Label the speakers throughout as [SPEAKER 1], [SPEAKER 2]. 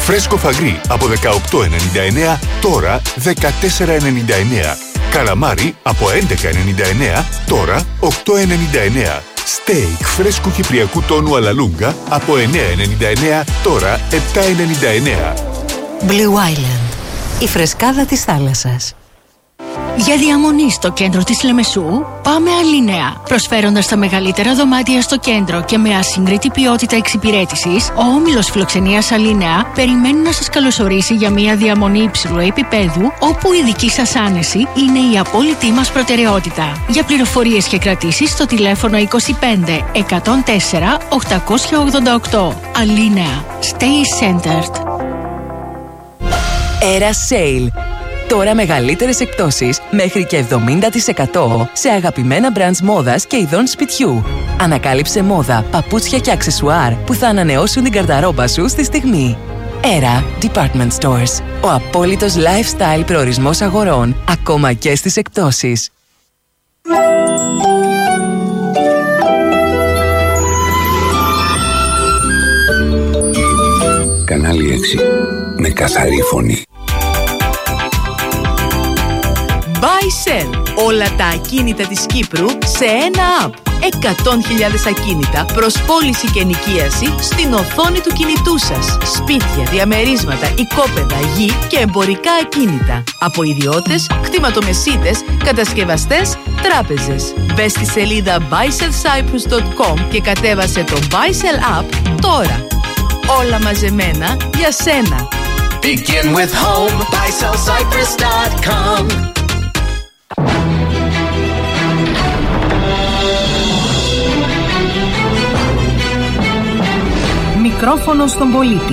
[SPEAKER 1] Φρέσκο φαγρί από 18,99 τώρα 14,99. Καλαμάρι από 11,99 τώρα 8,99. Στέικ φρέσκου κυπριακού τόνου αλαλούγκα από 9,99 τώρα 7,99.
[SPEAKER 2] Blue Island, η φρεσκάδα της θάλασσας.
[SPEAKER 3] Για διαμονή στο κέντρο της Λεμεσού, πάμε Αλίνεα. Προσφέροντας τα μεγαλύτερα δωμάτια στο κέντρο και με ασύγκριτη ποιότητα εξυπηρέτησης, ο όμιλος φιλοξενίας Αλίνεα περιμένει να σας καλωσορίσει για μια διαμονή υψηλού επίπεδου, όπου η δική σας άνεση είναι η απόλυτη μας προτεραιότητα. Για πληροφορίες και κρατήσεις στο τηλέφωνο 25 104 888. Αλίνεα. Stay centered.
[SPEAKER 4] Era Sale. Τώρα μεγαλύτερες εκπτώσεις μέχρι και 70% σε αγαπημένα brands μόδας και ειδών σπιτιού. Ανακάλυψε μόδα, παπούτσια και αξεσουάρ που θα ανανεώσουν την γκαρνταρόμπα σου στη στιγμή. Era Department Stores. Ο απόλυτος lifestyle προορισμός αγορών, ακόμα και στις εκπτώσεις.
[SPEAKER 5] Κανάλι 6. Με καθαρή φωνή.
[SPEAKER 4] Buy-sell. Όλα τα ακίνητα της Κύπρου σε ένα app. 100.000 ακίνητα προς πώληση και ενοικίαση στην οθόνη του κινητού σας. Σπίτια, διαμερίσματα, οικόπεδα, γη και εμπορικά ακίνητα. Από ιδιώτες, κτηματομεσίτες, κατασκευαστές, τράπεζες. Μπες στη σελίδα buysellcyprus.com και κατέβασε το Buy-sell app τώρα. Όλα μαζεμένα για σένα.
[SPEAKER 6] Begin with home. buysellcyprus.com.
[SPEAKER 2] Μικρόφωνο στον πολίτη.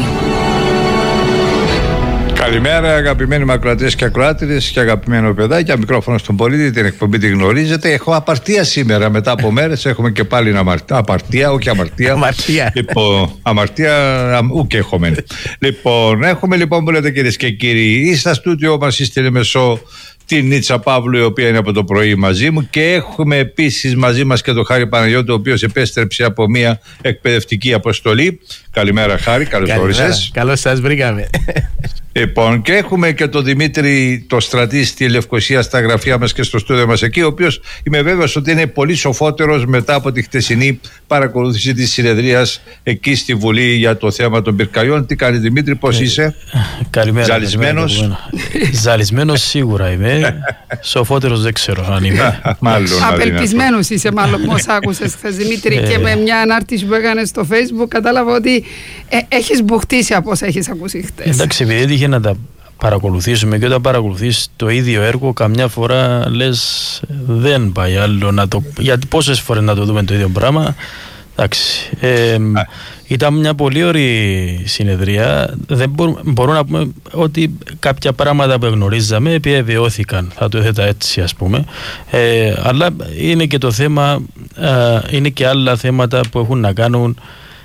[SPEAKER 7] Καλημέρα αγαπημένοι μακροατές και ακροάτριες και αγαπημένο παιδάκια. Μικρόφωνο στον πολίτη, την εκπομπή τη γνωρίζετε. Έχω απαρτία σήμερα μετά από μέρες. Έχουμε και πάλι απαρτία, όχι αμαρτία.
[SPEAKER 8] Αμαρτία.
[SPEAKER 7] Λοιπόν, αμαρτία, ούτε έχουμε. Λοιπόν, έχουμε λοιπόν που λέτε κυρίες και κύριοι, ή στα στούντιο μας ή στη Λεμεσό την Νίτσα Παύλου, η οποία είναι από το πρωί μαζί μου, και έχουμε επίσης μαζί μας και τον Χάρη Παναγιώτου, ο οποίος επέστρεψε από μια εκπαιδευτική αποστολή. Καλημέρα Χάρη, καλώς όρισες.
[SPEAKER 8] Καλώς σας βρήκαμε.
[SPEAKER 7] Λοιπόν, και έχουμε και τον Δημήτρη το Στρατή στη Λευκοσία, στα γραφεία μας και στο στούντιο μας εκεί, ο οποίος είμαι βέβαιος ότι είναι πολύ σοφότερος μετά από τη χτεσινή παρακολούθηση της συνεδρίας εκεί στη Βουλή για το θέμα των πυρκαγιών. Τι κάνει Δημήτρη, πώς είσαι?
[SPEAKER 9] Καλημέρα.
[SPEAKER 7] Ζαλισμένος?
[SPEAKER 9] Ζαλισμένος σίγουρα είμαι. Σοφότερος δεν ξέρω αν είμαι.
[SPEAKER 10] Απελπισμένος είσαι μάλλον, όπως άκουσες χθες Δημήτρη, και με μια ανάρτηση που έκανε στο Facebook κατάλαβα ότι έχεις μπουχτίσει από όσα έχεις ακούσει χθες.
[SPEAKER 9] Εντάξει, επειδή έτυχε να τα παρακολουθήσουμε, και όταν παρακολουθείς το ίδιο έργο καμιά φορά λες δεν πάει άλλο να το... Γιατί πόσες φορές να το δούμε το ίδιο πράγμα. Εντάξει, ήταν μια πολύ ωραία συνεδρία. Δεν μπορούμε να πούμε ότι κάποια πράγματα που γνωρίζαμε επιβεβαιώθηκαν, θα το έθετα έτσι ας πούμε, αλλά είναι και το θέμα, είναι και άλλα θέματα που έχουν να κάνουν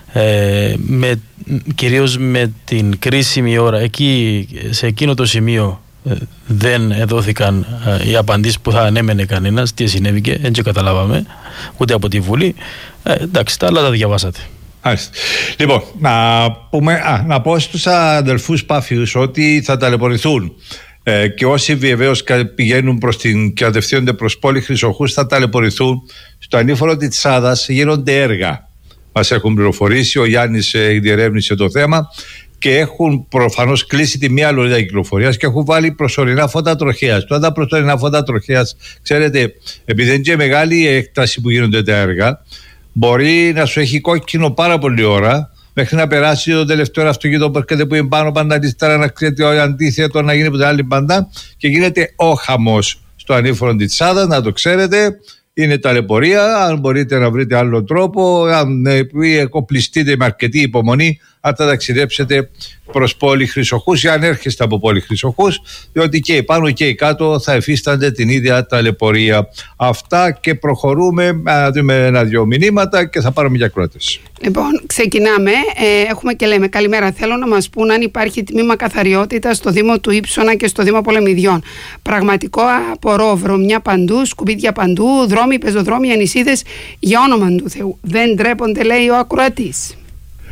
[SPEAKER 9] κυρίως με την κρίσιμη ώρα. Εκεί, σε εκείνο το σημείο δεν δόθηκαν οι απαντήσεις που θα ανέμενε κανένας. Τι συνέβηκε, δεν το καταλάβαμε ούτε από τη Βουλή. Εντάξει, τα άλλα τα διαβάσατε.
[SPEAKER 7] Λοιπόν, να πω στους αδελφούς Πάφιους ότι θα ταλαιπωρηθούν και όσοι βεβαίως πηγαίνουν προς την και κατευθύνονται προς πόλη Χρυσοχούς θα ταλαιπωρηθούν. Στο ανήφορο της Τσάδας γίνονται έργα. Μας έχουν πληροφορήσει, ο Γιάννης διερεύνησε το θέμα και έχουν προφανώς κλείσει τη μία λωρίδα κυκλοφορίας και έχουν βάλει προσωρινά φώτα τροχέας. Τώρα τα προσωρινά φώτα τροχέας, ξέρετε, επειδή δεν είναι και μεγάλη η έκταση που γίνονται τα έργα, μπορεί να σου έχει κόκκινο πάρα πολλή ώρα μέχρι να περάσει το τελευταίο αυτοκίνητο που έρχεται που είναι πάνω πάντα αριστερά, να ξέρετε το αντίθετο να γίνει από την άλλη πάντα και γίνεται ο χαμός στο ανήφορο της Τσάδας, να το ξέρετε. Είναι ταλαιπωρία. Αν μπορείτε να βρείτε άλλο τρόπο, αν εκοπλιστείτε με αρκετή υπομονή, αν θα ταξιδέψετε προς πόλη Χρυσοχούς ή αν έρχεστε από πόλη Χρυσοχούς, διότι και οι πάνω και οι κάτω θα εφίστανται την ίδια ταλαιπωρία. Αυτά, και προχωρούμε να δούμε ένα-δυο μηνύματα και θα πάρουμε για ακροατές.
[SPEAKER 10] Λοιπόν, ξεκινάμε. Έχουμε και λέμε καλημέρα. Θέλω να μας πούν αν υπάρχει τμήμα καθαριότητας στο Δήμο του Ύψωνα και στο Δήμο Πολεμιδιών. Πραγματικό απορώ, βρωμιά παντού, σκουπίδια παντού, δρόμοι, πεζοδρόμοι, ανισίδες, για όνομα του Θεού. Δεν ντρέπονται, λέει ο ακροατής.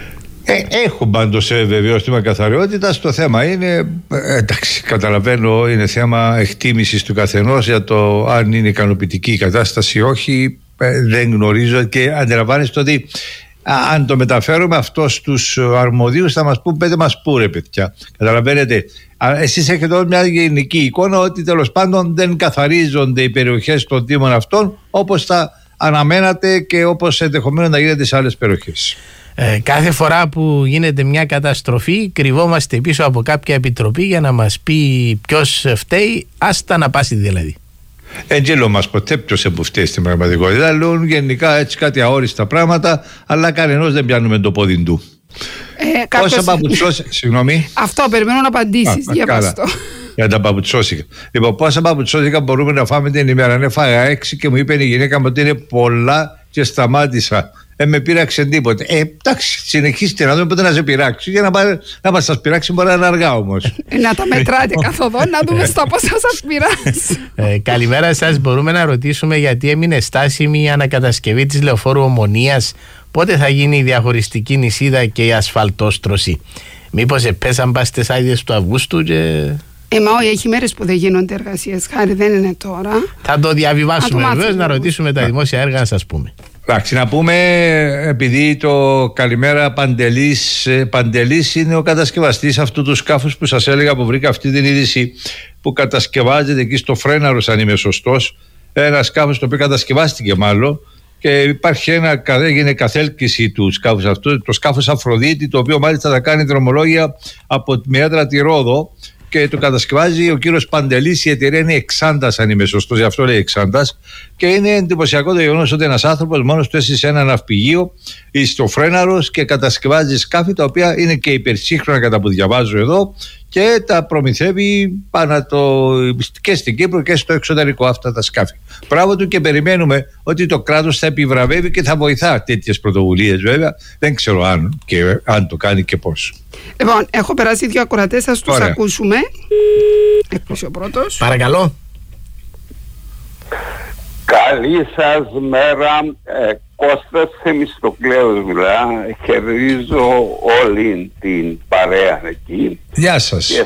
[SPEAKER 7] Έχω πάντως βεβαίως θέμα καθαριότητας. Το θέμα είναι, εντάξει, καταλαβαίνω, είναι θέμα εκτίμησης του καθενός για το αν είναι ικανοποιητική η κατάσταση ή όχι. Δεν γνωρίζω και αντιλαμβάνεστε ότι αν το μεταφέρουμε αυτό στους αρμοδίους θα μας πούν, πέτε μας πού ρε παιδιά. Καταλαβαίνετε, εσείς έχετε όλη μια γενική εικόνα ότι τέλος πάντων δεν καθαρίζονται οι περιοχές των δήμων αυτών όπως θα αναμένατε και όπως ενδεχομένως να γίνεται σε άλλες περιοχές.
[SPEAKER 8] Κάθε φορά που γίνεται μια καταστροφή κρυβόμαστε πίσω από κάποια επιτροπή για να μας πει ποιος φταίει, άστα να πάσει δηλαδή.
[SPEAKER 7] Δεν λέω μας ποτέ ποιος που φταίει στην πραγματικότητα. Λέω γενικά έτσι κάτι αόριστα πράγματα, αλλά κανενός δεν πιάνουμε το πόδι του. Πόσα παπουτσώσικα. Συγγνώμη.
[SPEAKER 10] Αυτό περιμένω να απαντήσεις. Διαβάστο.
[SPEAKER 7] Για τα παπουτσώσικα. Λοιπόν, πόσα παπουτσώσικα μπορούμε να φάμε την ημέρα? Ναι, φάγα 6 και μου είπε η γυναίκα μου ότι είναι πολλά και σταμάτησα. Με πειράξε τίποτε. Εντάξει, συνεχίστε να δούμε πότε να σε πειράξει. Για να μας σας πειράξει μπορεί να είναι αργά όμως.
[SPEAKER 10] Να τα μετράτε καθοδόν, να δούμε στα πόσα σας πειράξει.
[SPEAKER 8] Καλημέρα σας. Μπορούμε να ρωτήσουμε γιατί έμεινε στάσιμη η ανακατασκευή της λεωφόρου Ομονίας? Πότε θα γίνει η διαχωριστική νησίδα και η ασφαλτόστρωση? Μήπως επέσαν πας στις άδειες του Αυγούστου και...
[SPEAKER 10] Μα όχι, έχει μέρες που δεν γίνονται εργασίες, Χάρη, δεν είναι τώρα.
[SPEAKER 8] Θα το διαβιβάσουμε βεβαίως, να ρωτήσουμε τα δημόσια έργα να σας πούμε.
[SPEAKER 7] Εντάξει, να πούμε, επειδή το καλημέρα Παντελής είναι ο κατασκευαστής αυτού του σκάφους που σας έλεγα, που βρήκα αυτή την είδηση, που κατασκευάζεται εκεί στο Φρέναρος, αν είμαι σωστός. Ένα σκάφος το οποίο κατασκευάστηκε μάλλον και υπάρχει έγινε καθέλκυση του σκάφους αυτού, το σκάφος Αφροδίτη, το οποίο μάλιστα θα κάνει δρομολόγια από τη Έντρατη Ρόδο και το κατασκευάζει ο κύριος Παντελής. Η εταιρεία είναι Εξάντας, αν είμαι σωστός, γι' αυτό λέει Εξάντας. Και είναι εντυπωσιακό το γεγονός ότι ένας άνθρωπος μόνος του έστησε ένα ναυπηγείο στο Φρέναρος και κατασκευάζει σκάφη τα οποία είναι και υπερσύγχρονα κατά που διαβάζω εδώ και τα προμηθεύει και στην Κύπρο και στο εξωτερικό αυτά τα σκάφη. Μπράβο του και περιμένουμε ότι το κράτος θα επιβραβεύει και θα βοηθά τέτοιες πρωτοβουλίες, βέβαια. Δεν ξέρω αν το κάνει και πώς.
[SPEAKER 10] Λοιπόν, έχω περάσει 2 ακροατές, θα τους ακούσουμε. Έκλεισε ο πρώτος.
[SPEAKER 8] Παρακαλώ.
[SPEAKER 11] Καλή σας μέρα. Κώστας Θεμιστοκλέος μιλά. Χαιρετίζω όλη την παρέα εκεί.
[SPEAKER 7] Γεια σας.
[SPEAKER 11] Και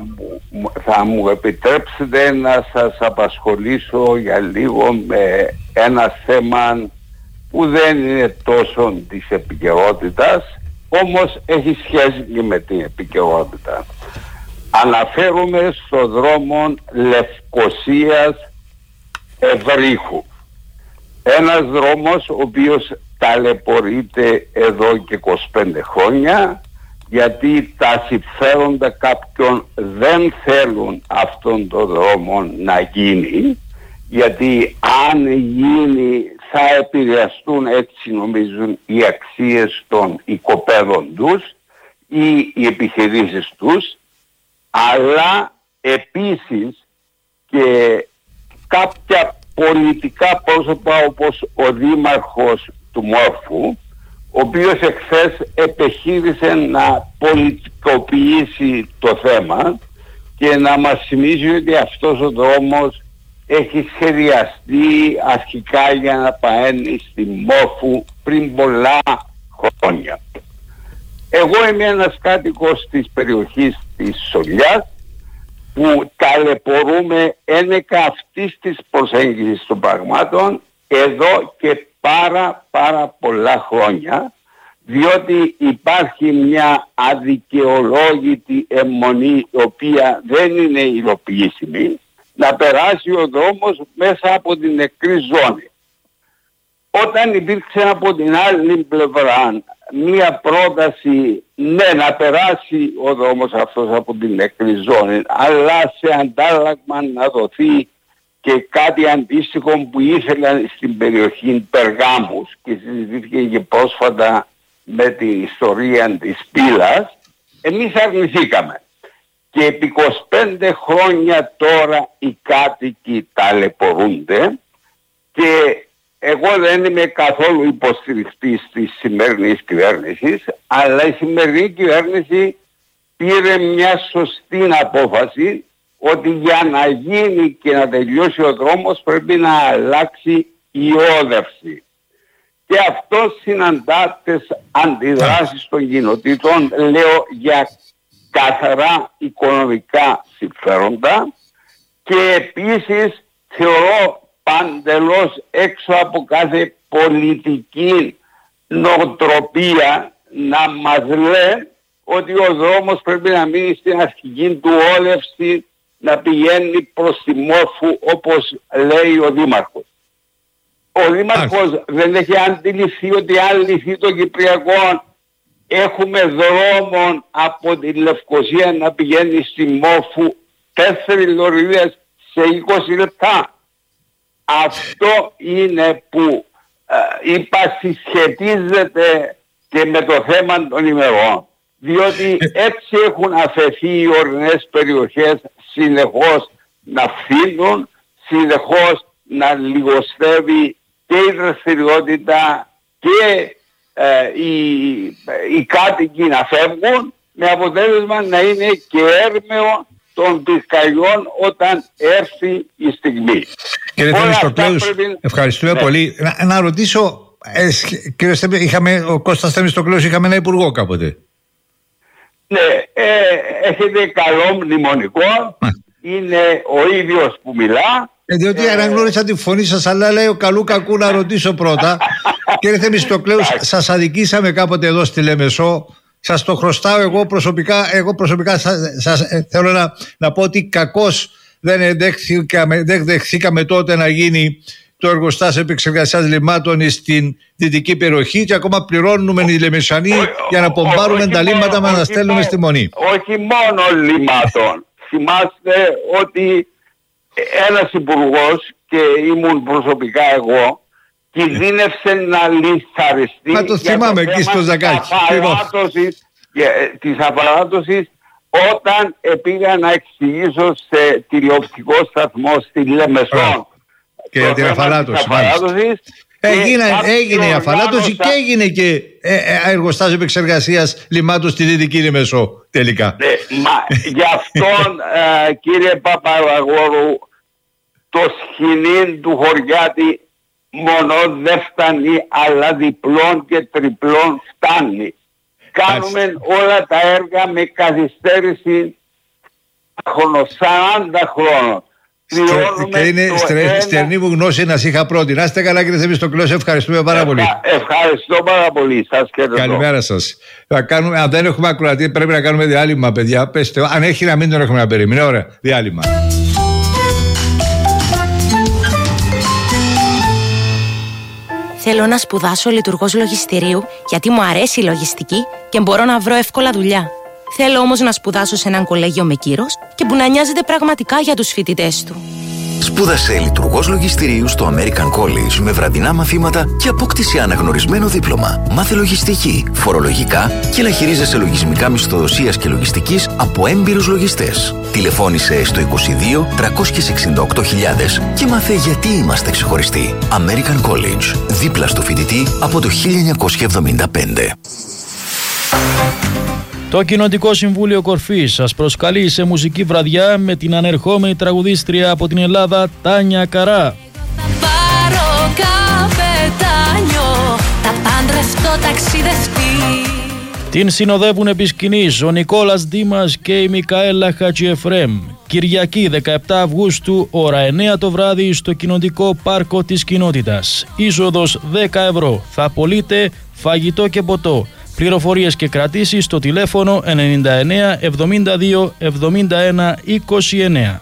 [SPEAKER 11] θα μου επιτρέψετε να σας απασχολήσω για λίγο με ένα θέμα που δεν είναι τόσο της επικαιρότητας, όμως έχει σχέση και με την επικαιρότητα. Αναφέρομαι στο δρόμο Λευκωσίας Ευρύχου. Ένας δρόμος ο οποίος ταλαιπωρείται εδώ και 25 χρόνια, γιατί τα συμφέροντα κάποιων δεν θέλουν αυτόν τον δρόμο να γίνει, γιατί αν γίνει θα επηρεαστούν, έτσι νομίζουν, οι αξίες των οικοπαίδων τους ή οι επιχειρήσεις τους, αλλά επίσης και κάποια πολιτικά πρόσωπα όπως ο δήμαρχος του Μόρφου, ο οποίος εχθές επιχείρησε να πολιτικοποιήσει το θέμα και να μας θυμίζει ότι αυτός ο δρόμος έχει σχεδιαστεί αρχικά για να πααίνει στη Μόρφου πριν πολλά χρόνια. Εγώ είμαι ένας κάτοικος της περιοχής της Σολιάς που ταλαιπωρούμε ένεκα αυτής της προσέγγισης των πραγμάτων εδώ και πάρα πολλά χρόνια, διότι υπάρχει μια αδικαιολόγητη αιμονή η οποία δεν είναι υλοποιήσιμη να περάσει ο δρόμος μέσα από την νεκρή ζώνη. Όταν υπήρξε από την άλλη πλευρά μία πρόταση, ναι, να περάσει ο δρόμος αυτός από την νεκρή ζώνη, αλλά σε αντάλλαγμα να δοθεί και κάτι αντίστοιχο που ήθελαν στην περιοχή Περγάμους και συζητήθηκε και πρόσφατα με την ιστορία της Πύλας, εμείς αρνηθήκαμε. Και επί 25 χρόνια τώρα οι κάτοικοι ταλαιπωρούνται και εγώ δεν είμαι καθόλου υποστηρικτής της σημερινής κυβέρνησης, αλλά η σημερινή κυβέρνηση πήρε μια σωστή απόφαση ότι για να γίνει και να τελειώσει ο δρόμος πρέπει να αλλάξει η όδευση. Και αυτό συναντά τις αντιδράσεις των κοινοτήτων, λέω, για καθαρά οικονομικά συμφέροντα, και επίσης θεωρώ παντελώς έξω από κάθε πολιτική νοοτροπία να μας λέει ότι ο δρόμος πρέπει να μείνει στην αρχική του όλευση, να πηγαίνει προς τη Μόρφου, όπως λέει ο Δήμαρχος. Ο Δήμαρχος δεν έχει αντιληφθεί ότι αν λυθεί το Κυπριακό έχουμε δρόμο από τη Λευκοσία να πηγαίνει στη Μόρφου 4 λωρίδες σε 20 λεπτά. Αυτό είναι που είπα συσχετίζεται και με το θέμα των ημερών. Διότι έτσι έχουν αφαιθεί οι ορεινές περιοχές συνεχώς να φθήνουν, συνεχώς να λιγοστεύει και η δραστηριότητα και οι κάτοικοι να φεύγουν, με αποτέλεσμα να είναι και έρμεο των πυρκαγιών όταν έρθει η στιγμή.
[SPEAKER 7] Κύριε Θεμιστοκλέους, ευχαριστούμε πολύ. Να ρωτήσω, κύριε Στέμι, ο Κώστας Θεμιστοκλέους, είχαμε ένα υπουργό κάποτε.
[SPEAKER 11] Ναι, έχετε καλό μνημονικό, είναι ο ίδιος που μιλά.
[SPEAKER 7] Διότι αναγνώρισα τη φωνή σας, αλλά λέω καλού κακού να ρωτήσω πρώτα. Κύριε Θεμιστοκλέους, σας αδικήσαμε κάποτε εδώ στη Λεμεσό. Σας το χρωστάω εγώ προσωπικά σας θέλω να πω ότι κακώς δεν δεχθήκαμε τότε να γίνει το εργοστάσιο επεξεργασίας λιμάτων στην δυτική περιοχή και ακόμα πληρώνουμε οι Λεμεσανοί για να πομπάρουμε τα λίματα μας να στέλνουμε στη Μονή.
[SPEAKER 11] Όχι μόνο λιμάτων. Θυμάστε ότι ένας υπουργός, και ήμουν προσωπικά εγώ, κινδύνευσε να λιθαριστεί.
[SPEAKER 7] Μα το θυμάμαι εκεί στο Ζακάκι.
[SPEAKER 11] Της απαράδοσης όταν πήγα να εξηγήσω σε τηλεοπτικό σταθμό στη Λεμεσό
[SPEAKER 7] και για την αφαλάτωση. Έγινε η αφαλάτωση και έγινε και εργοστάσιο επεξεργασίας λιμάτων στη Δυτική Λεμεσό τελικά.
[SPEAKER 11] Γι' αυτόν κύριε Παπαραγόρου, το σχοινί του χωριάτη μόνο δεν φτάνει, αλλά διπλών και τριπλών φτάνει. Κάνουμε όλα τα έργα με καθυστέρηση 40 χρόνων.
[SPEAKER 7] Και είναι στερνή μου γνώση να είχα πρώτη. Να είστε καλά κύριε Θεμιστοκλέους, ευχαριστούμε πάρα πολύ.
[SPEAKER 11] Ευχαριστώ πάρα πολύ. Σας χαιρετώ.
[SPEAKER 7] Καλημέρα σας. Αν δεν έχουμε ακροατή πρέπει να κάνουμε διάλειμμα, παιδιά. Πέστε, αν έχει να μην τον έχουμε να περιμένει. Ωραία, διάλειμμα.
[SPEAKER 12] Θέλω να σπουδάσω λειτουργός λογιστηρίου γιατί μου αρέσει η λογιστική και μπορώ να βρω εύκολα δουλειά. Θέλω όμως να σπουδάσω σε έναν κολέγιο με κύρος και που να νοιάζεται πραγματικά για τους φοιτητές του.
[SPEAKER 13] Σπούδασε λειτουργός λογιστηρίου στο American College με βραδινά μαθήματα και απόκτησε αναγνωρισμένο δίπλωμα. Μάθε λογιστική, φορολογικά και να χειρίζεσαι λογισμικά μισθοδοσίας και λογιστικής από έμπειρους λογιστές. Τηλεφώνησε στο 22 368.000 και μάθε γιατί είμαστε ξεχωριστοί. American College, δίπλα στο φοιτητή από το 1975.
[SPEAKER 9] Το Κοινοτικό Συμβούλιο Κορφής σας προσκαλεί σε μουσική βραδιά με την ανερχόμενη τραγουδίστρια από την Ελλάδα Τάνια Καρά.
[SPEAKER 14] Πάρω καπετάνιο, τα παντρευτώ ταξιδευτή.
[SPEAKER 9] Την συνοδεύουν επί σκηνής ο Νικόλας Δήμας και η Μικαέλα Χατζιεφρέμ. Κυριακή 17 Αυγούστου, ώρα 9 το βράδυ στο Κοινοτικό Πάρκο της Κοινότητας. Είσοδος 10 ευρώ. Θα πωλείτε φαγητό και ποτό. Πληροφορίες και κρατήσεις στο τηλέφωνο 99 72 71 29.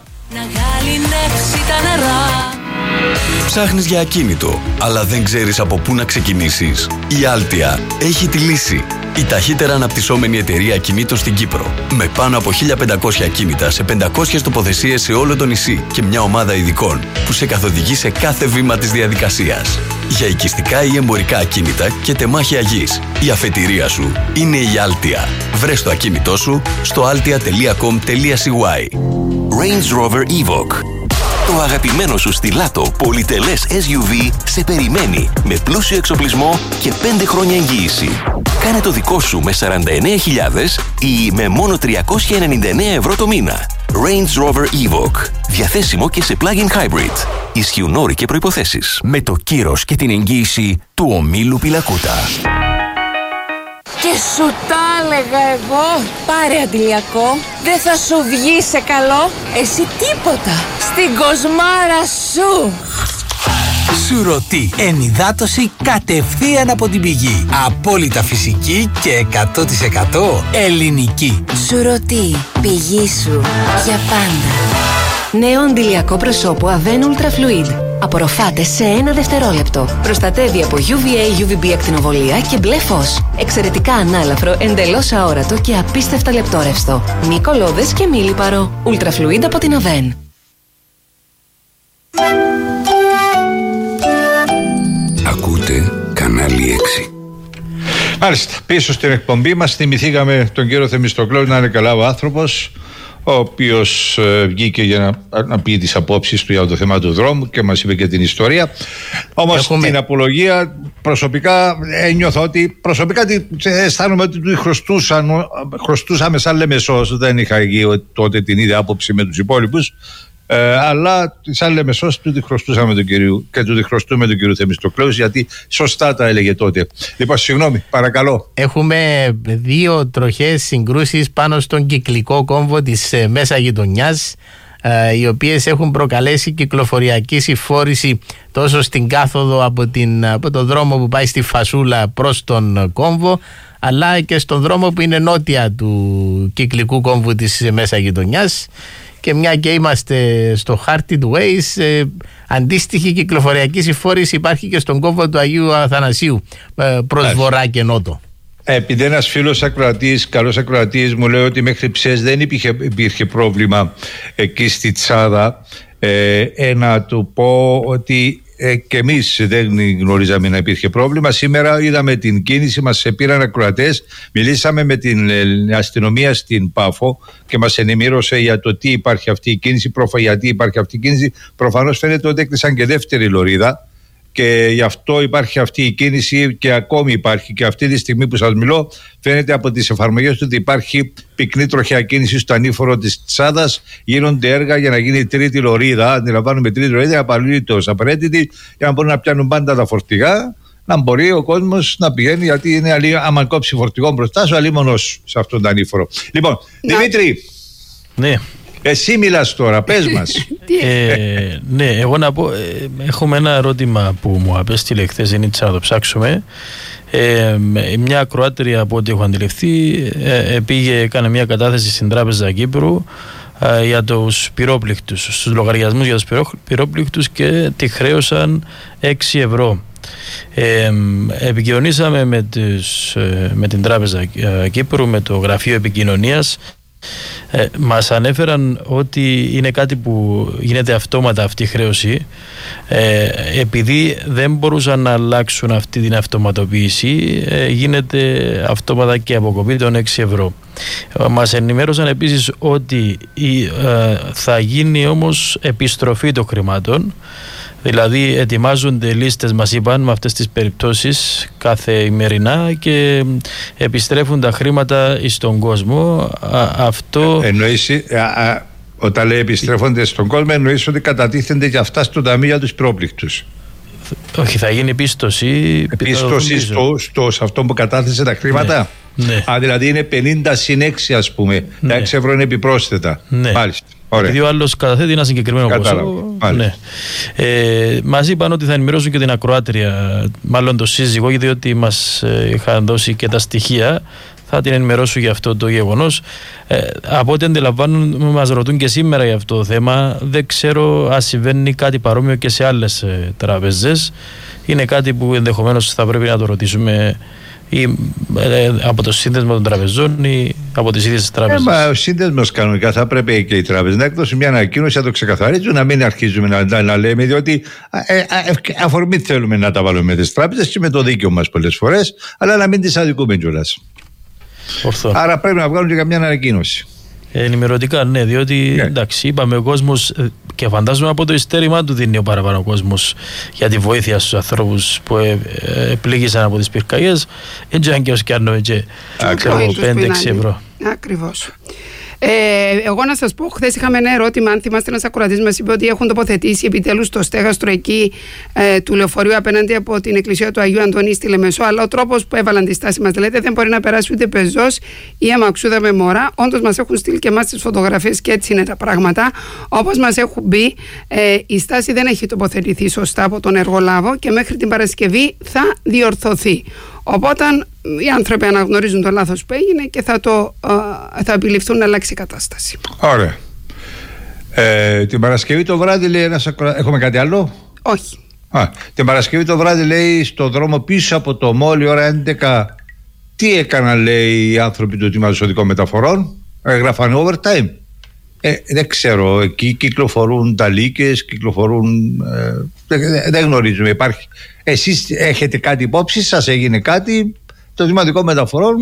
[SPEAKER 15] Ψάχνεις για ακίνητο, αλλά δεν ξέρεις από πού να ξεκινήσεις? Η Altia έχει τη λύση. Η ταχύτερα αναπτυσσόμενη εταιρεία ακινήτων στην Κύπρο. Με πάνω από 1500 ακίνητα σε 500 τοποθεσίες σε όλο το νησί και μια ομάδα ειδικών που σε καθοδηγεί σε κάθε βήμα της διαδικασίας. Για οικιστικά ή εμπορικά ακίνητα και τεμάχια γης. Η αφετηρία σου είναι η Altia. Βρες το ακίνητό σου στο altia.com.cy.
[SPEAKER 13] Range Rover Evoque. Το αγαπημένο σου στιλάτο πολυτελές SUV σε περιμένει με πλούσιο εξοπλισμό και 5 χρόνια εγγύηση. Κάνε το δικό σου με 49.000 ή με μόνο 399 ευρώ το μήνα. Range Rover Evoque. Διαθέσιμο και σε plug-in hybrid. Ισχύουν όροι και προϋποθέσεις. Με το κύρος και την εγγύηση του ομίλου Πιλακούτα.
[SPEAKER 16] Και σου τα έλεγα εγώ. Πάρε αντιλιακό. Δεν θα σου βγει σε καλό. Εσύ τίποτα. Στην κοσμάρα σου.
[SPEAKER 17] Σουρωτή. Ενυδάτωση κατευθείαν από την πηγή. Απόλυτα φυσική και 100% ελληνική.
[SPEAKER 16] Σουρωτή. Πηγή σου. Για πάντα.
[SPEAKER 2] Νέο αντιλιακό προσώπου Avène Ultra Fluid. Απορροφάται σε 1 δευτερόλεπτο. Προστατεύει από UVA, UVB ακτινοβολία και μπλε φως. Εξαιρετικά ανάλαφρο, εντελώς αόρατο και απίστευτα λεπτόρευστο. Μη κολλώδες και μη λιπαρό. Ultra Fluid από την Avène.
[SPEAKER 5] Ακούτε κανάλι 6.
[SPEAKER 7] Μάλιστα, πίσω στην εκπομπή μας θυμηθήκαμε τον κύριο Θεμιστοκλώου, να είναι καλά ο άνθρωπος, ο οποίος βγήκε για να πει τις απόψεις του για το θέμα του δρόμου και μας είπε και την ιστορία. Όμως την απολογία προσωπικά νιώθω ότι αισθάνομαι ότι του χρωστούσαμε σαν Λεμεσός. Δεν είχα εκεί τότε την ίδια άποψη με τους υπόλοιπους, αλλά σαν Λεμεσός του τη χρωστούσαμε τον κύριο και του τη χρωστούμε τον κύριο Θεμιστοκλώου, γιατί σωστά τα έλεγε τότε. Λοιπόν, συγγνώμη, παρακαλώ.
[SPEAKER 8] Έχουμε 2 τροχές συγκρούσεις πάνω στον κυκλικό κόμβο της μέσα γειτονιάς, οι οποίες έχουν προκαλέσει κυκλοφοριακή συμφόρηση τόσο στην κάθοδο από το δρόμο που πάει στη Φασούλα προς τον κόμβο, αλλά και στον δρόμο που είναι νότια του κυκλικού κόμβου της μέσα γειτονιάς. Και μια και είμαστε στο χάρτη του Waze, αντίστοιχη κυκλοφοριακή συμφόρηση υπάρχει και στον κόμβο του Αγίου Αθανασίου προς βορρά και νότο.
[SPEAKER 7] Επειδή ένας φίλος ακροατής, καλός ακροατής, μου λέει ότι μέχρι ψες δεν υπήρχε πρόβλημα εκεί στη Τσάδα, να του πω ότι και εμείς δεν γνωρίζαμε να υπήρχε πρόβλημα. Σήμερα είδαμε την κίνηση, μας πήραν ακροατές, μιλήσαμε με την αστυνομία στην Πάφο και μας ενημέρωσε για το τι υπάρχει αυτή η κίνηση, γιατί υπάρχει αυτή η κίνηση. Προφανώς φαίνεται ότι έκλεισαν και δεύτερη λωρίδα και γι' αυτό υπάρχει αυτή η κίνηση και ακόμη υπάρχει, και αυτή τη στιγμή που σας μιλώ φαίνεται από τις εφαρμογές του ότι υπάρχει πυκνή τροχιά κίνηση στο ανήφορο της Τσάδας. Γίνονται έργα για να γίνει τρίτη λωρίδα, αντιλαμβάνουμε τρίτη λωρίδα απαραίτητος απαραίτητη, για να μπορούν να πιάνουν πάντα τα φορτηγά, να μπορεί ο κόσμος να πηγαίνει, γιατί είναι άμα κόψει φορτηγό μπροστά σου, αλίμονος σε αυτόν τον ανήφορο. Λοιπόν, Δημήτρη.
[SPEAKER 9] Ναι.
[SPEAKER 7] Εσύ μιλάς τώρα, πες μας.
[SPEAKER 9] Ναι, εγώ να πω, έχουμε ένα ερώτημα που μου απέστειλε χθες, είναι να το ψάξουμε. Μια ακροάτρια, από ό,τι έχω αντιληφθεί, έκανε μια κατάθεση στην Τράπεζα Κύπρου για τους πυρόπληκτους, στους λογαριασμούς για τους πυρόπληκτους, και τη χρέωσαν 6 ευρώ. Επικοινωνήσαμε με την Τράπεζα Κύπρου, με το Γραφείο Επικοινωνίας. Μας ανέφεραν ότι είναι κάτι που γίνεται αυτόματα αυτή η χρέωση, επειδή δεν μπορούσαν να αλλάξουν αυτή την αυτοματοποίηση, γίνεται αυτόματα και αποκοπή των 6 ευρώ. Μας ενημέρωσαν επίσης ότι θα γίνει όμως επιστροφή των χρημάτων. Δηλαδή ετοιμάζονται λίστες, μας είπαν, με αυτές τις περιπτώσεις κάθε ημερινά και επιστρέφουν τα χρήματα στον κόσμο. Αυτό...
[SPEAKER 7] Εννοείς, όταν λέει επιστρέφονται στον κόσμο, εννοείς ότι κατατίθενται και αυτά στο ταμείο για τους πυρόπληκτους.
[SPEAKER 9] Όχι, θα γίνει πίστοση.
[SPEAKER 7] Πίστοση σε αυτό που κατάθεσε τα χρήματα.
[SPEAKER 9] Ναι.
[SPEAKER 7] Δηλαδή είναι 50 συν 6, ας πούμε. Τα 6 ευρώ είναι επιπρόσθετα.
[SPEAKER 9] Ναι.
[SPEAKER 7] Μάλιστα.
[SPEAKER 9] Επειδή ο άλλος καταθέτει ένα συγκεκριμένο ποσό. Ναι. Μας είπαν ότι θα ενημερώσουν και την ακροάτρια, μάλλον το σύζυγο, διότι μας είχαν δώσει και τα στοιχεία. Θα την ενημερώσουν για αυτό το γεγονός. Από ό,τι αντιλαμβάνουν, μας ρωτούν και σήμερα για αυτό το θέμα. Δεν ξέρω αν συμβαίνει κάτι παρόμοιο και σε άλλες τράπεζες. Είναι κάτι που ενδεχομένως θα πρέπει να το ρωτήσουμε ή από το σύνδεσμο των τραπεζών ή από τις ίδιες τράπεζες.
[SPEAKER 7] Ο σύνδεσμος κανονικά θα πρέπει και οι τράπεζες να εκδώσουν μια ανακοίνωση, να το ξεκαθαρίζουν, να μην αρχίζουμε να λέμε, διότι αφορμή θέλουμε να τα βάλουμε με τις τράπεζες και με το δίκαιο μας πολλές φορές, αλλά να μην τις αδικούμε κιόλας. Άρα πρέπει να βγάλουν και καμιά ανακοίνωση.
[SPEAKER 9] Ενημερωτικά, ναι, διότι εντάξει, είπαμε, ο κόσμος, και φαντάζομαι από το ειστέρημά του δίνει ο παραπάνω ο κόσμος για τη βοήθεια στους ανθρώπους που πλήγησαν από τις πυρκαγιές. Έτσι, αν και ως κι αν και 5-6 ευρώ.
[SPEAKER 10] Ακριβώς. Εγώ να σας πω, χθες είχαμε ένα ερώτημα. Αν θυμάστε, ένας ακροατής μας είπε ότι έχουν τοποθετήσει επιτέλους το στέγαστρο εκεί του λεωφορείου απέναντι από την εκκλησία του Αγίου Αντωνίου στη Λεμεσό. Αλλά ο τρόπος που έβαλαν τη στάση μας, λέτε, δεν μπορεί να περάσει ούτε πεζός ή αμαξούδα με μωρά. Όντως μας έχουν στείλει και εμάς τις φωτογραφίες και έτσι είναι τα πράγματα. Όπως μας έχουν πει, η στάση δεν έχει τοποθετηθεί σωστά από τον εργολάβο και μέχρι την Παρασκευή θα διορθωθεί. Οπότε οι άνθρωποι αναγνωρίζουν το λάθος που έγινε και θα επιληφθούν να αλλάξει η κατάσταση.
[SPEAKER 7] Ωραία. Την Παρασκευή το βράδυ λέει έχουμε κάτι άλλο?
[SPEAKER 10] Όχι.
[SPEAKER 7] Την Παρασκευή το βράδυ λέει στο δρόμο πίσω από το μόλι ώρα 11 τι έκαναν λέει οι άνθρωποι του Τμήματος Οδικών Μεταφορών? Έγραφαν overtime. Δεν ξέρω, εκεί κυκλοφορούν ταλίκες, κυκλοφορούν, δεν γνωρίζουμε, υπάρχει. Εσείς έχετε κάτι υπόψη σας, έγινε κάτι? Το Τμήμα Οδικών Μεταφορών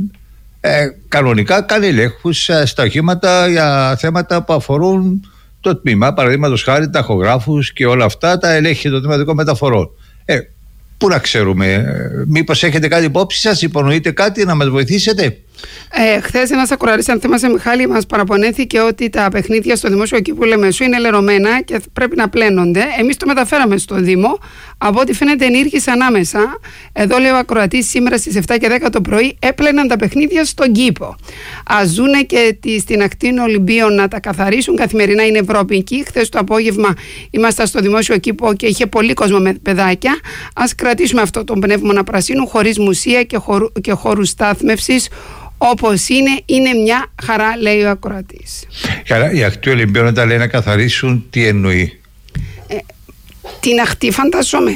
[SPEAKER 7] κανονικά κάνει ελέγχους στα οχήματα για θέματα που αφορούν το τμήμα, παραδείγματος χάρη ταχογράφους και όλα αυτά τα ελέγχει το Τμήμα Οδικών Μεταφορών. Πού να ξέρουμε, μήπως έχετε κάτι υπόψη σας, υπονοείτε κάτι, να μας βοηθήσετε?
[SPEAKER 10] Χθες ένας ακροατής, αν θυμάσαι Μιχάλη, μας παραπονέθηκε ότι τα παιχνίδια στο Δημόσιο Κήπου Λεμεσού είναι λερωμένα και πρέπει να πλένονται. Εμείς το μεταφέραμε στο Δήμο. Από ό,τι φαίνεται ενήργησαν άμεσα. Εδώ λέει ο ακροατής, σήμερα στις 7 και 10 το πρωί έπλαιναν τα παιχνίδια στον κήπο. Ας ζουνε και στην ακτίν Ολυμπίων να τα καθαρίσουν. Καθημερινά είναι βρώμικοι. Χθες το απόγευμα ήμασταν στο Δημόσιο Κήπο και είχε πολύ κόσμο με παιδάκια. Ας κρατήσουμε αυτό το πνεύμα πρασίνου χωρίς μουσεία και χώρους στάθμευσης. Όπως είναι μια χαρά, λέει ο ακροατής.
[SPEAKER 7] Η ακτή Ολυμπίων όταν λέει να καθαρίσουν, τι εννοεί?
[SPEAKER 10] Την ακτή φανταζόμαι.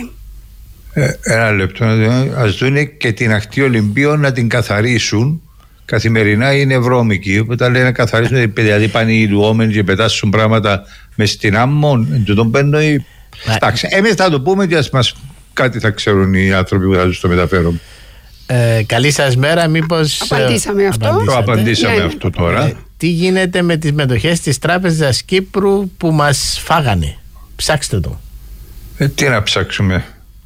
[SPEAKER 7] Ένα λεπτό, ας δούνε και την ακτή Ολυμπίων να την καθαρίσουν. Καθημερινά είναι βρώμικη. Όταν λέει να καθαρίσουν, δηλαδή πάνε οι λουόμενοι και πετάσουν πράγματα μες στην άμμο, του τον παίρνω. Εντάξει, εμείς θα το πούμε και ας μας κάτι θα ξέρουν οι άνθρωποι που θα τους το μεταφέρουν.
[SPEAKER 8] Καλή σας μέρα, μήπως...
[SPEAKER 10] Απαντήσαμε αυτό.
[SPEAKER 7] Απαντήσαμε αυτό τώρα.
[SPEAKER 8] Τι γίνεται με τις μετοχές της Τράπεζας Κύπρου που μας φάγανε? Ψάξτε το.
[SPEAKER 7] Τι να ψάξουμε?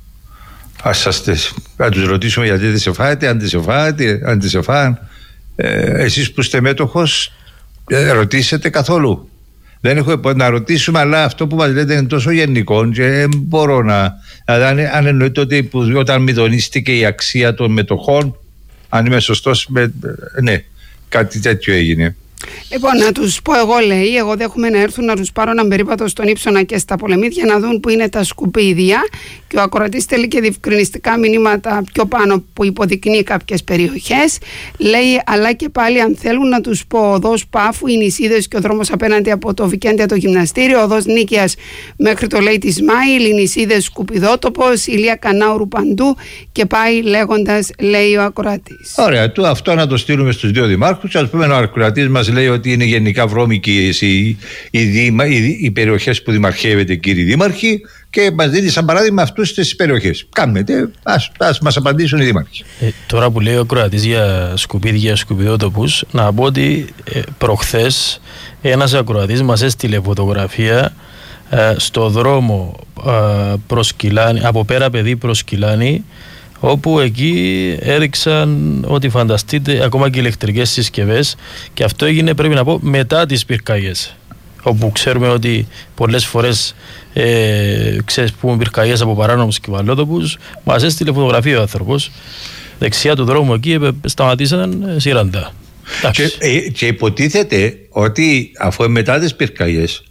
[SPEAKER 7] Θα τους ρωτήσουμε γιατί δεν σε φάετε, αν δεν σε φάνε. Εσείς που είστε μέτοχος, ρωτήσετε καθόλου? Δεν έχω να ρωτήσουμε, αλλά αυτό που μας λέτε είναι τόσο γενικό και δεν μπορώ να... Δηλαδή, αν εννοείται ότι όταν μηδονίστηκε η αξία των μετοχών, αν είμαι σωστός, ναι, κάτι τέτοιο έγινε.
[SPEAKER 10] Λοιπόν, να τους πω εγώ, λέει, εγώ δέχομαι να έρθουν να τους πάρω έναν περίπατο στον Ύψωνα και στα Πολεμίδια να δουν που είναι τα σκουπίδια, και ο ακροατής στέλνει και διευκρινιστικά μηνύματα πιο πάνω που υποδεικνύει κάποιες περιοχές. Λέει, αλλά και πάλι αν θέλουν να τους πω, οδός Πάφου, οι Νησίδες και ο δρόμος απέναντι από το Βικέντια το γυμναστήριο, οδός Νίκαιας μέχρι το λέει της Μάη, Νησίδες Σκουπιδότοπος, Ηλία Κανάουρου παντού και πάει λέγοντας, λέει ο ακροατής.
[SPEAKER 7] Ωραία, αυτό να το στείλουμε στους δύο δημάρχους. Ας πούμε, ο ακροατής μας λέει ότι είναι γενικά βρώμικοι οι περιοχές που δημαρχεύετε, κύριοι δήμαρχοι, και μας δίνει σαν παράδειγμα αυτούς τις περιοχές. Κάνετε, ας μας απαντήσουν οι δήμαρχοι.
[SPEAKER 9] Τώρα που λέει ο ακροατής για σκουπίδια, σκουπιδότοπους, να πω ότι προχθές ένας ακροατής μας έστειλε φωτογραφία στο δρόμο προς Κιλάνη, από πέρα παιδί προς Κιλάνη, όπου εκεί έριξαν ό,τι φανταστείτε, ακόμα και ηλεκτρικές συσκευές, και αυτό έγινε, πρέπει να πω, μετά τις πυρκαγιές, όπου ξέρουμε ότι πολλές φορές ξεσπούν πυρκαγιές από παράνομους κυβαλότοπους. Μας έστειλε φωτογραφία ο άνθρωπος, δεξιά του δρόμου εκεί σταματήσαν σύραντα.
[SPEAKER 7] Και υποτίθεται ότι αφού μετά τις πυρκαγιές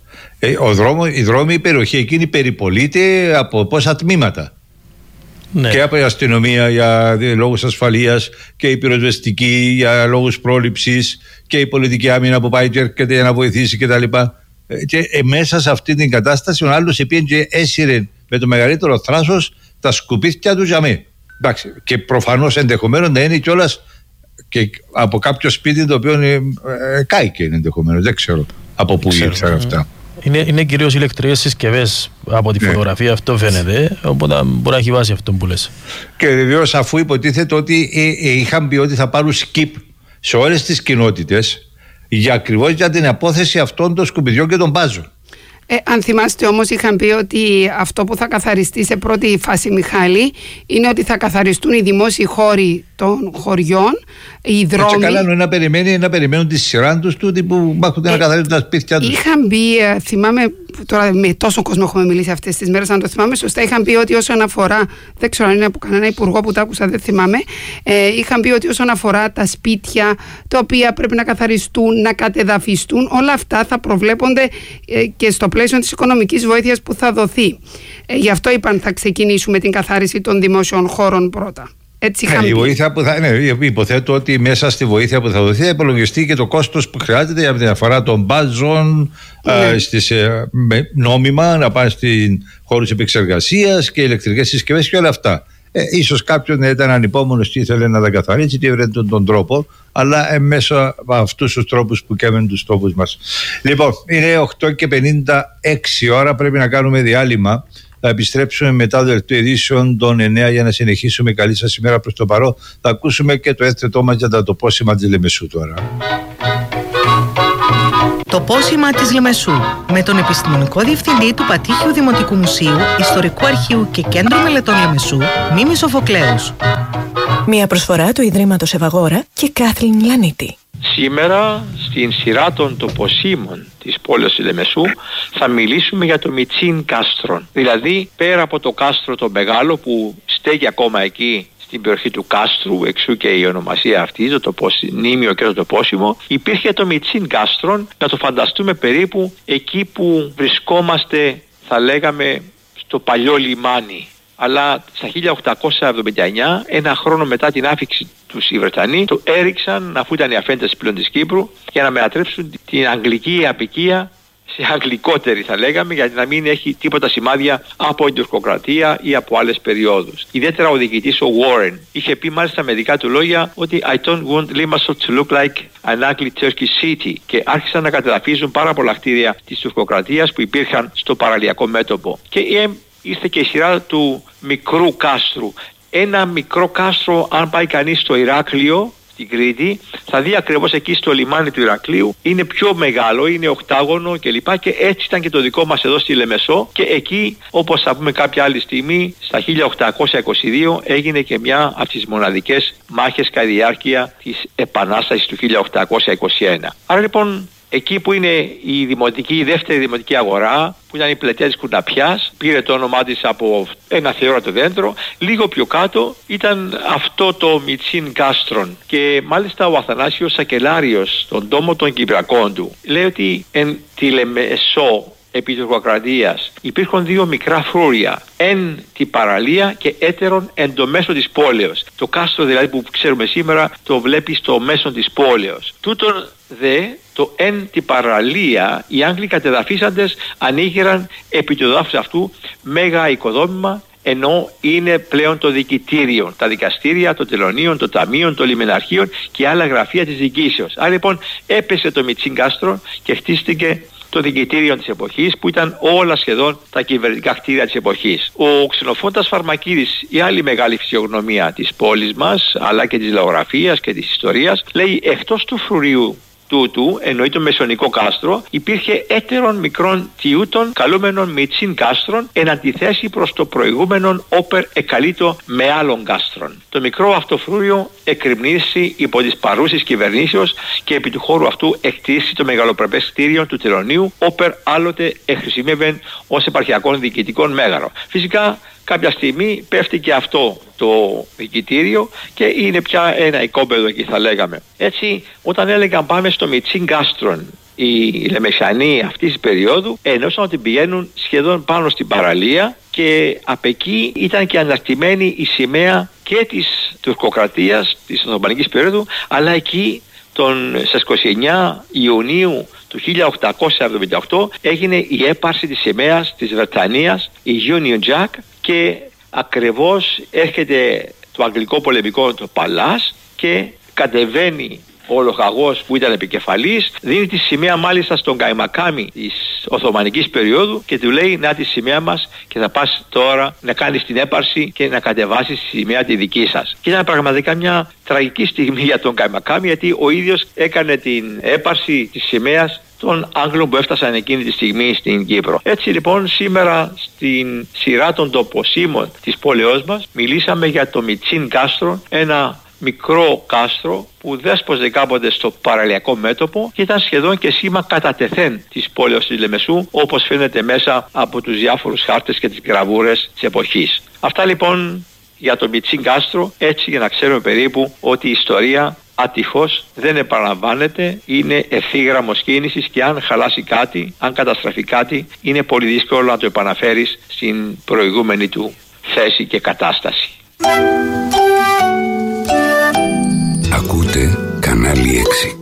[SPEAKER 7] η περιοχή εκείνη περιπολείται από πόσα τμήματα. Ναι. Και από η αστυνομία για λόγους ασφαλείας, και η πυροσβεστική για λόγους πρόληψης, και η πολιτική άμυνα που πάει και έρχεται για να βοηθήσει κτλ. Και μέσα σε αυτή την κατάσταση ο άλλος επήγαινε και έσυρε με το μεγαλύτερο θράσος τα σκουπίδια του για μέ. Εντάξει, και προφανώς ενδεχομένως να είναι κιόλας και από κάποιο σπίτι το οποίο κάηκε ενδεχομένως. Δεν ξέρω από πού ήρθαν αυτά.
[SPEAKER 9] Είναι κυρίως ηλεκτρικές συσκευές από τη φωτογραφία, αυτό φαίνεται, οπότε μπορεί να έχει βάση αυτό που λες.
[SPEAKER 7] Και βεβαίως, αφού υποτίθεται ότι είχαν πει ότι θα πάρουν skip σε όλες τις κοινότητες ακριβώς για την απόθεση αυτών των σκουπιδιών και των μπάζων.
[SPEAKER 10] Αν θυμάστε όμως, είχαν πει ότι αυτό που θα καθαριστεί σε πρώτη φάση, Μιχάλη, είναι ότι θα καθαριστούν οι δημόσιοι χώροι των χωριών, οι δρόμοι.
[SPEAKER 7] Έτσι καλά, να περιμένουν τη σειρά τους τούτοι που μάχονται να καθαρίζουν τα σπίτια τους.
[SPEAKER 10] Είχαν πει, θυμάμαι, τώρα με τόσο κόσμο έχουμε μιλήσει αυτές τις μέρες, αν το θυμάμαι σωστά, είχαν πει ότι όσον αφορά, δεν ξέρω αν είναι από κανένα υπουργό που τα άκουσα, δεν θυμάμαι, είχαν πει ότι όσον αφορά τα σπίτια τα οποία πρέπει να καθαριστούν, να κατεδαφιστούν, όλα αυτά θα προβλέπονται και στο πλαίσιο της οικονομικής βοήθειας που θα δοθεί. Γι' αυτό είπαν θα ξεκινήσουμε την καθάριση των δημόσιων χώρων πρώτα.
[SPEAKER 7] Η βοήθεια που υποθέτω ότι μέσα στη βοήθεια που θα δοθεί θα υπολογιστεί και το κόστος που χρειάζεται για τη διαφορά των μπάζων, νόμιμα να πάνε στην χώρους επεξεργασίας και ηλεκτρικές συσκευές και όλα αυτά. Ίσως κάποιον να ήταν ανυπόμονος και ήθελε να τα καθαρίσει και έβρε τον τρόπο, αλλά μέσω από αυτούς τους τρόπους που καίμε τους τόπους μας. Λοιπόν, είναι 8:56 ώρα, πρέπει να κάνουμε διάλειμμα. Θα επιστρέψουμε μετά το δελτίο ειδήσεων των 9 για να συνεχίσουμε. Καλή σας ημέρα προς το παρόν. Θα ακούσουμε και το έθετό μας για τα τοπόσημα της Λεμεσού τώρα.
[SPEAKER 18] Το πόσημα της Λεμεσού, με τον επιστημονικό διευθυντή του Πατήχιου Δημοτικού Μουσείου, Ιστορικού Αρχείου και Κέντρο Μελετών Λεμεσού, Μίμη Σοφοκλέους.
[SPEAKER 19] Μια προσφορά του Ιδρύματος Ευαγόρα και Κάθλιν Λανίτη.
[SPEAKER 20] Σήμερα στην σειρά των τοποσίμων της πόλης της Λεμεσού θα μιλήσουμε για το Μιτσίν Κάστρον. Δηλαδή πέρα από το κάστρο το μεγάλο που στέκει ακόμα εκεί στην περιοχή του Κάστρου, εξού και η ονομασία αυτή, το τοποσυνήμιο και το τοπόσιμο, υπήρχε το Μιτσίν Κάστρον, να το φανταστούμε περίπου εκεί που βρισκόμαστε, θα λέγαμε, στο παλιό λιμάνι. Αλλά στα 1879, ένα χρόνο μετά την άφιξη τους οι Βρετανοί, το έριξαν, αφού ήταν οι αφέντες πλέον της Κύπρου, για να μετατρέψουν την αγγλική απικία σε αγγλικότερη, θα λέγαμε, γιατί να μην έχει τίποτα σημάδια από την τουρκοκρατία ή από άλλες περιόδους. Ιδιαίτερα ο διοικητής ο Warren είχε πει μάλιστα με δικά του λόγια ότι I don't want Limassol to look like an ugly Turkish city, και άρχισαν να κατεδαφίζουν πάρα πολλά κτίρια της τουρκοκρατίας που υπήρχαν στο παραλιακό μέτωπο. Και ήρθε και η σειρά του μικρού κάστρου. Ένα μικρό κάστρο, αν πάει κανείς στο Ηράκλειο, στην Κρήτη, θα δει ακριβώς εκεί στο λιμάνι του Ηρακλείου, είναι πιο μεγάλο, είναι οκτάγωνο κλπ. Και έτσι ήταν και το δικό μας εδώ στη Λεμεσό, και εκεί, όπως θα πούμε κάποια άλλη στιγμή, στα 1822 έγινε και μια από τις μοναδικές μάχες κατά τη διάρκεια της Επανάστασης του 1821. Άρα λοιπόν, εκεί που είναι η δεύτερη δημοτική αγορά, που ήταν η πλατεία της Κουνταπιάς, πήρε το όνομά της από ένα θεόρατο δέντρο. Λίγο πιο κάτω ήταν αυτό το Μιτσίν Κάστρον. Και μάλιστα ο Αθανάσιος Σακελάριος, στον τόμο των Κυπριακών του, λέει ότι εν τη Λεμεσό επί τουρκοκρατίας υπήρχαν δύο μικρά φρούρια, εν τη παραλία και έτερον εν το μέσο της πόλεως. Το κάστρο δηλαδή που ξέρουμε σήμερα το βλέπει στο μέσο της πόλεως. Τούτον δε το εν τη παραλία οι Άγγλοι κατεδαφίσαντες ανοίγεραν επί του εδάφους αυτού μέγα οικοδόμημα, ενώ είναι πλέον το δικητήριο, τα δικαστήρια, των τελωνίων, των ταμείων, των λιμεναρχείων και άλλα γραφεία της διοικήσεως. Άρα λοιπόν έπεσε το Μιτσίν Κάστρο και χτίστηκε το δικητήριο της εποχής, που ήταν όλα σχεδόν τα κυβερνητικά κτίρια της εποχής. Ο Ξενοφόντας Φαρμακίδης, η άλλη μεγάλη φυσιογνωμία της πόλης μας, αλλά και της λαογραφίας και της ιστορίας, λέει εκτός του φρουρίου τούτου, εννοεί το μεσονικό κάστρο, υπήρχε έτερον μικρών τιούτων καλούμενων Μιτσίν Κάστρον, εν αντιθέσει προς το προηγούμενον όπερ εκαλείτο με άλλων κάστρων. Το μικρό αυτό φρούριο εκρημνήσει υπό τις παρούσες κυβερνήσεως και επί του χώρου αυτού εκτίσει το μεγαλοπρεπές κτίριο του τελωνίου, όπερ άλλοτε εχρησιμεύεν ως επαρχιακών διοικητικών μέγαρο. Φυσικά κάποια στιγμή πέφτει και αυτό το δικητήριο και είναι πια ένα οικόπεδο εκεί, θα λέγαμε. Έτσι, όταν έλεγαν πάμε στο Μιτσίν Κάστρον, οι Λεμεσανοί αυτής της περίοδου εννοούσαν ότι πηγαίνουν σχεδόν πάνω στην παραλία, και απ' εκεί ήταν και αναρτημένη η σημαία και της τουρκοκρατίας της Οθωμανικής περίοδου, αλλά εκεί στις 29 Ιουνίου του 1878 έγινε η έπαρση της σημαίας της Βρετανίας, η Union Jack, και ακριβώς έρχεται το αγγλικό πολεμικό το Παλάς και κατεβαίνει ο λοχαγός που ήταν επικεφαλής, δίνει τη σημαία μάλιστα στον Καϊμακάμι της Οθωμανικής περίοδου και του λέει να τη σημαία μας και θα πας τώρα να κάνεις την έπαρση και να κατεβάσεις τη σημαία τη δική σας. Και ήταν πραγματικά μια τραγική στιγμή για τον Καϊμακάμι, γιατί ο ίδιος έκανε την έπαρση της σημαίας των Άγγλων που έφτασαν εκείνη τη στιγμή στην Κύπρο. Έτσι λοιπόν σήμερα στην σειρά των τοποσίμων της πόλεως μας μιλήσαμε για το Μιτσίν Κάστρο, ένα μικρό κάστρο που δέσποζε κάποτε στο παραλιακό μέτωπο και ήταν σχεδόν και σήμα κατά τεθέν της πόλεως της Λεμεσού, όπως φαίνεται μέσα από τους διάφορους χάρτες και τις γραβούρες της εποχής. Αυτά λοιπόν για το Μιτσίν Κάστρο, έτσι για να ξέρουμε περίπου ότι η ιστορία ατυχώς δεν επαναλαμβάνεται, είναι ευθύγραμμος κίνησης και αν χαλάσει κάτι, αν καταστραφεί κάτι, είναι πολύ δύσκολο να το επαναφέρεις στην προηγούμενη του θέση και κατάσταση.
[SPEAKER 5] Ακούτε κανάλι 6.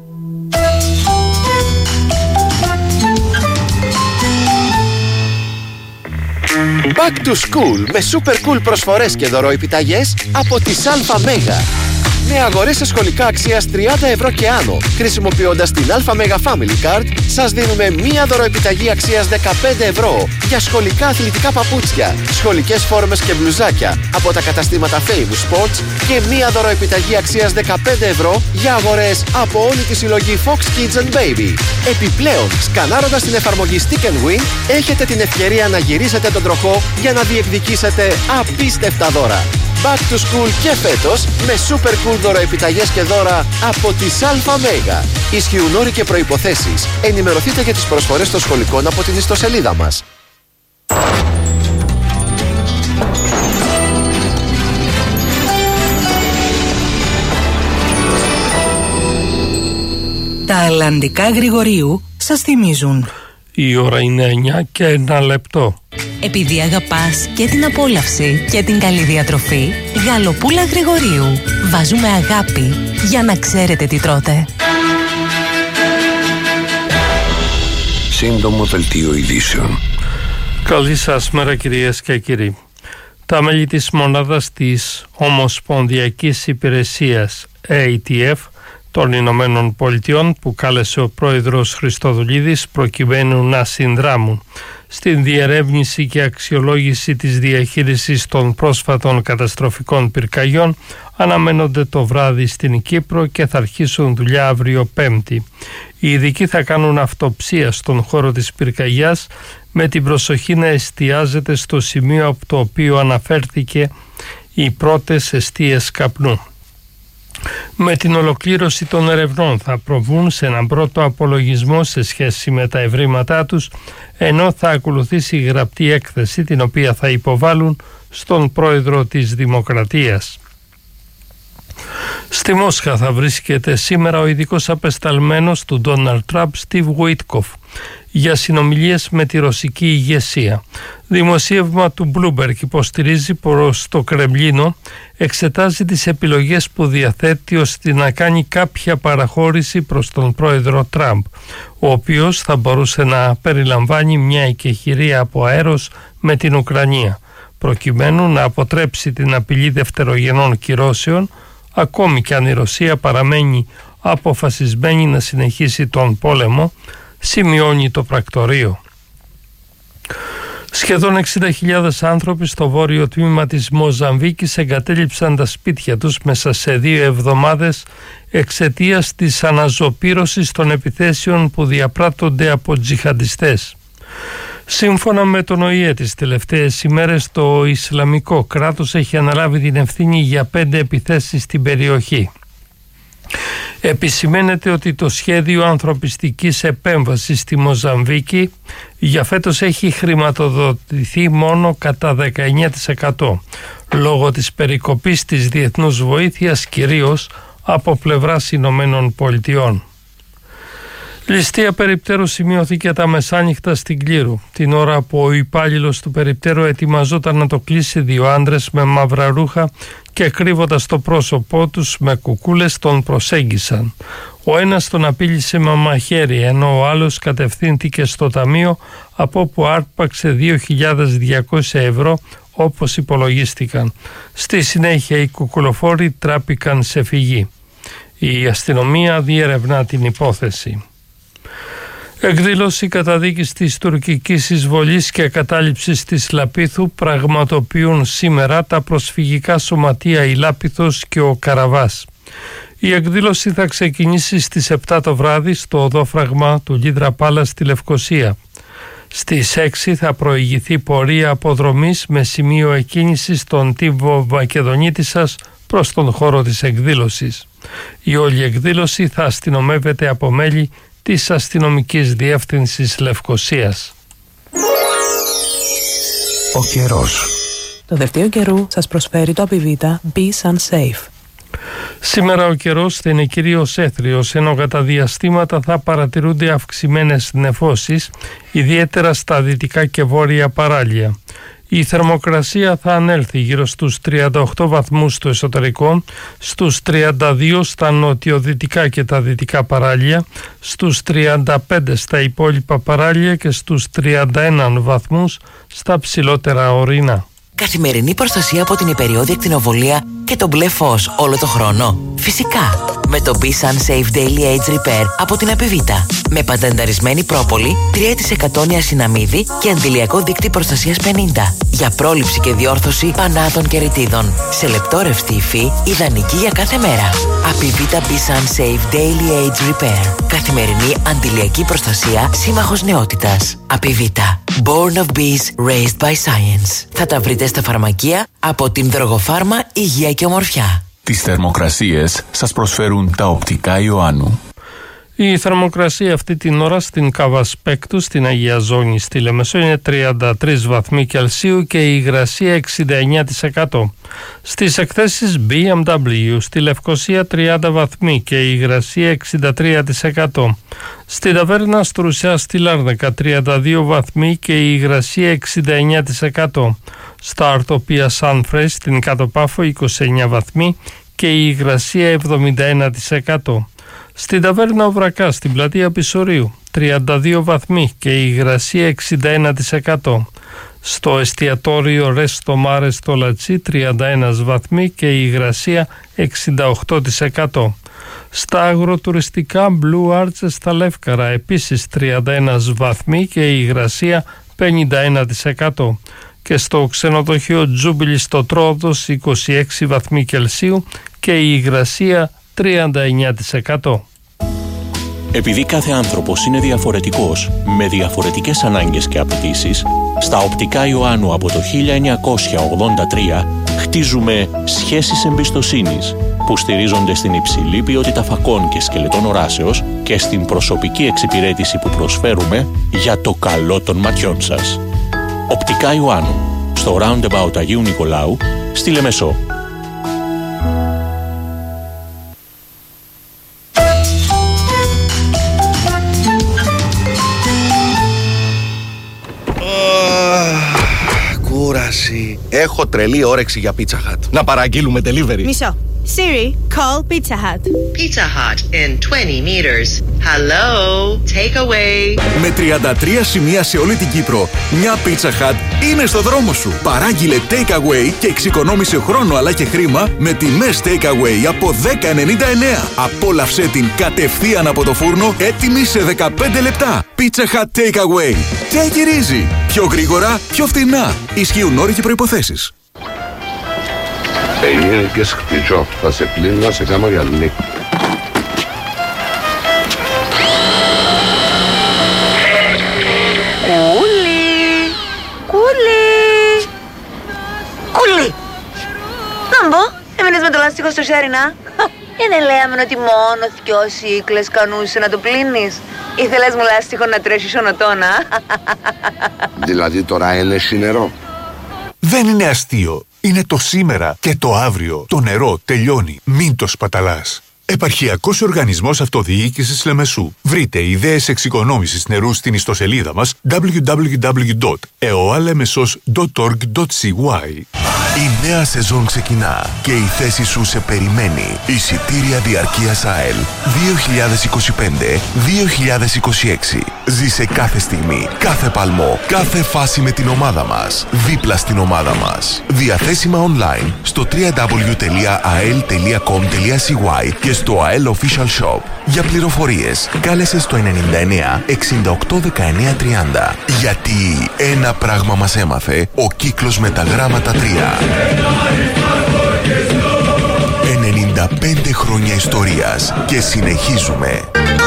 [SPEAKER 21] Back to school με super cool προσφορές και δωροεπιταγές από τις ΑΜΕΓΑ. Με αγορές σε σχολικά αξίας 30 ευρώ και άνω, χρησιμοποιώντας την ΑΜΕΓΑ Family Card, σας δίνουμε μία δωροεπιταγή αξίας 15 ευρώ για σχολικά αθλητικά παπούτσια, σχολικές φόρμες και μπλουζάκια από τα καταστήματα Famous Sports και μία δωροεπιταγή αξίας 15 ευρώ για αγορές από όλη τη συλλογή Fox Kids and Baby. Επιπλέον, σκανάροντας την εφαρμογή Stick and Win, έχετε την ευκαιρία να γυρίσετε τον τροχό για να διεκδικήσετε απίστευτα δώρα. Back to school και φέτος με super cool δωροεπιταγές και δώρα από τις ΑΜΕΓΑ. Ισχύουν όροι και προϋποθέσεις. Ενημερωθείτε για τις προσφορές των σχολικών από την ιστοσελίδα μας.
[SPEAKER 22] Τα αλλαντικά Γρηγορίου σας θυμίζουν.
[SPEAKER 23] Η ώρα είναι 9 και 1 λεπτό.
[SPEAKER 22] Επειδή αγαπάς και την απόλαυση και την καλή διατροφή, γαλοπούλα Γρηγορίου. Βάζουμε αγάπη για να ξέρετε τι τρώτε.
[SPEAKER 5] Σύντομο δελτίο ειδήσεων.
[SPEAKER 23] Καλή σας μέρα κυρίες και κύριοι. Τα μέλη της μονάδας της Ομοσπονδιακής Υπηρεσίας ATF των Ηνωμένων Πολιτειών που κάλεσε ο πρόεδρος Χριστοδουλίδης προκειμένου να συνδράμουν στην διερεύνηση και αξιολόγηση της διαχείρισης των πρόσφατων καταστροφικών πυρκαγιών αναμένονται το βράδυ στην Κύπρο και θα αρχίσουν δουλειά αύριο Πέμπτη. Οι ειδικοί θα κάνουν αυτοψία στον χώρο της πυρκαγιάς με την προσοχή να εστιάζεται στο σημείο από το οποίο αναφέρθηκε οι πρώτες εστίες καπνού. Με την ολοκλήρωση των ερευνών θα προβούν σε έναν πρώτο απολογισμό σε σχέση με τα ευρήματά τους, ενώ θα ακολουθήσει γραπτή έκθεση την οποία θα υποβάλουν στον πρόεδρο της Δημοκρατίας. Στη Μόσχα θα βρίσκεται σήμερα ο ειδικός απεσταλμένος του Ντόναλντ Τραμπ, Στιβ Γουίτκοφ, για συνομιλίες με τη ρωσική ηγεσία. Δημοσίευμα του Bloomberg υποστηρίζει πως το Κρεμλίνο εξετάζει τις επιλογές που διαθέτει ώστε να κάνει κάποια παραχώρηση προς τον πρόεδρο Τραμπ, ο οποίος θα μπορούσε να περιλαμβάνει μια εκεχηρία από αέρος με την Ουκρανία, προκειμένου να αποτρέψει την απειλή δευτερογενών κυρώσεων, ακόμη κι αν η Ρωσία παραμένει αποφασισμένη να συνεχίσει τον πόλεμο, σημειώνει το πρακτορείο. Σχεδόν 60.000 άνθρωποι στο βόρειο τμήμα της Μοζαμβίκης εγκατέλειψαν τα σπίτια τους μέσα σε 2 εβδομάδες εξαιτίας της αναζωπήρωσης των επιθέσεων που διαπράττονται από τζιχαντιστές. Σύμφωνα με τον ΟΗΕ, τις τελευταίες ημέρες το Ισλαμικό κράτος έχει αναλάβει την ευθύνη για 5 επιθέσεις στην περιοχή. Επισημαίνεται ότι το σχέδιο ανθρωπιστικής επέμβασης στη Μοζαμβίκη για φέτος έχει χρηματοδοτηθεί μόνο κατά 19% λόγω της περικοπής της διεθνούς βοήθειας, κυρίως από πλευράς Ηνωμένων Πολιτειών. Ληστεία περιπτέρου σημειώθηκε τα μεσάνυχτα στην Κλήρου, την ώρα που ο υπάλληλος του περιπτέρου ετοιμαζόταν να το κλείσει 2 άντρες με μαύρα ρούχα και κρύβοντας το πρόσωπό τους με κουκούλες τον προσέγγισαν. Ο ένας τον απείλησε με μαχαίρι, ενώ ο άλλος κατευθύνθηκε στο ταμείο από όπου άρπαξε 2.200 ευρώ όπως υπολογίστηκαν. Στη συνέχεια οι κουκουλοφόροι τράπηκαν σε φυγή. Η αστυνομία διερευνά την υπόθεση. Εκδήλωση καταδίκης της τουρκικής εισβολής και κατάληψης της Λαπίθου πραγματοποιούν σήμερα τα προσφυγικά σωματεία η Λάπιθος και ο Καραβάς. Η εκδήλωση θα ξεκινήσει στις 7 το βράδυ στο οδόφραγμα του Λίδρα Πάλα στη Λευκοσία. Στις 6 θα προηγηθεί πορεία αποδρομής με σημείο εκκίνησης στον Τύβο Μακεδονίτισσας προς τον χώρο της εκδήλωσης. Η όλη εκδήλωση θα αστυνομεύεται από μέλη της Αστυνομικής Διεύθυνσης Λευκοσίας.
[SPEAKER 1] Ο καιρός.
[SPEAKER 3] Το δελτίο καιρού σας προσφέρει το Απιβίτα Be Sun Safe.
[SPEAKER 23] Σήμερα ο καιρός θα είναι κυρίως έθριος, ενώ κατά διαστήματα θα παρατηρούνται αυξημένες νεφώσεις, ιδιαίτερα στα δυτικά και βόρεια παράλια. Η θερμοκρασία θα ανέλθει γύρω στους 38 βαθμούς στο εσωτερικό, στους 32 στα νοτιοδυτικά και τα δυτικά παράλια, στους 35 στα υπόλοιπα παράλια και στους 31 βαθμούς στα ψηλότερα ορεινά.
[SPEAKER 4] Καθημερινή προστασία από την υπεριώδη ακτινοβολία και το μπλε φως όλο το χρόνο. Φυσικά, με το Be Sun Safe Daily Age Repair από την Απιβίτα. Με πατενταρισμένη πρόπολη, 3% νιασιναμίδι και αντιλιακό δείκτη προστασίας 50. Για πρόληψη και διόρθωση πανάτων και ρητίδων. Σε λεπτό ρευστή υφή, ιδανική για κάθε μέρα. Απιβίτα Be Sun Safe Daily Age Repair. Καθημερινή αντιλιακή προστασία, σύμμαχος νεότητας. Απιβίτα. Born of Bees, Raised by Science. Θα τα βρείτε στα φαρμακεία από την Δρογοφάρμα Υγεία και Ομορφιά.
[SPEAKER 1] Τις θερμοκρασίες σας προσφέρουν τα οπτικά Ιωάννου.
[SPEAKER 23] Η θερμοκρασία αυτή την ώρα στην Καβασπέκτου, στην Αγία Ζώνη, στη Λεμεσό είναι 33 βαθμοί Κελσίου και η υγρασία 69%. Στις εκθέσεις BMW στη Λευκοσία 30 βαθμοί και η υγρασία 63%. Στην Ταβέρνα Στρουσιά στη Λάρνακα 32 βαθμοί και η υγρασία 69%. Στα Αρτοπία Σάνφρες στην Κάτω Πάφο 29 βαθμοί και η υγρασία 71%. Στην Ταβέρνα Βρακά στην Πλατεία Πισωρίου 32 βαθμοί και η υγρασία 61%. Στο εστιατόριο Ρέστο Μάρε στο Λατσί 31 βαθμοί και η υγρασία 68%. Στα αγροτουριστικά Blue Arches στα Λεύκαρα επίσης 31 βαθμοί και η υγρασία 51%. Και στο ξενοδοχείο Τζούμπιλι στο Τρόδος 26 βαθμοί Κελσίου και η υγρασία 39%.
[SPEAKER 24] Επειδή κάθε άνθρωπος είναι διαφορετικός, με διαφορετικές ανάγκες και απαιτήσεις, στα οπτικά Ιωάννου από το 1983 χτίζουμε σχέσεις εμπιστοσύνης που στηρίζονται στην υψηλή ποιότητα φακών και σκελετών οράσεως και στην προσωπική εξυπηρέτηση που προσφέρουμε για το καλό των ματιών σας. Οπτικά Ιωάννου, στο Roundabout Αγίου Νικολάου, στη Λεμεσό.
[SPEAKER 25] Κούραση. Έχω τρελή όρεξη για Pizza Hut. Να παραγγείλουμε delivery.
[SPEAKER 26] Μισό. Siri, call Pizza Hut.
[SPEAKER 27] Pizza Hut in 20 meters. Hello, takeaway.
[SPEAKER 28] Με 33 σημεία σε όλη την Κύπρο, μια Pizza Hut είναι στο δρόμο σου. Παράγγειλε takeaway και εξοικονόμησε χρόνο αλλά και χρήμα με τιμές takeaway από 10,99. Απόλαυσέ την κατευθείαν από το φούρνο, έτοιμη σε 15 λεπτά. Pizza Hut Takeaway. Take it easy. Πιο γρήγορα, πιο φτηνά. Ισχύουν όροι και προϋποθέσεις.
[SPEAKER 29] Ενήλικες χτυκό, θα σε πλύνω, σε κάνω γυαλί.
[SPEAKER 26] Κούλι, κούλι, κούλι. Να μπω, έμεινες με το λάστιχο στο Σέρινα. Δεν λέγαμε ότι μόνο 2 σύκλες κανούσε να το πλύνεις. Ήθελες μου λάστιχο να τρέχεις ονοτόνα.
[SPEAKER 29] Δηλαδή τώρα είναι νερό.
[SPEAKER 1] Δεν είναι αστείο. Είναι το σήμερα και το αύριο. Το νερό τελειώνει. Μην το σπαταλάς. Επαρχιακός Οργανισμός Αυτοδιοίκησης Λεμεσού. Βρείτε ιδέες εξοικονόμησης νερού στην ιστοσελίδα μας www.eoalemesos.org.cy.
[SPEAKER 30] Η νέα σεζόν ξεκινά και η θέση σου σε περιμένει. Εισιτήρια διαρκείας ΑΕΛ 2025-2026. Ζήσε κάθε στιγμή, κάθε παλμό, κάθε φάση με την ομάδα μας. Δίπλα στην ομάδα μας. Διαθέσιμα online στο www.ael.com.cy και στο AEL Official Shop. Για πληροφορίες, κάλεσε στο 99 68 19 30. Γιατί ένα πράγμα μας έμαθε ο κύκλος με τα γράμματα 3. 35 χρόνια ιστορίας και συνεχίζουμε.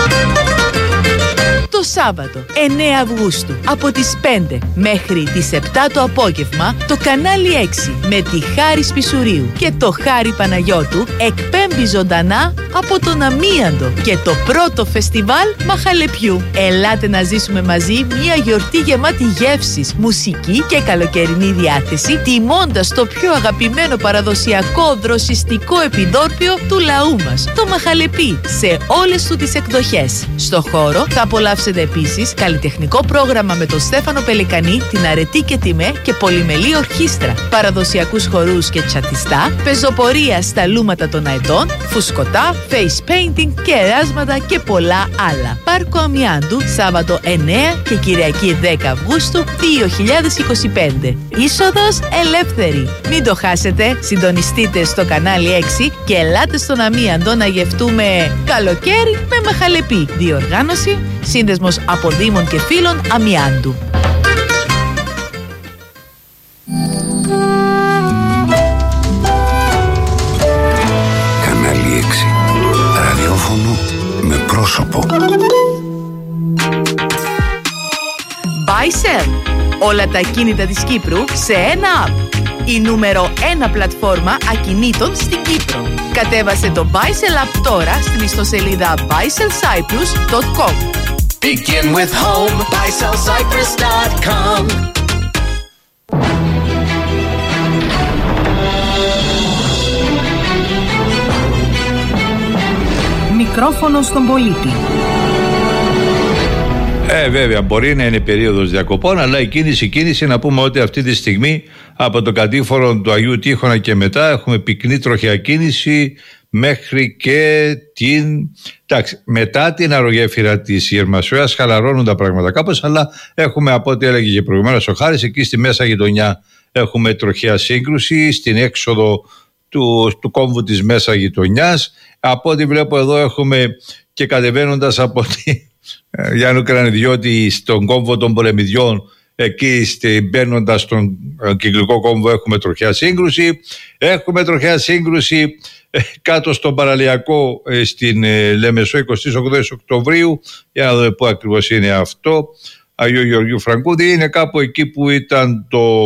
[SPEAKER 2] Το Σάββατο 9 Αυγούστου από τις 5 μέχρι τις 7 το απόγευμα το κανάλι 6 με τη Χάρη Σπισουρίου και το Χάρη Παναγιώτου εκπέμπει ζωντανά από τον Αμίαντο και το πρώτο φεστιβάλ Μαχαλεπιού. Ελάτε να ζήσουμε μαζί μια γιορτή γεμάτη γεύσεις, μουσική και καλοκαιρινή διάθεση, τιμώντας το πιο αγαπημένο παραδοσιακό δροσιστικό επιδόρπιο του λαού μας, το Μαχαλεπί, σε όλες του τις εκδοχές. Στο χώρο θα απολαύσετε επίσης καλλιτεχνικό πρόγραμμα με τον Στέφανο Πελικανή, την Αρετή και Τιμέ και πολυμελή ορχήστρα, παραδοσιακούς χορούς και τσατιστά, πεζοπορία στα λούματα των αετών, φουσκωτά, face painting και εράσματα και πολλά άλλα. Πάρκο Αμιάντου, Σάββατο 9 και Κυριακή 10 Αυγούστου 2025. Είσοδος ελεύθερη. Μην το χάσετε, συντονιστείτε στο κανάλι 6 και ελάτε στον Αμίαντο να γευτούμε καλοκαίρι με Μαχαλεπί. Διοργάνωση Σύνδεσμος Αποδήμων και Φίλων Αμιάντου.
[SPEAKER 5] Κανάλι 6. Ραδιόφωνο με πρόσωπο.
[SPEAKER 2] Buy Sell. Όλα τα ακίνητα της Κύπρου σε ένα app. Η νούμερο 1 πλατφόρμα ακινήτων στην Κύπρο. Κατέβασε το Buy Sell app τώρα στην ιστοσελίδα buysellcyprus.com.
[SPEAKER 6] Begin with home, buysellcyprus.com.
[SPEAKER 18] Μικρόφωνο στον πολίτη.
[SPEAKER 7] Βέβαια, μπορεί να είναι περίοδος διακοπών, αλλά η κίνηση να πούμε ότι αυτή τη στιγμή από το κατήφορο του Αγίου Τείχονα και μετά έχουμε πυκνή τροχιά κίνηση μέχρι και μετά την αρρωγέφυρα της Γερμασιοίας χαλαρώνουν τα πράγματα κάπως, αλλά έχουμε, από ό,τι έλεγε και προηγουμένως ο Χάρης, εκεί στη μέσα γειτονιά έχουμε τροχιά σύγκρουση, στην έξοδο του κόμβου της μέσα γειτονιάς. Από ό,τι βλέπω εδώ έχουμε και κατεβαίνοντας από τη Γιάννου Κρανιδιώτη στον κόμβο των Πολεμιδιών, εκεί μπαίνοντας στον κυκλικό κόμβο έχουμε τροχιά σύγκρουση. Έχουμε τροχιά σύγκρουση κάτω στον παραλιακό στην Λεμεσό 28 Οκτωβρίου. Για να δούμε πού ακριβώς είναι αυτό. Αγίου Γεωργίου Φραγκούδη. Είναι κάπου εκεί που ήταν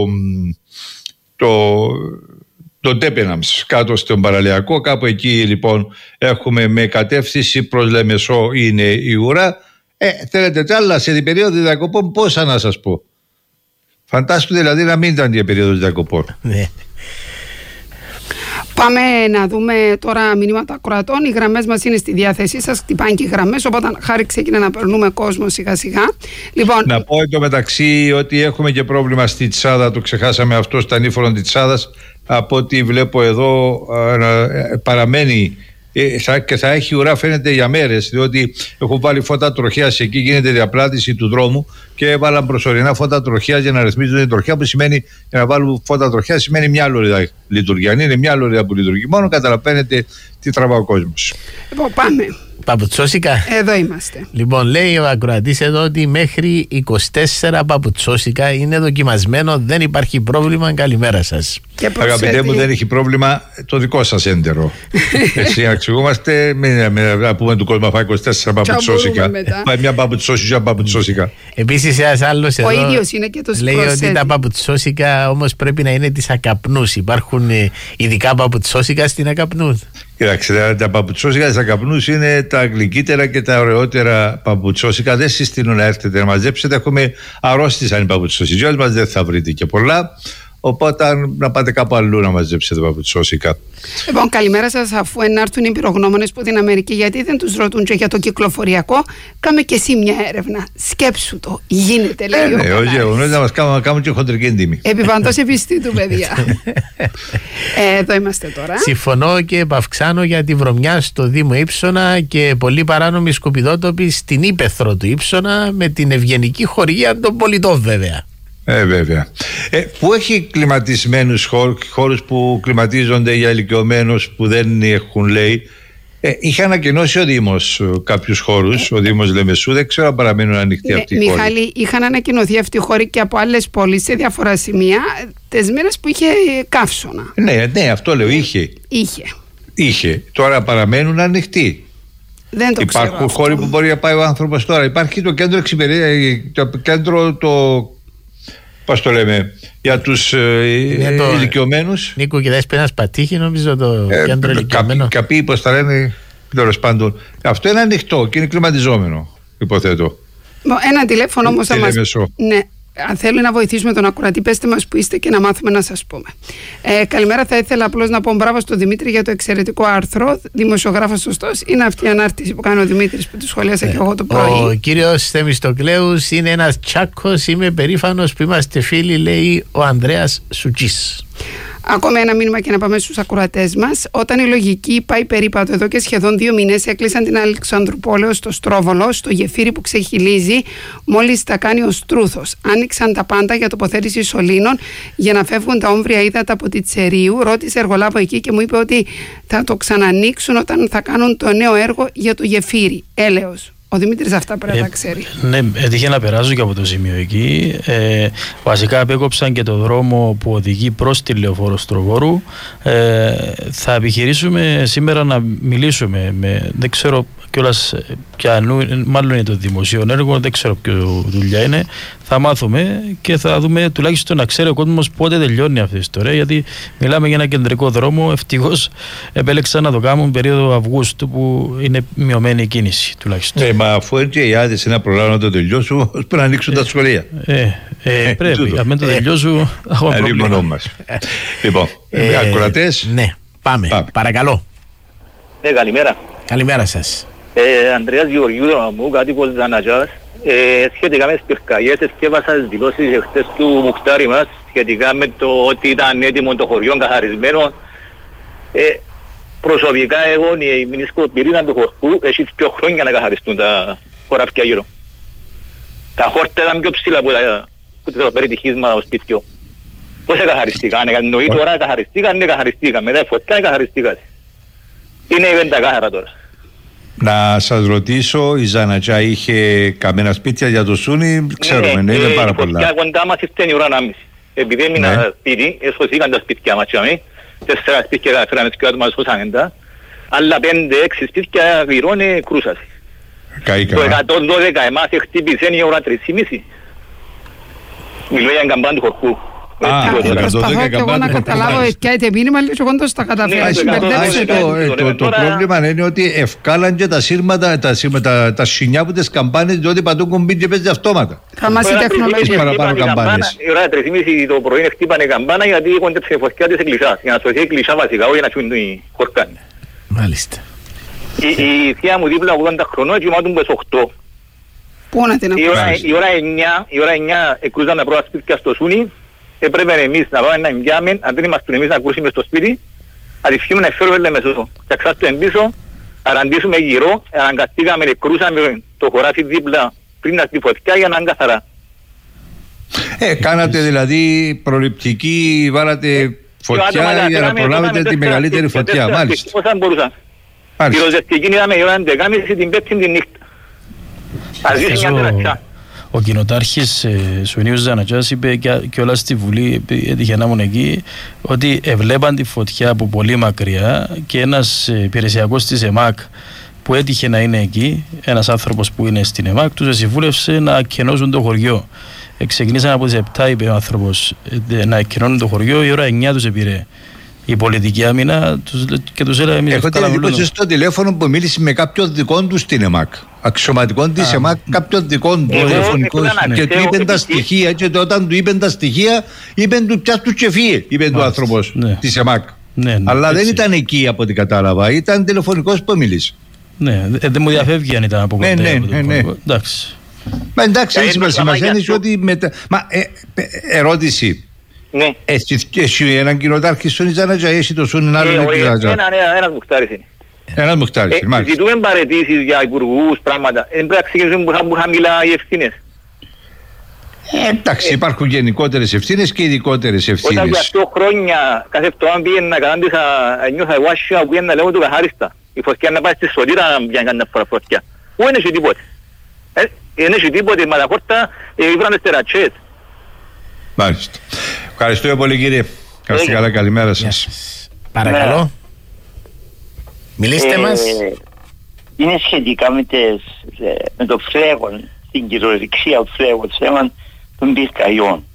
[SPEAKER 7] το Τέπεναμς, κάτω στον παραλιακό. Κάπου εκεί λοιπόν έχουμε με κατεύθυνση προς Λεμεσό είναι η ουρά. Θέλετε κι άλλα σε περίοδο διακοπών, πόσα να σας πω. Φαντάστου δηλαδή να μην ήταν για περίοδο διακοπών. Ναι.
[SPEAKER 10] Πάμε να δούμε τώρα μηνύματα ακροατών. Οι γραμμές μας είναι στη διάθεσή σας. Χτυπάνε και οι γραμμές. Οπότε, Χάρη, ξεκινά να περνούμε κόσμο σιγά-σιγά. Λοιπόν,
[SPEAKER 7] να πω εντωμεταξύ ότι έχουμε και πρόβλημα στη Τσάδα. Το ξεχάσαμε αυτό, στα ανήφορον της Τσάδας. Από ό,τι βλέπω εδώ, παραμένει και θα έχει ουρά, φαίνεται, για μέρες, διότι έχουν βάλει φώτα τροχιάς εκεί, γίνεται διαπλάτηση του δρόμου και έβαλαν προσωρινά φώτα τροχιάς για να ρυθμίζουν την τροχιά, που σημαίνει, για να βάλουν φώτα τροχιάς σημαίνει μια λωρίδα λειτουργεί. Αν είναι μια λωρίδα που λειτουργεί μόνο, καταλαβαίνετε τι τραβά ο κόσμος.
[SPEAKER 10] Λοιπόν, πάμε.
[SPEAKER 8] Παπουτσόσικα.
[SPEAKER 10] Εδώ είμαστε.
[SPEAKER 8] Λοιπόν, λέει ο ακροατής εδώ ότι μέχρι 24 παπουτσόσικα είναι δοκιμασμένο, δεν υπάρχει πρόβλημα. Καλημέρα σας.
[SPEAKER 7] Αγαπητέ μου, δεν έχει πρόβλημα το δικό σας έντερο. Έτσι, αξιούμαστε, να πούμε του κόσμου, πάει 24 παπουτσόσικα. Πάει μια παπουτσόσικα, παπουτσόσικα.
[SPEAKER 8] Επίσης, ένας άλλος εδώ
[SPEAKER 10] ο ίδιος είναι και το
[SPEAKER 8] λέει ότι τα παπουτσόσικα όμως πρέπει να είναι της ακαπνούς. Υπάρχουν ειδικά παπουτσόσικα στην ακαπνούς.
[SPEAKER 7] Κοιτάξτε, τα παπουτσόσικα της ακαπνούς είναι τα γλυκύτερα και τα ωραιότερα παπουτσόσικα. Δεν συστήνω να έρθετε να μαζέψετε. Έχουμε αρρώστησαν οι παπουτσόσικες μας, δεν θα βρείτε και πολλά. Οπότε να πάτε κάπου αλλού να μαζέψετε παπουτσόσικα.
[SPEAKER 10] Λοιπόν, καλημέρα σας. Αφού ενάρθουν οι πυρογνώμονες από την Αμερική, γιατί δεν τους ρωτούν και για το κυκλοφοριακό, κάμε και εσύ μια έρευνα. Σκέψου το. Γίνεται, λέει.
[SPEAKER 7] Ναι, όχι, εγώ να μας κάνουμε και χοντρική τιμή.
[SPEAKER 10] Επιπαντός επιστήτου, παιδιά. Εδώ είμαστε τώρα.
[SPEAKER 8] Συμφωνώ και επαυξάνω για τη βρωμιά στο Δήμο Ύψωνα και πολύ παράνομη σκουπιδότοπη στην ύπαιθρο του Ύψωνα, με την ευγενική χορηγία των πολιτών, βέβαια.
[SPEAKER 7] Βέβαια. Που έχει κλιματισμένους χώρους που κλιματίζονται για ηλικιωμένους που δεν έχουν, λέει. Είχε ανακοινώσει ο Δήμος κάποιους χώρους, ο Δήμος Λεμεσού, δεν ξέρω αν παραμένουν ανοιχτοί αυτοί οι χώροι.
[SPEAKER 10] Μιχάλη, είχαν ανακοινωθεί αυτοί οι χώροι και από άλλες πόλεις σε διάφορα σημεία, τις μέρες που είχε καύσωνα.
[SPEAKER 7] Ναι, αυτό λέω, είχε. είχε. Τώρα παραμένουν ανοιχτοί.
[SPEAKER 10] Δεν το
[SPEAKER 7] υπάρχουν χώροι που μπορεί να πάει ο άνθρωπος τώρα. Υπάρχει το κέντρο το κέντρο πώς το λέμε, για τους ηλικιωμένους.
[SPEAKER 8] Νίκο και δες πένας πατήχη, νομίζω το κέντρο ηλικιωμένο.
[SPEAKER 7] Κάποιοι, πώς τα λένε, τέλος πάντων. Αυτό είναι ανοιχτό και είναι κλιματιζόμενο, υποθέτω.
[SPEAKER 10] Ένα τηλέφωνο όμως θα μας... Ναι. Αν θέλει να βοηθήσουμε τον ακροατή, πέστε μας που είστε και να μάθουμε να σας πούμε. Καλημέρα, θα ήθελα απλώς να πω μπράβο στον Δημήτρη για το εξαιρετικό άρθρο. Δημοσιογράφος σωστός. Είναι αυτή η ανάρτηση που κάνει ο Δημήτρης που του σχολίασα και εγώ το πρωί.
[SPEAKER 8] Ο κύριος Θεμιστοκλέους είναι ένας Τσάκος. Είμαι περήφανος που είμαστε φίλοι, λέει ο Ανδρέας Σουτσής.
[SPEAKER 10] Ακόμη ένα μήνυμα και να πάμε στους ακροατές μας. Όταν η λογική πάει περίπατο, εδώ και σχεδόν 2 μήνες έκλεισαν την Αλεξανδρουπόλεω στο Στρόβολο, στο γεφύρι που ξεχυλίζει, μόλις τα κάνει ο Στρούθος. Άνοιξαν τα πάντα για τοποθέτηση σωλήνων για να φεύγουν τα όμβρια ύδατα από τη Τσερίου. Ρώτησε εργολάβο εκεί και μου είπε ότι θα το ξανανοίξουν όταν θα κάνουν το νέο έργο για το γεφύρι. Έλεος. Ο Δημήτρης αυτά πρέπει να ξέρει.
[SPEAKER 9] Ναι, έτυχε να περάσω και από το σημείο εκεί. Βασικά απέκοψαν και το δρόμο που οδηγεί προς τη Λεωφόρο Στροβόρου. Θα επιχειρήσουμε σήμερα να μιλήσουμε δεν ξέρω κιόλας μάλλον είναι το δημοσίο έργο, δεν ξέρω ποιο δουλειά είναι. Θα μάθουμε και θα δούμε, τουλάχιστον να ξέρει ο κόσμος πότε τελειώνει αυτή η ιστορία, γιατί μιλάμε για ένα κεντρικό δρόμο. Ευτυχώς επέλεξαν να το κάνουν περίοδο Αυγούστου που είναι μειωμένη η κίνηση τουλάχιστον.
[SPEAKER 7] Μα αφού έτσι οι άδειες είναι να προλάβουν να το τελειώσουν, πρέπει να ανοίξουν τα σχολεία.
[SPEAKER 9] Πρέπει, αν δεν το τελειώσουν θα έχουμε πρόβλημα.
[SPEAKER 7] Λοιπόν, ακροατές.
[SPEAKER 8] Ναι, πάμε. Παρακαλώ.
[SPEAKER 11] Καλημέρα.
[SPEAKER 8] Καλημέρα σας.
[SPEAKER 11] Ανδρέας Γεωργιού μου, κάτοικος Ζανατζάς. Σχετικά με τις πυρκαγιές, σκέφασα τις δηλώσεις εχθές του Μουχτάρη μας σχετικά με το ότι ήταν έτοιμο το χωριό καθαρισμένο. Προσωπικά εγώ η μηνισκοπυρίδα του χορκού έχει 2 χρόνια να καθαριστούν τα χωράφια γύρω. Τα χόρτα ήταν πιο ψηλά από το περιτυχίσμα στο σπίτιο. Πώς καθαριστήκαν, εννοεί τώρα καθαριστήκαν, μετά η φωτιά καθαριστήκαν. Είναι η βεντακάθαρα τώρα.
[SPEAKER 7] Να σας ρωτήσω, η Ζανατζά είχε καμένα σπίτια για το Σούνι, ξέρουμε, είναι πάρα πολλά.
[SPEAKER 11] Η φωτιά κοντά μας ήρθε η ώρα 1,5. Επειδή έμεινα σπίτι, έσχοσήκαν τα σπίτια μας, 4 σπίτια καταφέραμε και άτομα σώσανε τα, αλλά 5-6 σπίτια γυρώνε κρούσας. Το 112 εμάς χτύπησε η ώρα 3,5. Μιλώ για καμπάν του χορκού.
[SPEAKER 10] Προσπαθώ και εγώ να καταλάβω και μήνυμα λίγο και εγώ το στα καταφέρω.
[SPEAKER 7] Το πρόβλημα είναι ότι ευκάλαν και τα σύρματα, τα σινιά που τις καμπάνες, διότι παντού κομπίν και παίζει αυτόματα.
[SPEAKER 10] Θα μας η τεχνολογία.
[SPEAKER 7] Παραπάνω καμπάνες.
[SPEAKER 11] Η ώρα 3,5 το πρωί χτύπανε καμπάνα γιατί κόντεψε η φωτιά της εκκλησιάς. Για να σωθεί η εκκλησιά βασικά, όχι να σιούν οι χορκάνοι.
[SPEAKER 8] Μάλιστα.
[SPEAKER 11] Η θεία μου δίπλα 80 χρονών και κοιμάτουν πες 8.
[SPEAKER 10] Πού να την ακούσεις.
[SPEAKER 11] Η ώρα 9 εκρούζαμε πρώτα σπίτια στο Σούνι. Έπρεπε εμείς να πάμε να εγγυάμε, αν δεν είμαστε εμείς να ακούσουμε στο σπίτι, αδειφθούμε να φέρουμε Λεμεσό. Και εξάστον πίσω, αραντήσουμε γύρω, αναγκαστήκαμε και κρούσαμε το χωράφι δίπλα πριν να στη φωτιά για να είναι καθαρά.
[SPEAKER 7] Κάνατε δηλαδή προληπτική, βάλατε φωτιά για να προλάβετε τη μεγαλύτερη φωτιά, μάλιστα.
[SPEAKER 11] Όσα μπορούσαν. Η ροζευτική είδαμε η ώρα 11.30 την Πέμπτη τη νύχτα. Ας ζήσει μια τερατσιά.
[SPEAKER 9] Ο κοινοτάρχης Σουνίου Ζανατζάς είπε και όλα στη Βουλή, έτυχε να ήμουν εκεί, ότι ευλέπαν τη φωτιά από πολύ μακριά και ένας υπηρεσιακός της ΕΜΑΚ που έτυχε να είναι εκεί, ένας άνθρωπος που είναι στην ΕΜΑΚ, τους συμβούλευσε να εκκενώσουν το χωριό. Ξεκινήσαν από τις 7, είπε ο άνθρωπος, να εκκενώνουν το χωριό, η ώρα 9 τους επήρε η πολιτική άμυνα και τους έλεγα εμείς.
[SPEAKER 7] Έχω την εντύπωση στο τηλέφωνο που μίλησε με κάποιον δικό του στην ΕΜΑΚ. Αξιωματικών της ΕΜΑΚ, κάποιον δικό του τηλεφωνικό. Και του είπαν τα στοιχεία. Και όταν του είπαν τα στοιχεία, είπαν του πια του και φύγε, είπε του άνθρωπος της ΕΜΑΚ. Αλλά δεν ήταν εκεί από ό,τι κατάλαβα. Ήταν τηλεφωνικός που μίλησε.
[SPEAKER 9] Ναι, δεν μου διαφεύγει αν ήταν από κοντά.
[SPEAKER 7] Ναι.
[SPEAKER 9] Εντάξει.
[SPEAKER 7] Μα εντάξει, σημαίνει ότι μετά. Μα ερώτηση.
[SPEAKER 11] Ναι.
[SPEAKER 7] Εσύ έναν κοινοτάρχη στον Ζανατζά, εσύ το Σούνι άλλον Ζανατζά.
[SPEAKER 11] Ένας Μουχτάρης είναι.
[SPEAKER 7] Ένας Μουχτάρης, μάλιστα.
[SPEAKER 11] Ζητούμε παραιτήσεις για υπουργούς, πράγματα. Δεν πρέπει να ξεκινήσουμε που χαμηλά οι ευθύνες.
[SPEAKER 7] Εντάξει, υπάρχουν γενικότερες ευθύνες και ειδικότερες ευθύνες.
[SPEAKER 11] Όταν για 8 χρόνια κάθε εβδομάδα πήγαινε να κατάντησα, νιώθα εγώ άσχημα που πήγαινε να λέω του καθάριστα. Η φωτιά να πάει στη σωτήρα να πιάνε κανένα φορά φωτιά. Πού είναι τίποτε. Δεν έχει τίποτε, μα τα χόρτα ήβρανε στερατσές.
[SPEAKER 7] Μάλιστα. Ευχαριστώ πολύ κύριε. Καλημέρα σας.
[SPEAKER 8] Παρακαλώ. Μιλήστε μας.
[SPEAKER 12] Είναι σχετικά με το φλέγον, την κυριολεξία φλέγον, το θέμα των πυρκαγιών.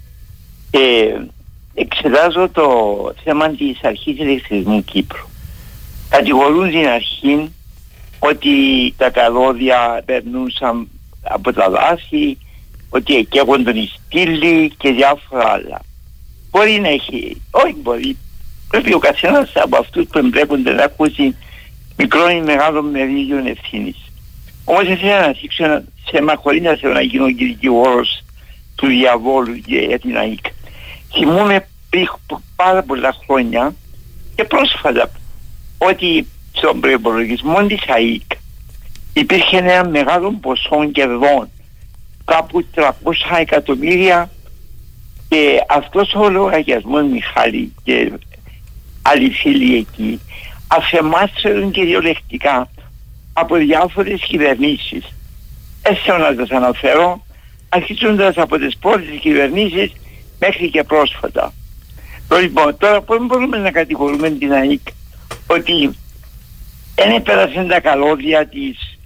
[SPEAKER 12] Εξετάζω το θέμα της αρχής ηλεκτρισμού Κύπρου. Κατηγορούν την αρχή ότι τα καλώδια περνούσαν από τα δάση, ότι εκαίγονταν οι στήλοι και διάφορα άλλα. Μπορεί να έχει, όχι μπορεί, πρέπει ο καθένας από αυτούς που εμπλέκονται να ακούσει μικρό ή μεγάλο μερίδιο ευθύνης. Όμως ήθελα να δείξω ένα θέμα χωρίς να θέλω να γίνω δικηγόρος του διαβόλου για την ΑΕΚ. Θυμούμαι πριν πάρα πολλά χρόνια και πρόσφατα ότι στον προϋπολογισμό της ΑΕΚ υπήρχε ένα μεγάλο ποσό κερδών, κάπου 300 εκατομμύρια, και αυτός ο λογαριασμός, Μιχάλη και άλλοι φίλοι εκεί, αφεμάστρουν κυριολεκτικά από διάφορες κυβερνήσεις. Θέλω να σας αναφέρω, αρχίζοντας από τις πρώτες κυβερνήσεις μέχρι και πρόσφατα. Λοιπόν, τώρα πώς μπορούμε να κατηγορούμε την ΑΕΚ ότι δεν έπερασαν τα καλώδια της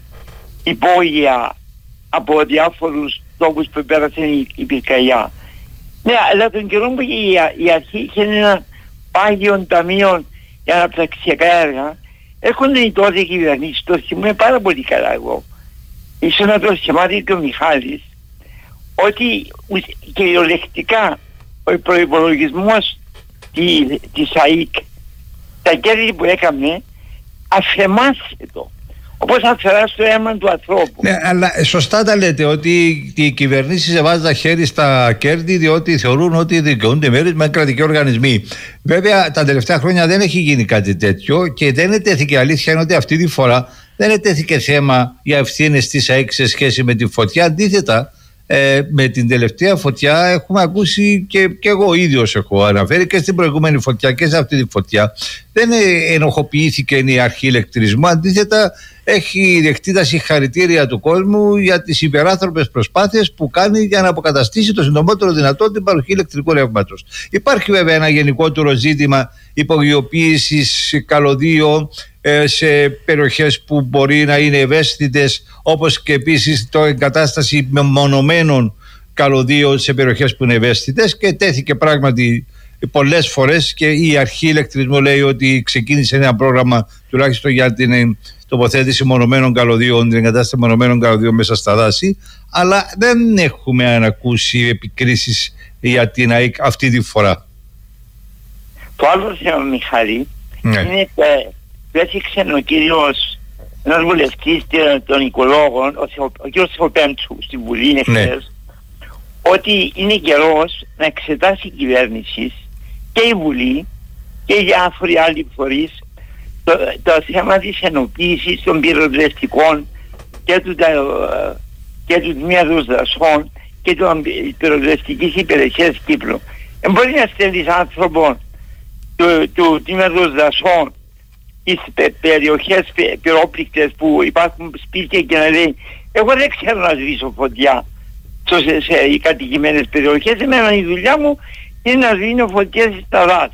[SPEAKER 12] υπόγεια από διάφορους τόπους που πέρασε η πυρκαγιά. Ναι, αλλά τον καιρό που η αρχή είχε ένα πάγιο ταμείο για αναπτυξιακά έργα, έρχονται οι τότε κυβερνήσεις, το θυμούμαι πάρα πολύ καλά εγώ. Ίσως να το σχημάτισε και ο Μιχάλης, ότι κυριολεκτικά ο προϋπολογισμός της ΑΕΚ, τα κέρδη που έκαμε, αφεμάστε το. Όπως αφαιρά στο αίμα του ανθρώπου.
[SPEAKER 7] Ναι, αλλά σωστά τα λέτε ότι οι κυβερνήσεις βάζουν τα χέρια στα κέρδη διότι θεωρούν ότι δικαιούνται μέρες με κρατικοί οργανισμοί. Βέβαια τα τελευταία χρόνια δεν έχει γίνει κάτι τέτοιο και δεν ετέθηκε, αλήθεια είναι ότι αυτή τη φορά δεν ετέθηκε θέμα για ευθύνες της ΑΕΚ σε σχέση με τη φωτιά. Αντίθετα, με την τελευταία φωτιά έχουμε ακούσει και εγώ ίδιος έχω αναφέρει και στην προηγούμενη φωτιά και σε αυτή τη φωτιά. Δεν ενοχοποιήθηκε η αρχή ηλεκτρισμού, αντίθετα έχει δεχτεί τα συγχαρητήρια του κόσμου για τις υπεράνθρωπες προσπάθειες που κάνει για να αποκαταστήσει το συντομότερο δυνατό την παροχή ηλεκτρικού ρεύματος. Υπάρχει βέβαια ένα γενικότερο ζήτημα υπογειοποίησης καλωδίων σε περιοχές που μπορεί να είναι ευαίσθητες, όπως και επίσης το εγκατάσταση μεμονωμένων καλωδίων σε περιοχές που είναι ευαίσθητες, και τέθηκε πράγματι πολλές φορές και η αρχή ηλεκτρισμού λέει ότι ξεκίνησε ένα πρόγραμμα τουλάχιστον για την τοποθέτηση μονομένων καλωδίων, την εγκατάσταση μονομένων καλωδίων μέσα στα δάση, αλλά δεν έχουμε ανακούσει επικρίσεις για την ΑΕΚ αυτή τη φορά.
[SPEAKER 12] Το άλλο θέμα, Μιχάλη, είναι που έθιξε ο κύριος, ένας βουλευτής των οικολόγων, ο κύριος Θεοπέμπτου στη Βουλή είναι χθες, ότι είναι καιρός να εξετάσει η κυβέρνηση και η Βουλή και οι διάφοροι άλλοι φορείς το θέμα της ενοποίησης των πυροσβεστικών και του τμήματος δασών και των πυροσβεστικής υπηρεσίας Κύπρου. Δεν μπορεί να στέλνεις άνθρωπο του τμήματος δασών στις περιοχές πυρόπληκτες που υπάρχουν σπίτια και να λέει εγώ δεν ξέρω να σβήσω φωτιά σε κατοικημένες περιοχές, εμένα η δουλειά μου είναι να σβήνω φωτιές στα δάση.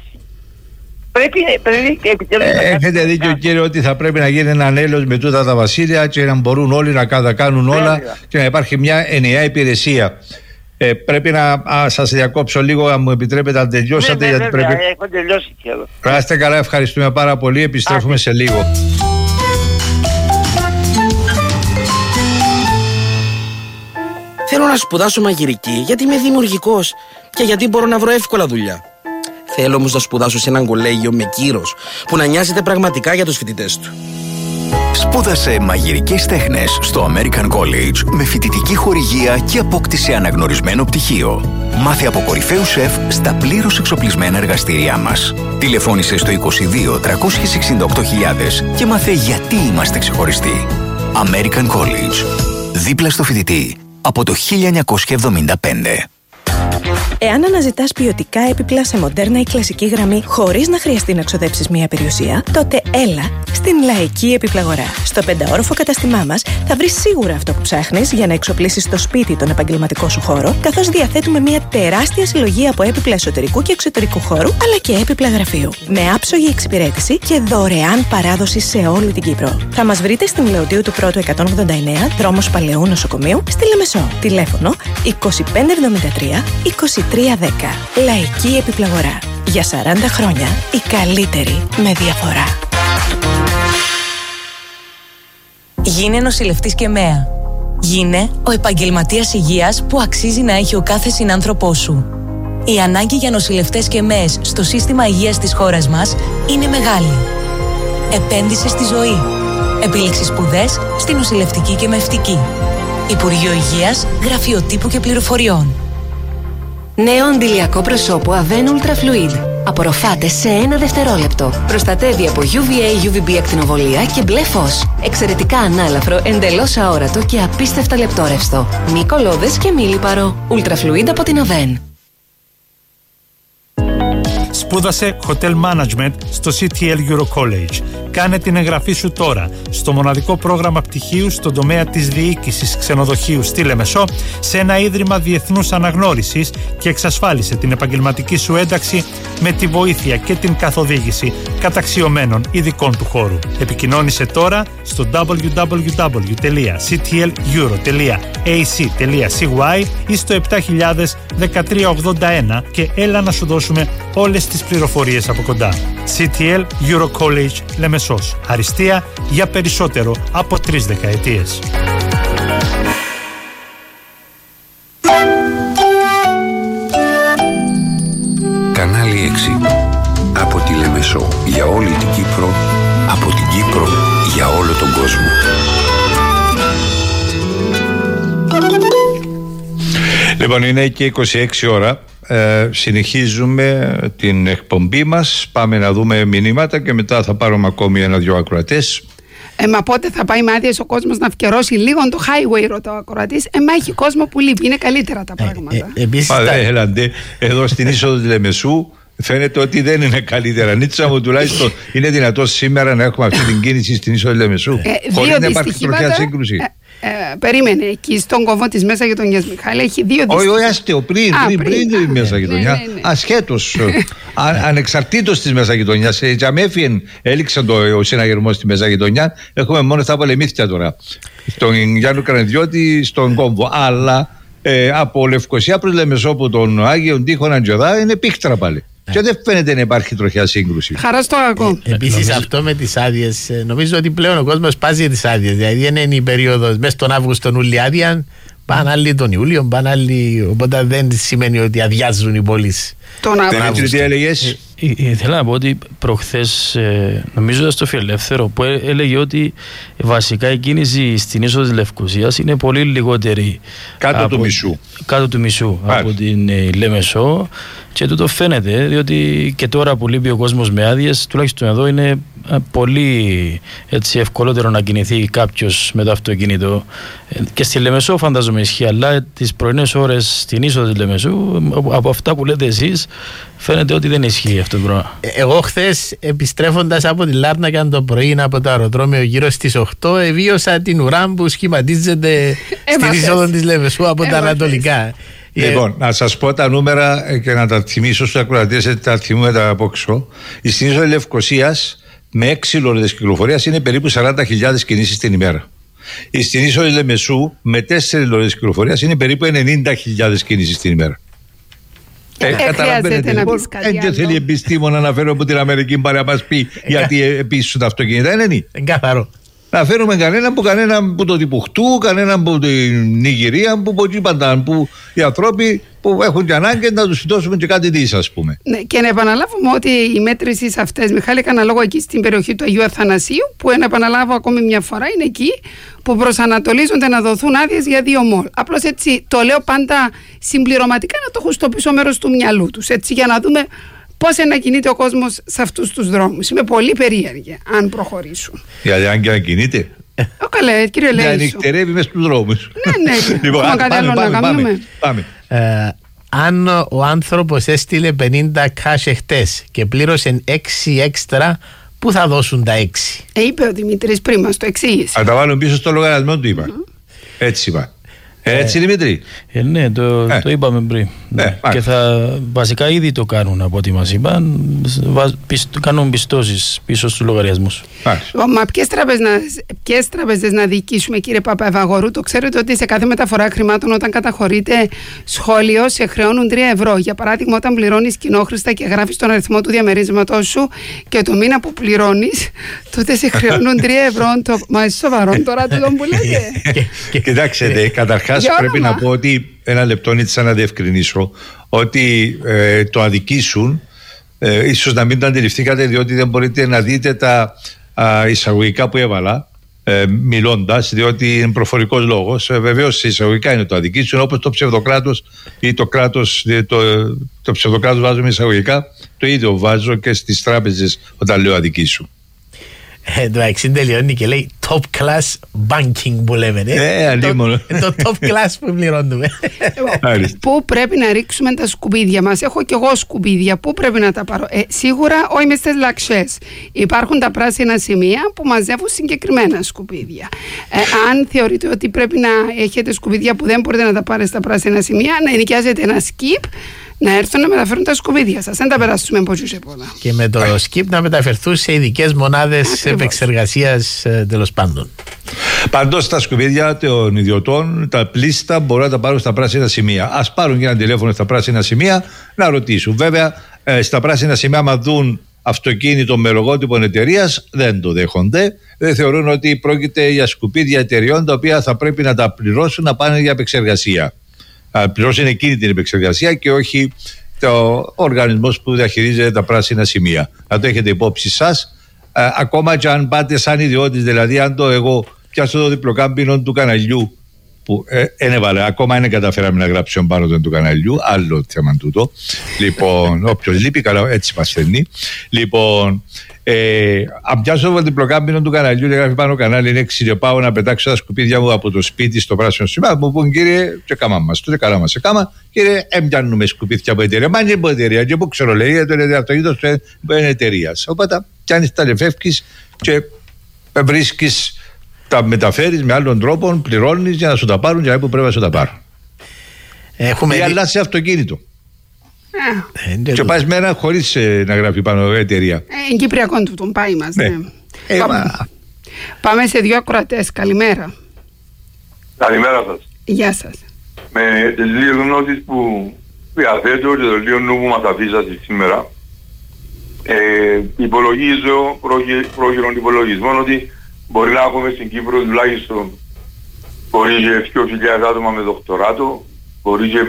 [SPEAKER 7] Έχετε δίκιο κύριε ότι θα πρέπει να γίνει ένα έλεος με τούτα τα βασίλεια και να μπορούν όλοι να κάνουν όλα και να υπάρχει μια ενιαία υπηρεσία. Πρέπει να σας διακόψω λίγο, αν μου επιτρέπετε, αν τελειώσατε.
[SPEAKER 12] Ναι, βέβαια, έχω τελειώσει και εδώ.
[SPEAKER 7] Να είστε καλά, ευχαριστούμε πάρα πολύ, επιστρέφουμε σε λίγο.
[SPEAKER 13] Θέλω να σπουδάσω μαγειρική γιατί είμαι δημιουργικός και γιατί μπορώ να βρω εύκολα δουλειά. Θέλω όμως να σπουδάσω σε έναν κολέγιο με κύρος που να νοιάζεται πραγματικά για τους φοιτητές του.
[SPEAKER 14] Σπούδασε μαγειρικές τέχνες στο American College με φοιτητική χορηγία και απόκτησε αναγνωρισμένο πτυχίο. Μάθε από κορυφαίους σεφ στα πλήρως εξοπλισμένα εργαστήριά μας. Τηλεφώνησε στο 22 368.000 και μάθε γιατί είμαστε ξεχωριστοί. American College. Δίπλα στο φοιτητή από το 1975.
[SPEAKER 15] Εάν αναζητάς ποιοτικά έπιπλα σε μοντέρνα ή κλασική γραμμή χωρίς να χρειαστεί να ξοδέψεις μία περιουσία, τότε έλα στην Λαϊκή Επιπλαγορά. Στο 5όροφο κατάστημά μας θα βρεις σίγουρα αυτό που ψάχνεις για να εξοπλίσεις το σπίτι τον επαγγελματικό σου χώρο, καθώς διαθέτουμε μια τεράστια συλλογή από έπιπλα εσωτερικού και εξωτερικού χώρου, αλλά και έπιπλα γραφείου. Με άψογη εξυπηρέτηση και δωρεάν παράδοση σε όλη την Κύπρο. Θα μας βρείτε στην Λεωτίου του Πρώτου 189, δρόμος Παλαιού Νοσοκομείου, στη Λεμεσό. Τηλέφωνο 2573 2310. Λαϊκή Επιπλαγορά. Για 40 χρόνια η καλύτερη με διαφορά.
[SPEAKER 3] Γίνε νοσηλευτής και ΜΕΑ. Γίνε ο επαγγελματίας υγείας που αξίζει να έχει ο κάθε συνάνθρωπός σου. Η ανάγκη για νοσηλευτές και ΜΕΕΣ στο σύστημα υγείας της χώρας μας είναι μεγάλη. Επένδυσε στη ζωή. Επίλεξε σπουδές στη νοσηλευτική και μευτική. Υπουργείο Υγείας, Γραφείο Τύπου και Πληροφοριών.
[SPEAKER 4] Νέο αντιλιακό προσώπου Avène Ultra Fluid. Απορροφάται σε 1 δευτερόλεπτο. Προστατεύει από UVA-UVB ακτινοβολία και μπλε φως. Εξαιρετικά ανάλαφρο, εντελώς αόρατο και απίστευτα λεπτόρευστο. Μη κολώδες και μη λιπαρό. Ultra Fluid από την Avène.
[SPEAKER 16] Σπούδασε Hotel Management στο CTL Euro College. Κάνε την εγγραφή σου τώρα στο μοναδικό πρόγραμμα πτυχίου στον τομέα της διοίκησης ξενοδοχείου στη Λεμεσό σε ένα ίδρυμα διεθνούς αναγνώρισης και εξασφάλισε την επαγγελματική σου ένταξη με τη βοήθεια και την καθοδήγηση καταξιωμένων ειδικών του χώρου. Επικοινώνησε τώρα στο www.ctleuro.ac.cy ή στο 7000-1381 και έλα να σου δώσουμε όλες τις πληροφορίες από κοντά. CTL Euro College Λεμεσός. Αριστεία για περισσότερο από 3 δεκαετίες.
[SPEAKER 5] Κανάλι 6. Από τη Λεμεσό για όλη την Κύπρο, από την Κύπρο για όλο τον κόσμο.
[SPEAKER 7] Λοιπόν, είναι και 26 ώρα. Συνεχίζουμε την εκπομπή μας. Πάμε να δούμε μηνύματα και μετά θα πάρουμε ακόμη 1-2 ακροατές.
[SPEAKER 10] Μα πότε θα πάει με άδειες ο κόσμος να αφιερώσει λίγο το highway, ρωτά ο ακροατής. Μα έχει κόσμο που λείπει, είναι καλύτερα τα πράγματα.
[SPEAKER 7] Έλαντε, εδώ στην είσοδο της Λεμεσού φαίνεται ότι δεν είναι καλύτερα. Νίτσα μου, τουλάχιστον είναι δυνατό σήμερα να έχουμε αυτή την κίνηση στην είσοδο της Λεμεσού χωρίς να υπάρχει τροχιά σύγκρουση.
[SPEAKER 10] Περίμενε, εκεί στον κομβό της Μέσα Γειτονιάς, Μιχάλη, έχει 2 δυστυχήματα.
[SPEAKER 7] Όχι, άστιο, πριν τη Μέσα Γειτονιά. Ασχέτως, ανεξαρτήτως της Μέσα Γειτονιάς. Τζαμέφιεν έληξαν ο συναγερμός στη Μέσα Γειτονιά. Έχουμε μόνο τα πολεμήθια τώρα. Στον Γιάννου Καρανδιώτη, στον κόμβο. Αλλά από Λευκοσία προς Λεμεσό, που τον Άγιον Τείχον Αντζοδά είναι πίχτρα πάλι. Και δεν φαίνεται να υπάρχει τροχιά σύγκρουση.
[SPEAKER 10] Χαρά στο κακό.
[SPEAKER 8] Επίσης αυτό με τις άδειες, νομίζω ότι πλέον ο κόσμος πάζει τις άδειες. Δηλαδή δεν είναι η περίοδος μέσα στον Αύγουστο ούλη άδεια, πάνε άλλοι τον Ιούλιο, πάνε άλλοι. Οπότε δεν σημαίνει ότι αδειάζουν οι πόλεις.
[SPEAKER 7] Τι έλεγες?
[SPEAKER 9] Ήθελα να πω ότι προχθές, νομίζω στο Φιλελεύθερο, που έλεγε ότι βασικά η κίνηση στην είσοδο της Λευκοσίας είναι πολύ λιγότερη
[SPEAKER 7] κάτω του μισού.
[SPEAKER 9] Κάτω του μισού από την Λεμεσό. Και τούτο φαίνεται, διότι και τώρα που λείπει ο κόσμος με άδειες, τουλάχιστον εδώ είναι πολύ έτσι, ευκολότερο να κινηθεί κάποιος με το αυτοκίνητο. Και στη Λεμεσό φαντάζομαι ισχύει, αλλά τις πρωινές ώρες στην είσοδο της Λεμεσού, από αυτά που λέτε εσείς, φαίνεται ότι δεν ισχύει αυτό το πράγμα.
[SPEAKER 8] Εγώ χθες, επιστρέφοντας από τη Λάρνακα το πρωί από το αεροδρόμιο γύρω στις 8, βίωσα την ουρά που σχηματίζεται στην είσοδο της Λεμεσού από τα ανατολικά.
[SPEAKER 7] Λοιπόν, να σας πω τα νούμερα και να τα θυμίσω στους ακροατές, γιατί τα θυμούμε τα απόξω. Η στην είσοδο Λευκοσίας με 6 λωρίδες κυκλοφορίας είναι περίπου 40.000 κινήσεις την ημέρα. Η στην είσοδο Λεμεσού με 4 λωρίδες κυκλοφορίας είναι περίπου 90.000 κινήσεις την ημέρα. Καταλαβαίνετε λοιπόν, δεν θέλει επιστήμονα να φέρω από την Αμερική παρά να μας πει γιατί επίσης τα αυτοκίνητα είναι
[SPEAKER 8] καθαρό.
[SPEAKER 7] Να φέρουμε κανέναν που το Τιπουχτού, κανέναν που την Νιγηρία, που οι άνθρωποι που έχουν και ανάγκη να τους δώσουμε και κάτι δις, ας πούμε.
[SPEAKER 10] Ναι, και να επαναλάβουμε ότι οι μέτρησεις αυτές, Μιχάλη, έκανα λόγο εκεί στην περιοχή του Αγίου Αθανασίου, που να επαναλάβω ακόμη μια φορά, είναι εκεί που προσανατολίζονται να δοθούν άδειες για 2 μολ. Απλώς έτσι το λέω πάντα συμπληρωματικά, να το έχουν στο πίσω μέρος του μυαλού τους, έτσι για να δούμε πώς να κινείται ο κόσμος σε αυτούς τους δρόμους. Είμαι πολύ περίεργη αν προχωρήσουν.
[SPEAKER 7] Γιατί αν και να κινείται.
[SPEAKER 10] Καλέ, κύριε Λέησο.
[SPEAKER 7] Να νυχτερεύει μες στους δρόμους.
[SPEAKER 10] Ναι.
[SPEAKER 7] Λοιπόν, πάμε.
[SPEAKER 8] Αν ο άνθρωπος έστειλε 50 cash εχτες και πλήρωσε 6 έξτρα, πού θα δώσουν τα 6?
[SPEAKER 10] Είπε ο Δημήτρης πριν, μας το εξήγησε.
[SPEAKER 7] Θα τα βάλουν πίσω στο λογαριασμό του, είπα. Έτσι είπα. Έτσι, Δημήτρη.
[SPEAKER 9] Ναι, το είπαμε πριν. Και βασικά ήδη το κάνουν από ό,τι μας είπαν. Κάνουν πιστώσεις πίσω στους λογαριασμούς.
[SPEAKER 10] Μα ποιες τράπεζες να διοικήσουμε, κύριε Παπαευαγορού? Το ξέρετε ότι σε κάθε μεταφορά χρημάτων, όταν καταχωρείται σχόλιο, σε χρεώνουν 3 ευρώ. Για παράδειγμα, όταν πληρώνεις κοινόχρηστα και γράφεις τον αριθμό του διαμερίσματός σου και το μήνα που πληρώνεις, τότε σε χρεώνουν 3 ευρώ. Μα είσαι σοβαρό τώρα τούτο που λέτε?
[SPEAKER 7] Κοιτάξτε, καταρχάς πρέπει να πω ότι ένα λεπτό έτσι να διευκρινίσω ότι το αδικήσουν ίσως να μην το αντιληφθήκατε, διότι δεν μπορείτε να δείτε τα εισαγωγικά που έβαλα μιλώντας, διότι είναι προφορικός λόγος. Βεβαίως εισαγωγικά είναι το αδικήσουν, όπως το ψευδοκράτος ή το κράτος, το ψευδοκράτος βάζουμε εισαγωγικά, το ίδιο βάζω και στις τράπεζες όταν λέω αδικήσουν.
[SPEAKER 8] Το αξίν τελειώνει και λέει top class banking που λέμε. Το top class που πληρώνουμε.
[SPEAKER 10] Πού πρέπει να ρίξουμε τα σκουπίδια μας? Έχω κι εγώ σκουπίδια. Πού πρέπει να τα πάρω? Σίγουρα όχι μες στις λαξές. Υπάρχουν τα πράσινα σημεία που μαζεύουν συγκεκριμένα σκουπίδια. Αν θεωρείτε ότι πρέπει να έχετε σκουπίδια που δεν μπορείτε να τα πάρετε στα πράσινα σημεία, να ενοικιάζετε ένα skip, να έρθουν να μεταφέρουν τα σκουπίδια σας. Δεν τα περάσουμε πόσο σε πολλά.
[SPEAKER 8] Και με το skip να μεταφερθούν σε ειδικές μονάδες επεξεργασίας, τέλος πάντων.
[SPEAKER 7] Παντός τα σκουπίδια των ιδιωτών, τα πλήστα μπορούν να τα πάρουν στα πράσινα σημεία. Ας πάρουν και ένα τηλέφωνο στα πράσινα σημεία να ρωτήσουν. Βέβαια, στα πράσινα σημεία, άμα δουν αυτοκίνητο με λογότυπο εταιρείας, δεν το δέχονται. Δεν θεωρούν ότι πρόκειται για σκουπίδια εταιρεών τα οποία θα πρέπει να τα πληρώσουν να πάνε για επεξεργασία. Πληρώσουν εκείνη την επεξεργασία και όχι το οργανισμός που διαχειρίζεται τα πράσινα σημεία. Να το έχετε υπόψη σας. Ακόμα και αν πάτε σαν ιδιώτης, δηλαδή αν εγώ πιάσω το διπλοκάμπινο του καναλιού που έβαλε, ακόμα δεν καταφέραμε να γράψουμε πάνω του καναλιού, άλλο θέμα τούτο. Λοιπόν, όποιος λείπει, καλά, έτσι μας φέρνει. Λοιπόν, αν πιάσω το διπλοκάμπινο του καναλιού και γράφει πάνω κανάλι 6 και πάω να πετάξω τα σκουπίδια μου από το σπίτι στο πράσινο σημείο, μου πούν κύριε, και κάμα μας, τότε καλά μας κάμα, κύριε, έμπιανουμε σκουπίδια από εταιρεία. Μα είναι από εταιρεία, και πού ξέρω, λέει, το αυτοκίνητο είναι εταιρεία. Οπότε πιάνεις τα λεφεύκεις και βρίσκεις, τα μεταφέρεις με άλλον τρόπο, πληρώνεις για να σου τα πάρουν για να που πρέπει να σου τα πάρουν. Ή αλλάζει αυτοκίνητο. Και πάει με ένα χωρίς να γράφει πάνω εταιρεία.
[SPEAKER 10] Εν Κυπριακό του τον πάει μας. Ναι. Πάμε σε 2 ακροατές. Καλημέρα.
[SPEAKER 17] Καλημέρα σας.
[SPEAKER 10] Γεια σας.
[SPEAKER 17] Με τις λίγες γνώσεις που διαθέτω και το λίγο νου που μας αφήσατε σήμερα, υπολογίζω πρόχειρον υπολογισμών ότι μπορεί να έχουμε στην Κύπρο τουλάχιστον μπορεί και 2.000 άτομα με δοκτοράτο, μπορεί και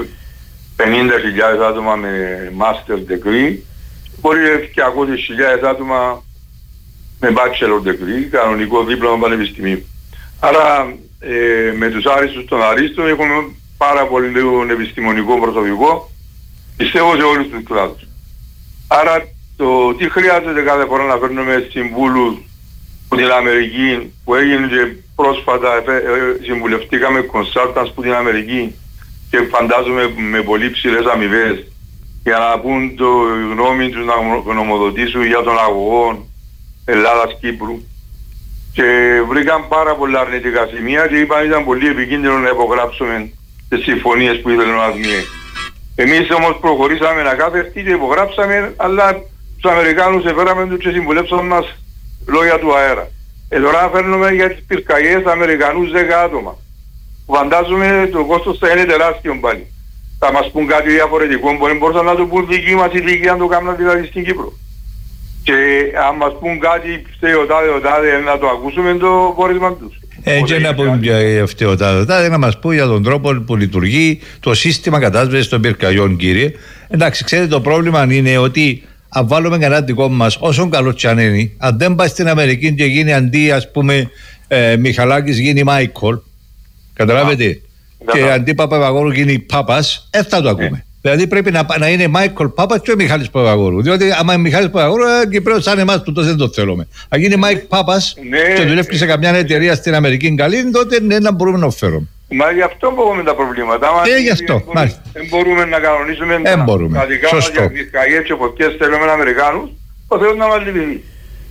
[SPEAKER 17] 50.000 άτομα με master degree, μπορεί και 200.000 άτομα με bachelor degree, κανονικό δίπλωμα πανεπιστημίου. Άρα με τους άριστους των αρίστων έχουμε πάρα πολύ λίγο επιστημονικό προσωπικό, πιστεύω σε όλους τους κλάδους. Άρα το τι χρειάζεται κάθε φορά να φέρνουμε συμβούλους από την Αμερική, που έγινε και πρόσφατα συμβουλευτήκαμε consultants που την Αμερική και φαντάζομαι με πολύ ψηλές αμοιβές για να πούν το γνώμη τους, να γνωμοδοτήσουν για τον αγωγό Ελλάδας-Κύπρου, και βρήκαν πάρα πολλά αρνητικά σημεία και είπαν ήταν πολύ επικίνδυνο να υπογράψουμε τις συμφωνίες που ήθελαν να δούμε. Εμείς όμως προχωρήσαμε να κάθεστη και υπογράψαμε, αλλά τους Αμερικάνους έφεραμε τους και συμβουλέψαν μας λόγια του αέρα. Τώρα φέρνουμε για τις πυρκαγιές Αμερικανούς 10 άτομα. Φαντάζομαι το κόστος θα είναι τεράστιο πάλι. Θα μας πούν κάτι διαφορετικό, μπορεί μπορούσαν να το πούν δικοί μας οι δικοί αν το κάνουν δηλαδή στην Κύπρο. Και αν μας πούν κάτι φταίει να το ακούσουμε το πόρισμα τους.
[SPEAKER 7] Έτσι να πούμε για φταίει να μας πούν για τον τρόπο που λειτουργεί το σύστημα κατάσβεσης των πυρκαγιών, κύριε. Εντάξει, ξέρετε το πρόβλημα είναι ότι αν βάλουμε κανένα δικό μας, όσο καλό κι αν είναι, αν δεν πάει στην Αμερική και γίνει αντί, ας πούμε, Μιχαλάκης γίνει Μάικολ, καταλάβετε, και αντί Παπαγόρου γίνει Πάπας, θα το ακούμε. Δηλαδή πρέπει να είναι Μάικολ Πάπας και ο Μιχάλης Παπαγόρου. Διότι άμα είναι Μιχάλης Παπαγόρου, Κυπρέος σαν εμάς που τόσο δεν το θέλουμε. Αν γίνει Μάικ Πάπας και δουλεύει σε καμιά εταιρεία στην Αμερική καλή, τότε ναι, να μπορούμε να φέρουμε.
[SPEAKER 17] Μα γι' αυτό έχουμε τα προβλήματα.
[SPEAKER 7] Γι' αυτό.
[SPEAKER 17] Δεν μπορούμε να κανονίσουμε τα δικά μας για τις καγιές και φωτιές θέλουμε Αμερικάνους, ο Θεός να μας λυπηθεί.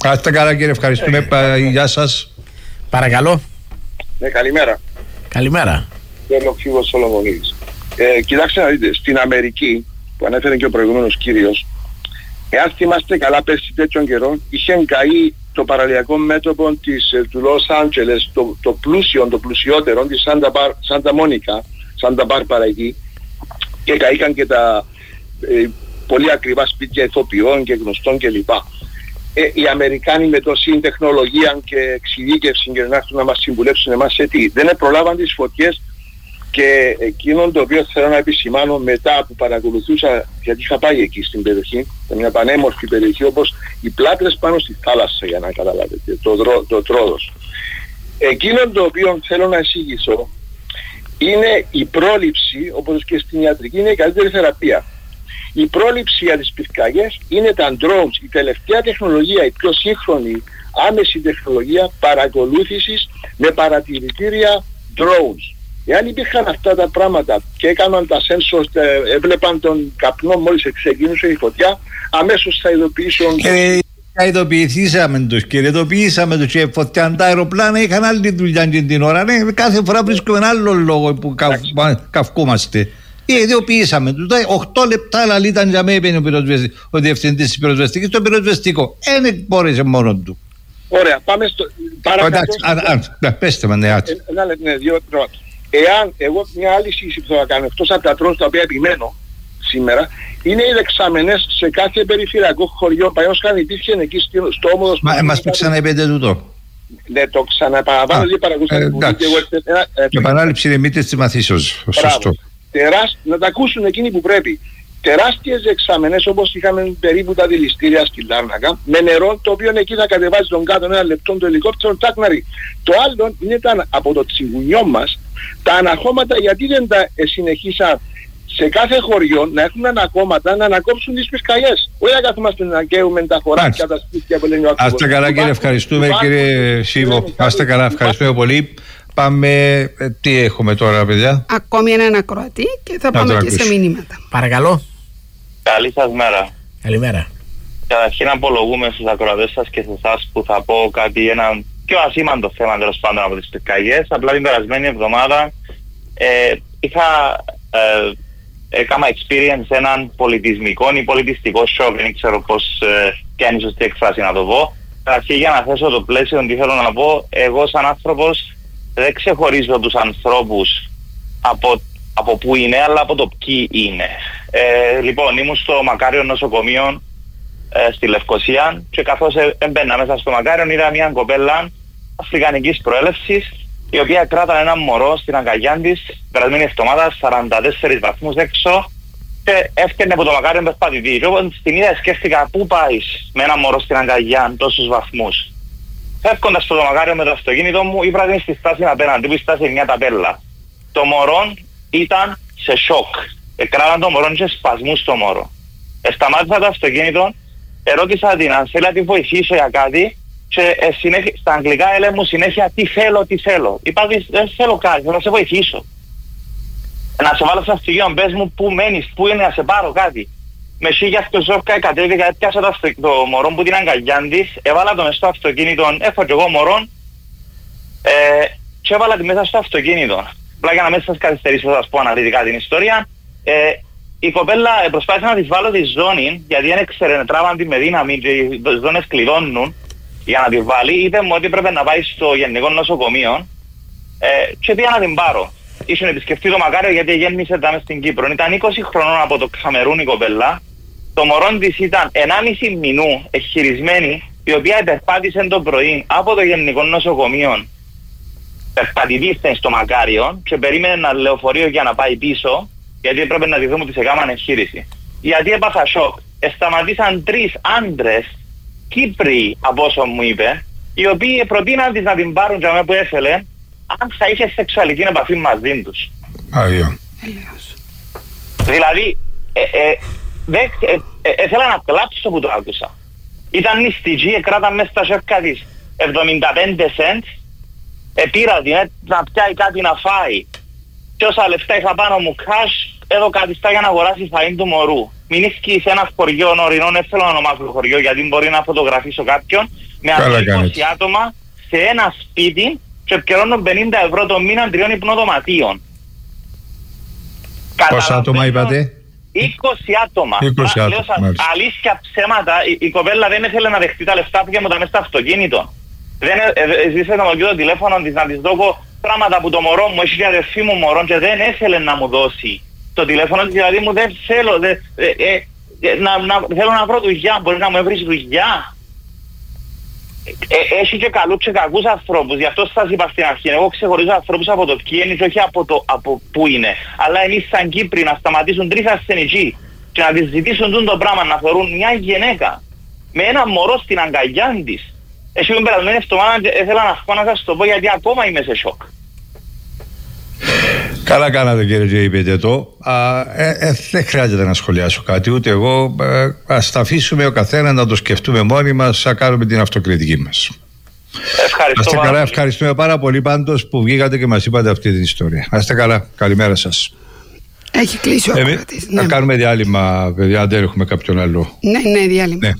[SPEAKER 7] Άστε καλά κύριε, ευχαριστούμε. Γεια σας.
[SPEAKER 8] Παρακαλώ.
[SPEAKER 19] Ναι, καλημέρα.
[SPEAKER 8] Καλημέρα.
[SPEAKER 19] Φίβος Σολομονίδης. Κοιτάξτε να δείτε, στην Αμερική, που ανέφερε και ο προηγούμενος κύριος, εάν θυμάστε καλά πέρσι τέτοιον καιρό, είχε καεί το παραλιακό μέτωπο του Λος Άντζελες, το πλουσιότερο της Σάντα Μόνικα, Σάντα Μπάρμπαρα εκεί, και καήκαν και τα πολύ ακριβά σπίτια ηθοποιών και γνωστών κλπ. Οι Αμερικάνοι με τόση τεχνολογία και εξειδίκευση και να έρθουν να μας συμβουλεύσουν εμάς σε τι. Δεν προλάβαν τις φωτιές, και εκείνον το οποίο θέλω να επισημάνω μετά που παρακολουθούσα, γιατί είχα πάει εκεί στην περιοχή, μια πανέμορφη περιοχή όπως οι Πλάτρες πάνω στη θάλασσα, για να καταλάβετε, το Τρόδος. Εκείνον το οποίο θέλω να εισηγήσω είναι η πρόληψη, όπως και στην ιατρική είναι η καλύτερη θεραπεία. Η πρόληψη για τις πυρκαγιές είναι τα drones, η τελευταία τεχνολογία, η πιο σύγχρονη άμεση τεχνολογία παρακολούθησης με παρατηρητήρια drones. Εάν υπήρχαν αυτά τα πράγματα και έκαναν τα sensors, έβλεπαν τον καπνό μόλις ξεκίνησε η φωτιά, αμέσως θα ειδοποιήσουν...
[SPEAKER 7] Ειδοποιήσαμε τους και ειδοποιήσαμε τους και φωτιά, τα αεροπλάνα είχαν άλλη δουλειά την ώρα, ναι, κάθε φορά βρίσκουμε άλλο λόγο που καυκούμαστε. Ειδοποιήσαμε τους, 8 λεπτά αλλά ήταν για μένα ο διευθυντής της πυροσβεστικής στο πυροσβεστικό, δεν μπόρεσε μόνο του.
[SPEAKER 19] Ωραία, πάμε στο...
[SPEAKER 7] Πέστε με, ναι,
[SPEAKER 19] εάν εγώ μια άλλη σύγχυση που θα κάνω, εκτός από τα τρόντ τα οποία επιμένω σήμερα, είναι οι δεξαμενές σε κάθε περιφερειακό χωριό. Παλιώς καν υπήρχε εκεί στο Όμοδος...
[SPEAKER 7] Μας το ξαναείπετε τούτο.
[SPEAKER 19] Ναι, το ξαναπαραβάνω, δεν παρακούσαν.
[SPEAKER 7] Επανάληψη είναι μύτες της μαθήσεως. Σωστό.
[SPEAKER 19] Να τα ακούσουν εκείνοι που πρέπει. Τεράστιες δεξαμενές όπως είχαμε περίπου τα δηληστήρια στη Λάρνακα, με νερό το οποίο εκεί θα κατεβάζει τον κάτω ένα λεπτό το ελικόπτερο τάκναρι. Το άλλο είναι από το τσιγκουνιό μας τα αναχώματα, γιατί δεν τα συνεχίσα σε κάθε χωριό να έχουν ανακόμματα να ανακόψουν τις πυρκαγιές. Όχι να καθόμαστε να καίουμε τα χωράκια, τα σπίτια που λένε ο ακριβώς.
[SPEAKER 7] Άστε καλά κύριε, ευχαριστούμε κύριε Σίβο. Άστε καλά, ευχαριστούμε πολύ. Πάμε, τι έχουμε τώρα παιδιά?
[SPEAKER 10] Ακόμη έναν ακροατή και θα πάμε και σε μηνύματα.
[SPEAKER 8] Παρακαλώ.
[SPEAKER 20] Καλή σας μέρα.
[SPEAKER 8] Καλημέρα.
[SPEAKER 20] Καταρχήν απολογούμε στους ακροατές σας και σε εσάς που θα πω κάτι, ένα πιο ασήμαντο θέμα τέλος πάντων από τις πυρκαγιές. Απλά την περασμένη εβδομάδα έκανα experience έναν πολιτισμικό ή πολιτιστικό σοκ, δεν ξέρω πώς ποια είναι η σωστή εκφράση να το πω. Καταρχήν για να θέσω το πλαίσιο, τι θέλω να πω, εγώ σαν άνθρωπος δεν ξεχωρίζω τους ανθρώπους από πού είναι, αλλά από το ποιοι είναι. Λοιπόν, ήμουν στο Μακάριο νοσοκομείο στη Λευκοσία και καθώς έμπαινα μέσα στο Μακάριο είδα μια κοπέλα αφρικανικής προέλευσης η οποία κράτανε ένα μωρό στην αγκαλιά της περασμένη εβδομάδα 44 βαθμούς έξω και έφτιανε από το Μακάριο περπατητή. Και όπως την είδα σκέφτηκα πού πάει με ένα μωρό στην αγκαλιά τόσους βαθμούς. Φεύγοντας στο Μακάριο με το αυτοκίνητο μου ήβρα την στη στάση απέναντι που στάση μια ταπέλα. Το μωρό ήταν σε σοκ. Εκράταν το μωρό και σπασμούς στο μωρό. Σταμάτησα το αυτοκίνητο, ερώτησα την αν θέλει να τη βοηθήσω για κάτι και στα αγγλικά έλεγε μου συνέχεια τι θέλω. Είπα δεν θέλω κάτι, θέλω να σε βοηθήσω. Να σε βάλω στο αυτοκίνητο, πες μου πού μένεις, πού είναι να σε πάρω κάτι. Με σίγια στο ζόρκα κατέβηκα, έπιασα το μωρό που την αγκαλιά της, έβαλα το μες στο αυτοκίνητο, έφω και εγώ μωρό και έβαλα τη μέσα στο αυτοκίνητο. Απλά για να μην σας καθυστερήσω θα σας πω αναλυτικά την ιστορία. Η κοπέλα προσπάθησε να της βάλω τη ζώνη, γιατί δεν έξερε, τράβαν τη με δύναμη και οι ζώνες κλειδώνουν για να τη βάλει. Είπε μου ότι πρέπει να πάει στο γενικό νοσοκομείο και πήγα να την πάρω. Ήσουν επισκεφτεί το Μακάριο γιατί γέννησε εδώ στην Κύπρο. Ήταν 20 χρονών από το Καμερούν η κοπέλα. Το μωρό της ήταν 1,5 μηνού εχειρισμένη, η οποία περπάτησε το πρωί από το γενικό νοσοκομείο. Περπατητήστε στο Μακάριο και περίμενε ένα λεωφορείο για να πάει πίσω, γιατί έπρεπε να τη δούμε ότι σε κάμαν εγχείρηση. Γιατί έπαθα σοκ. Σταματήσαν 3 άντρες Κύπροι, από όσο μου είπε, οι οποίοι προτείναν της να την πάρουν για μένα που έθελε, αν θα είχε σεξουαλική επαφή μαζί τους. Δηλαδή, ήθελα να κλάψω που το άκουσα. Ήταν νηστική, εκράταν μέσα στα σέρκα της 75 cents, πήρα την να πιάει κάτι να φάει. Και όσα λεφτά είχα πάνω μου cash, έδω κάτι στα για να αγοράσει φαΐν του μωρού. Μην ήρθει σε ένα χωριό ορεινό, δεν θέλω να ονομάσω το χωριό γιατί μπορεί να φωτογραφίσω κάποιον, με άλλα 20 άτομα σε ένα σπίτι και επικαιρώνουν 50 ευρώ το μήνα 3 υπνοδωματίων.
[SPEAKER 7] Πόσα άτομα είπατε?
[SPEAKER 20] 20 άτομα. Αλήθεια ψέματα, η κοπέλα δεν ήθελε να δεχτεί τα λεφτά που μου τα μέσα στο αυτοκίνητο. Ζήσε να μου πει το τηλέφωνο της να της δώκω πράγματα που το μωρό μου, έχει και αδερφή μου μωρό και δεν έθελε να μου δώσει το τηλέφωνο της, δηλαδή μου δεν θέλω, θέλω να βρω δουλειά, μπορεί να μου έβρει δουλειά. Έχει και καλούς και κακούς ανθρώπους, γι' αυτό σας είπα στην αρχή, εγώ ξεχωρίζω ανθρώπους από το ποιοι είναι και όχι από πού είναι. Αλλά εμείς σαν Κύπροι να σταματήσουν 3 ασθενικοί και να τις ζητήσουν το πράγμα, να θεωρούν μια γυναίκα με ένα μωρό στην αγκαλιά της. Έχει την περασμένη εβδομάδα και ήθελα να βγω να σας το πω γιατί ακόμα είμαι σε σοκ.
[SPEAKER 7] Καλά κάνατε κύριε και είπετε το. Δεν χρειάζεται να σχολιάσω κάτι ούτε εγώ. Ας τα αφήσουμε ο καθένα να το σκεφτούμε μόνοι μας, να κάνουμε την αυτοκριτική μας.
[SPEAKER 20] Ευχαριστώ
[SPEAKER 7] καλά, ευχαριστούμε πάρα πολύ πάντως που βγήκατε και μας είπατε αυτή την ιστορία. Να είστε καλά, καλημέρα σας.
[SPEAKER 10] Έχει κλείσει ο κρατής.
[SPEAKER 7] Να κάνουμε διάλειμμα, παιδιά, αν δεν έχουμε κάποιον άλλο.
[SPEAKER 10] Ναι, διάλειμμα.
[SPEAKER 7] Ναι.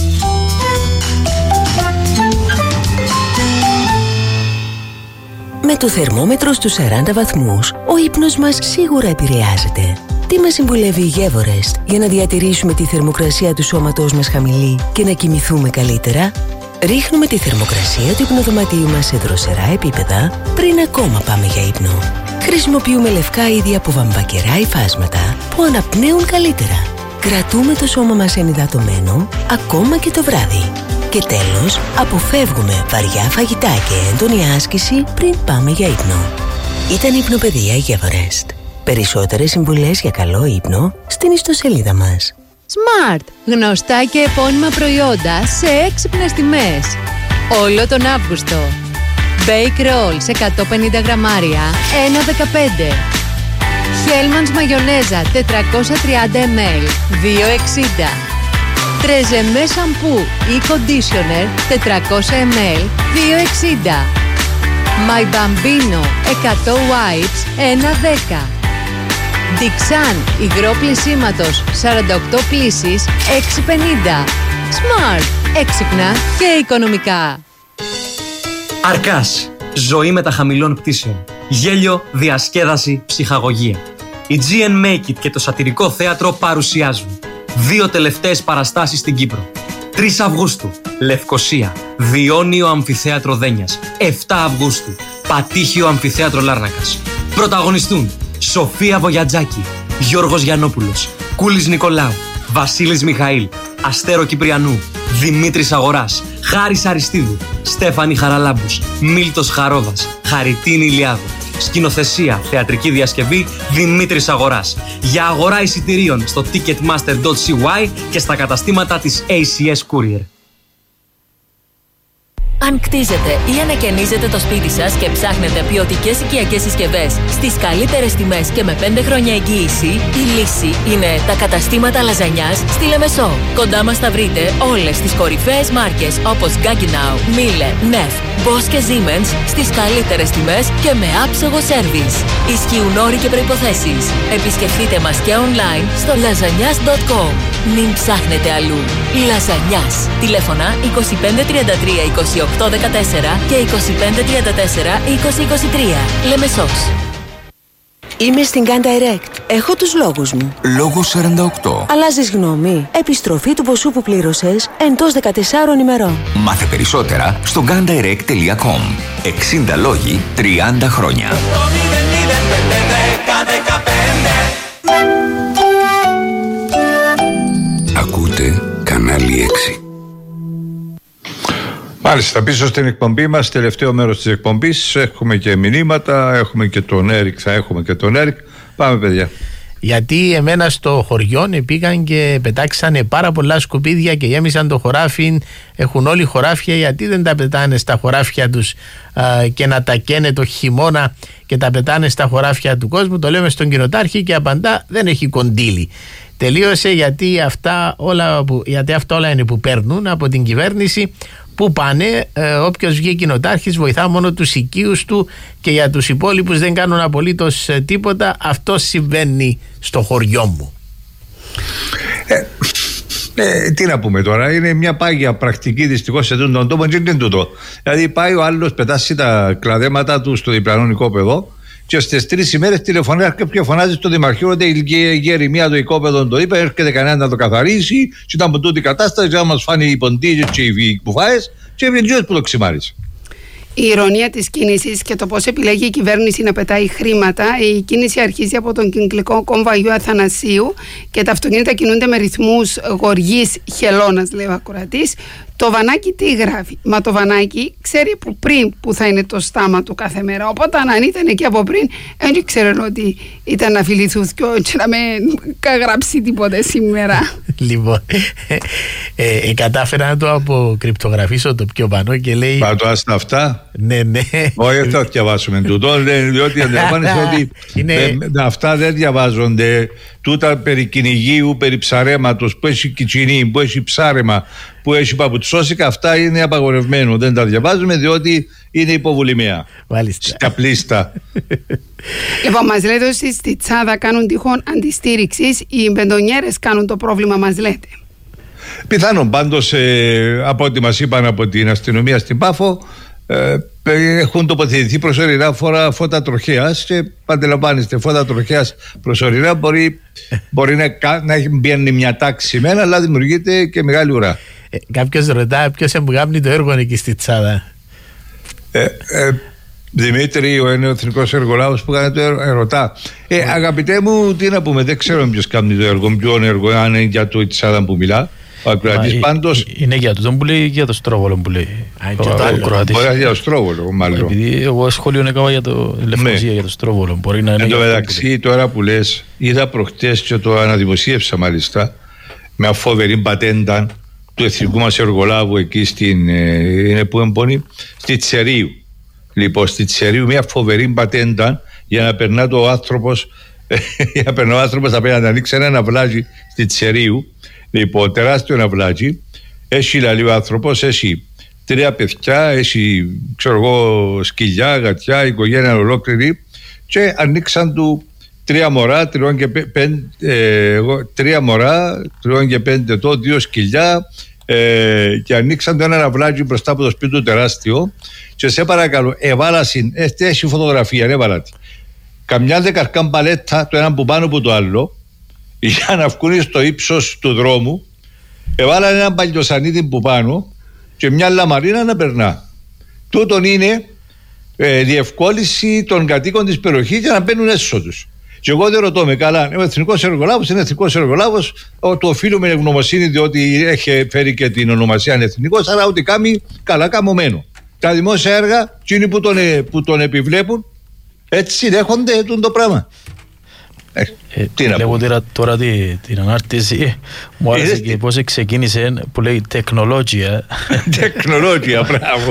[SPEAKER 4] Με το θερμόμετρο στους 40 βαθμούς, ο ύπνος μας σίγουρα επηρεάζεται. Τι μας συμβουλεύει η Γεvorest για να διατηρήσουμε τη θερμοκρασία του σώματός μας χαμηλή και να κοιμηθούμε καλύτερα? Ρίχνουμε τη θερμοκρασία του υπνοδωματίου μας σε δροσερά επίπεδα πριν ακόμα πάμε για ύπνο. Χρησιμοποιούμε λευκά είδη από βαμβακερά υφάσματα που αναπνέουν καλύτερα. Κρατούμε το σώμα μας ενυδατωμένο ακόμα και το βράδυ. Και τέλος, αποφεύγουμε βαριά φαγητά και έντονη άσκηση πριν πάμε για ύπνο. Ήταν η Υπνοπαιδεία Γεvorest. Περισσότερες συμβουλές για καλό ύπνο στην ιστοσελίδα μας.
[SPEAKER 1] Smart. Γνωστά και επώνυμα προϊόντα σε έξυπνες τιμές. Όλο τον Αύγουστο. Bake Rolls 150 γραμμάρια 1,15. Hellmann's μαγιονέζα 430 ml 2,60. Τρεζεμέ σαμπού ή conditioner 400 ml 2,60. My Bambino 100 wipes 1,10. Dixan υγρό πλυσίματος 48 πλύσεις 6,50. Smart. Έξυπνα και οικονομικά.
[SPEAKER 21] Αρκάς. Ζωή με τα χαμηλών πτήσεων. Γέλιο, διασκέδαση, ψυχαγωγία. Η GN Make It και το Σατυρικό Θέατρο παρουσιάζουν 2 τελευταίες παραστάσεις στην Κύπρο. 3 Αυγούστου, Λευκοσία, Διόνιο Αμφιθέατρο Δένιας. 7 Αυγούστου, Πατήχιο Αμφιθέατρο Λάρνακας. Πρωταγωνιστούν Σοφία Βογιατζάκη, Γιώργος Γιαννόπουλος, Κούλης Νικολάου, Βασίλης Μιχαήλ, Αστέρο Κυπριανού, Δημήτρης Αγοράς, Χάρης Αριστίδου, Στέφανη Χαραλάμπους, Μίλτος Χαρόδας, Χαριτίνη Ηλιάδου. Σκηνοθεσία, θεατρική διασκευή, Δημήτρης Αγοράς. Για αγορά εισιτηρίων στο ticketmaster.cy και στα καταστήματα της ACS Courier.
[SPEAKER 3] Αν κτίζετε ή ανακαινίζετε το σπίτι σας και ψάχνετε ποιοτικές οικιακές συσκευές στις καλύτερες τιμές και με 5 χρόνια εγγύηση, η λύση είναι τα καταστήματα λαζανιάς στη Λεμεσό. Κοντά μας θα βρείτε όλες τις κορυφαίες μάρκες όπως Gaggenau, Miele, Neff, Bosch και Siemens στις καλύτερες τιμές και με άψογο σέρβις. Ισχύουν όροι και προϋποθέσεις. Επισκεφτείτε μας και online στο lasagnas.com. Μην ψάχνετε αλλού. Λαζανιάς. Τηλέφωνα 2533 2814 και 2534 2023. Λεμεσός.
[SPEAKER 4] Είμαι στην Gun Direct. Έχω τους λόγους μου.
[SPEAKER 14] Λόγο 48.
[SPEAKER 4] Αλλάζεις γνώμη. Επιστροφή του ποσού που πλήρωσες εντός 14 ημερών.
[SPEAKER 14] Μάθε περισσότερα στο gundirect.com. 60 λόγοι, 30 χρόνια.
[SPEAKER 5] Ακούτε κανάλι 6.
[SPEAKER 7] Μάλιστα, πίσω στην εκπομπή μας, τελευταίο μέρος της εκπομπής, έχουμε και μηνύματα, έχουμε και τον Έρικ, θα έχουμε και τον Έρικ. Πάμε παιδιά.
[SPEAKER 8] Γιατί εμένα στο χωριό πήγαν και πετάξανε πάρα πολλά σκουπίδια και γέμισαν το χωράφι. Έχουν όλοι χωράφια, γιατί δεν τα πετάνε στα χωράφια τους και να τα καίνε το χειμώνα και τα πετάνε στα χωράφια του κόσμου? Το λέμε στον κοινοτάρχη και απαντά, δεν έχει κοντήλι. Τελείωσε, γιατί αυτά όλα είναι που παίρνουν από την κυβέρνηση. Πού πάνε? Όποιος βγει κοινοτάρχης βοηθά μόνο τους οικείους του και για τους υπόλοιπους δεν κάνουν απολύτως τίποτα. Αυτό συμβαίνει στο χωριό μου.
[SPEAKER 7] Τι να πούμε τώρα, είναι μια πάγια πρακτική δυστυχώς σε τον τόπο και είναι τούτο. Δηλαδή πάει ο άλλος, πετάσει τα κλαδέματα του στο διπλανό οικόπεδο και στις 3 ημέρες τηλεφωνάει και φωνάζει στο Δημαρχείο ότι η γερημία το οικόπεδο το είπε, έρχεται κανένα να το καθαρίσει και ήταν από τούτη η κατάσταση, να μας φάνει οι ποντίζες και οι κουφάες και είναι που το ξημάρισε.
[SPEAKER 10] Η ηρωνία της κίνησης και το πώς επιλέγει η κυβέρνηση να πετάει χρήματα. Η κίνηση αρχίζει από τον κυκλικό κόμβο Αγίου Αθανασίου και τα αυτοκίνητα κινούνται με ρυθμούς γοργής χελώνας, λέει ο ακροατής. Το βανάκι τι γράφει? Μα το βανάκι ξέρει που θα είναι το στάμα του κάθε μέρα. Οπότε αν ήταν εκεί από πριν, δεν ξέρουν ότι ήταν να φιληθούν και να με γράψει τίποτε σήμερα.
[SPEAKER 8] Λοιπόν, κατάφερα να το αποκρυπτογραφήσω το πιο πάνω και λέει.
[SPEAKER 7] Πατώ άστα αυτά.
[SPEAKER 8] Ναι.
[SPEAKER 7] Όχι, δεν θα διαβάσουμε τούτο. Διότι αντιλαμβάνεσαι ότι αυτά δεν διαβάζονται. Τούτα περί κυνηγίου, περί ψαρέματος, που έχει κιτσινί, που έχει ψάρεμα, που έχει παπουτσόσικα, αυτά είναι απαγορευμένο. Δεν τα διαβάζουμε διότι είναι υποβουλημία.
[SPEAKER 8] Μάλιστα.
[SPEAKER 7] Στα πλήστα.
[SPEAKER 10] Λοιπόν, μας λέτε ότι στη Τσάδα κάνουν τυχόν αντιστήριξης. Οι μπεντονιέρες κάνουν το πρόβλημα, μας λέτε.
[SPEAKER 7] Πιθανόν. Πάντως, από ό,τι μας είπαν από την αστυνομία στην Πάφο, έχουν τοποθετηθεί προσωρινά φώτα τροχέας και αντιλαμβάνεστε, φώτα τροχέας προσωρινά μπορεί να έχει μπαίνει μια τάξη μένα, αλλά δημιουργείται και μεγάλη ουρά.
[SPEAKER 8] Κάποιος ρωτά ποιος εμπογάμνει το έργο εκεί στη Τσάδα.
[SPEAKER 7] Δημήτρη, ο εθνικός εργολάβος που κάνει το έργο, ρωτά. Αγαπητέ μου, τι να πούμε, δεν ξέρω ποιος κάνει το έργο, ποιον έργο, αν είναι για το Τσάδα που μιλά. Ο ακροατής πάντως.
[SPEAKER 9] Είναι για το που λέει, για το Στρόβολο που λέει.
[SPEAKER 7] Μπορεί για το Στρόβολο, μάλλον.
[SPEAKER 9] Επειδή εγώ σχολείο έκανα για το Λευκοσία, για το Στρόβολο. Μπορεί να είναι.
[SPEAKER 7] Εν τω μεταξύ, τώρα που λες, είδα προχτές και το αναδημοσίευσα μάλιστα, με φοβερή πατέντα του εθνικού μας εργολάβου εκεί στη Τσερίου. Λοιπόν, στη Τσερίου μια φοβερή πατέντα για να περνά ο άνθρωπος απέναντι να ανοίξει ένα ναυλάζι στη Τσερίου. Λοιπόν, τεράστιο ναυλάζι. Έχει λαλεί ο άνθρωπος, έχει 3 παιδιά, έχει σκυλιά, γατιά, οικογένεια ολόκληρη και ανοίξαν του 3 μωρά, 3 και 5 ετών, 2 σκυλιά και ανοίξαν το ένα ναυλάζι μπροστά από το σπίτι του τεράστιο και σε παρακαλώ, εβάλασιν, έχει φωτογραφία, έβαλατη καμιά δεκαρκάν παλέτα το ένα που πάνω από το άλλο για να βγουν στο ύψος του δρόμου. Εβάλανε ένα παλιοσανίδι που πάνω και μια λαμαρίνα να περνά. Τούτον είναι διευκόλυνση των κατοίκων της περιοχής για να μπαίνουν έσω τους. Και εγώ δεν ρωτώ με καλά, ο εθνικός εργολάβος είναι εθνικός εργολάβος, του οφείλουμε ευγνωμοσύνη διότι έχει φέρει και την ονομασία εθνικός, αλλά ότι κάνει καλά καμωμένο. Τα δημόσια έργα, εκείνοι που τον επιβλέπουν, έτσι δέχονται το πράγμα.
[SPEAKER 9] Βλέπω τώρα την ανάρτηση. Μου άρεσε και πώς ξεκίνησε που λέει τεχνολόγια.
[SPEAKER 7] Τεχνολόγια, μπράβο.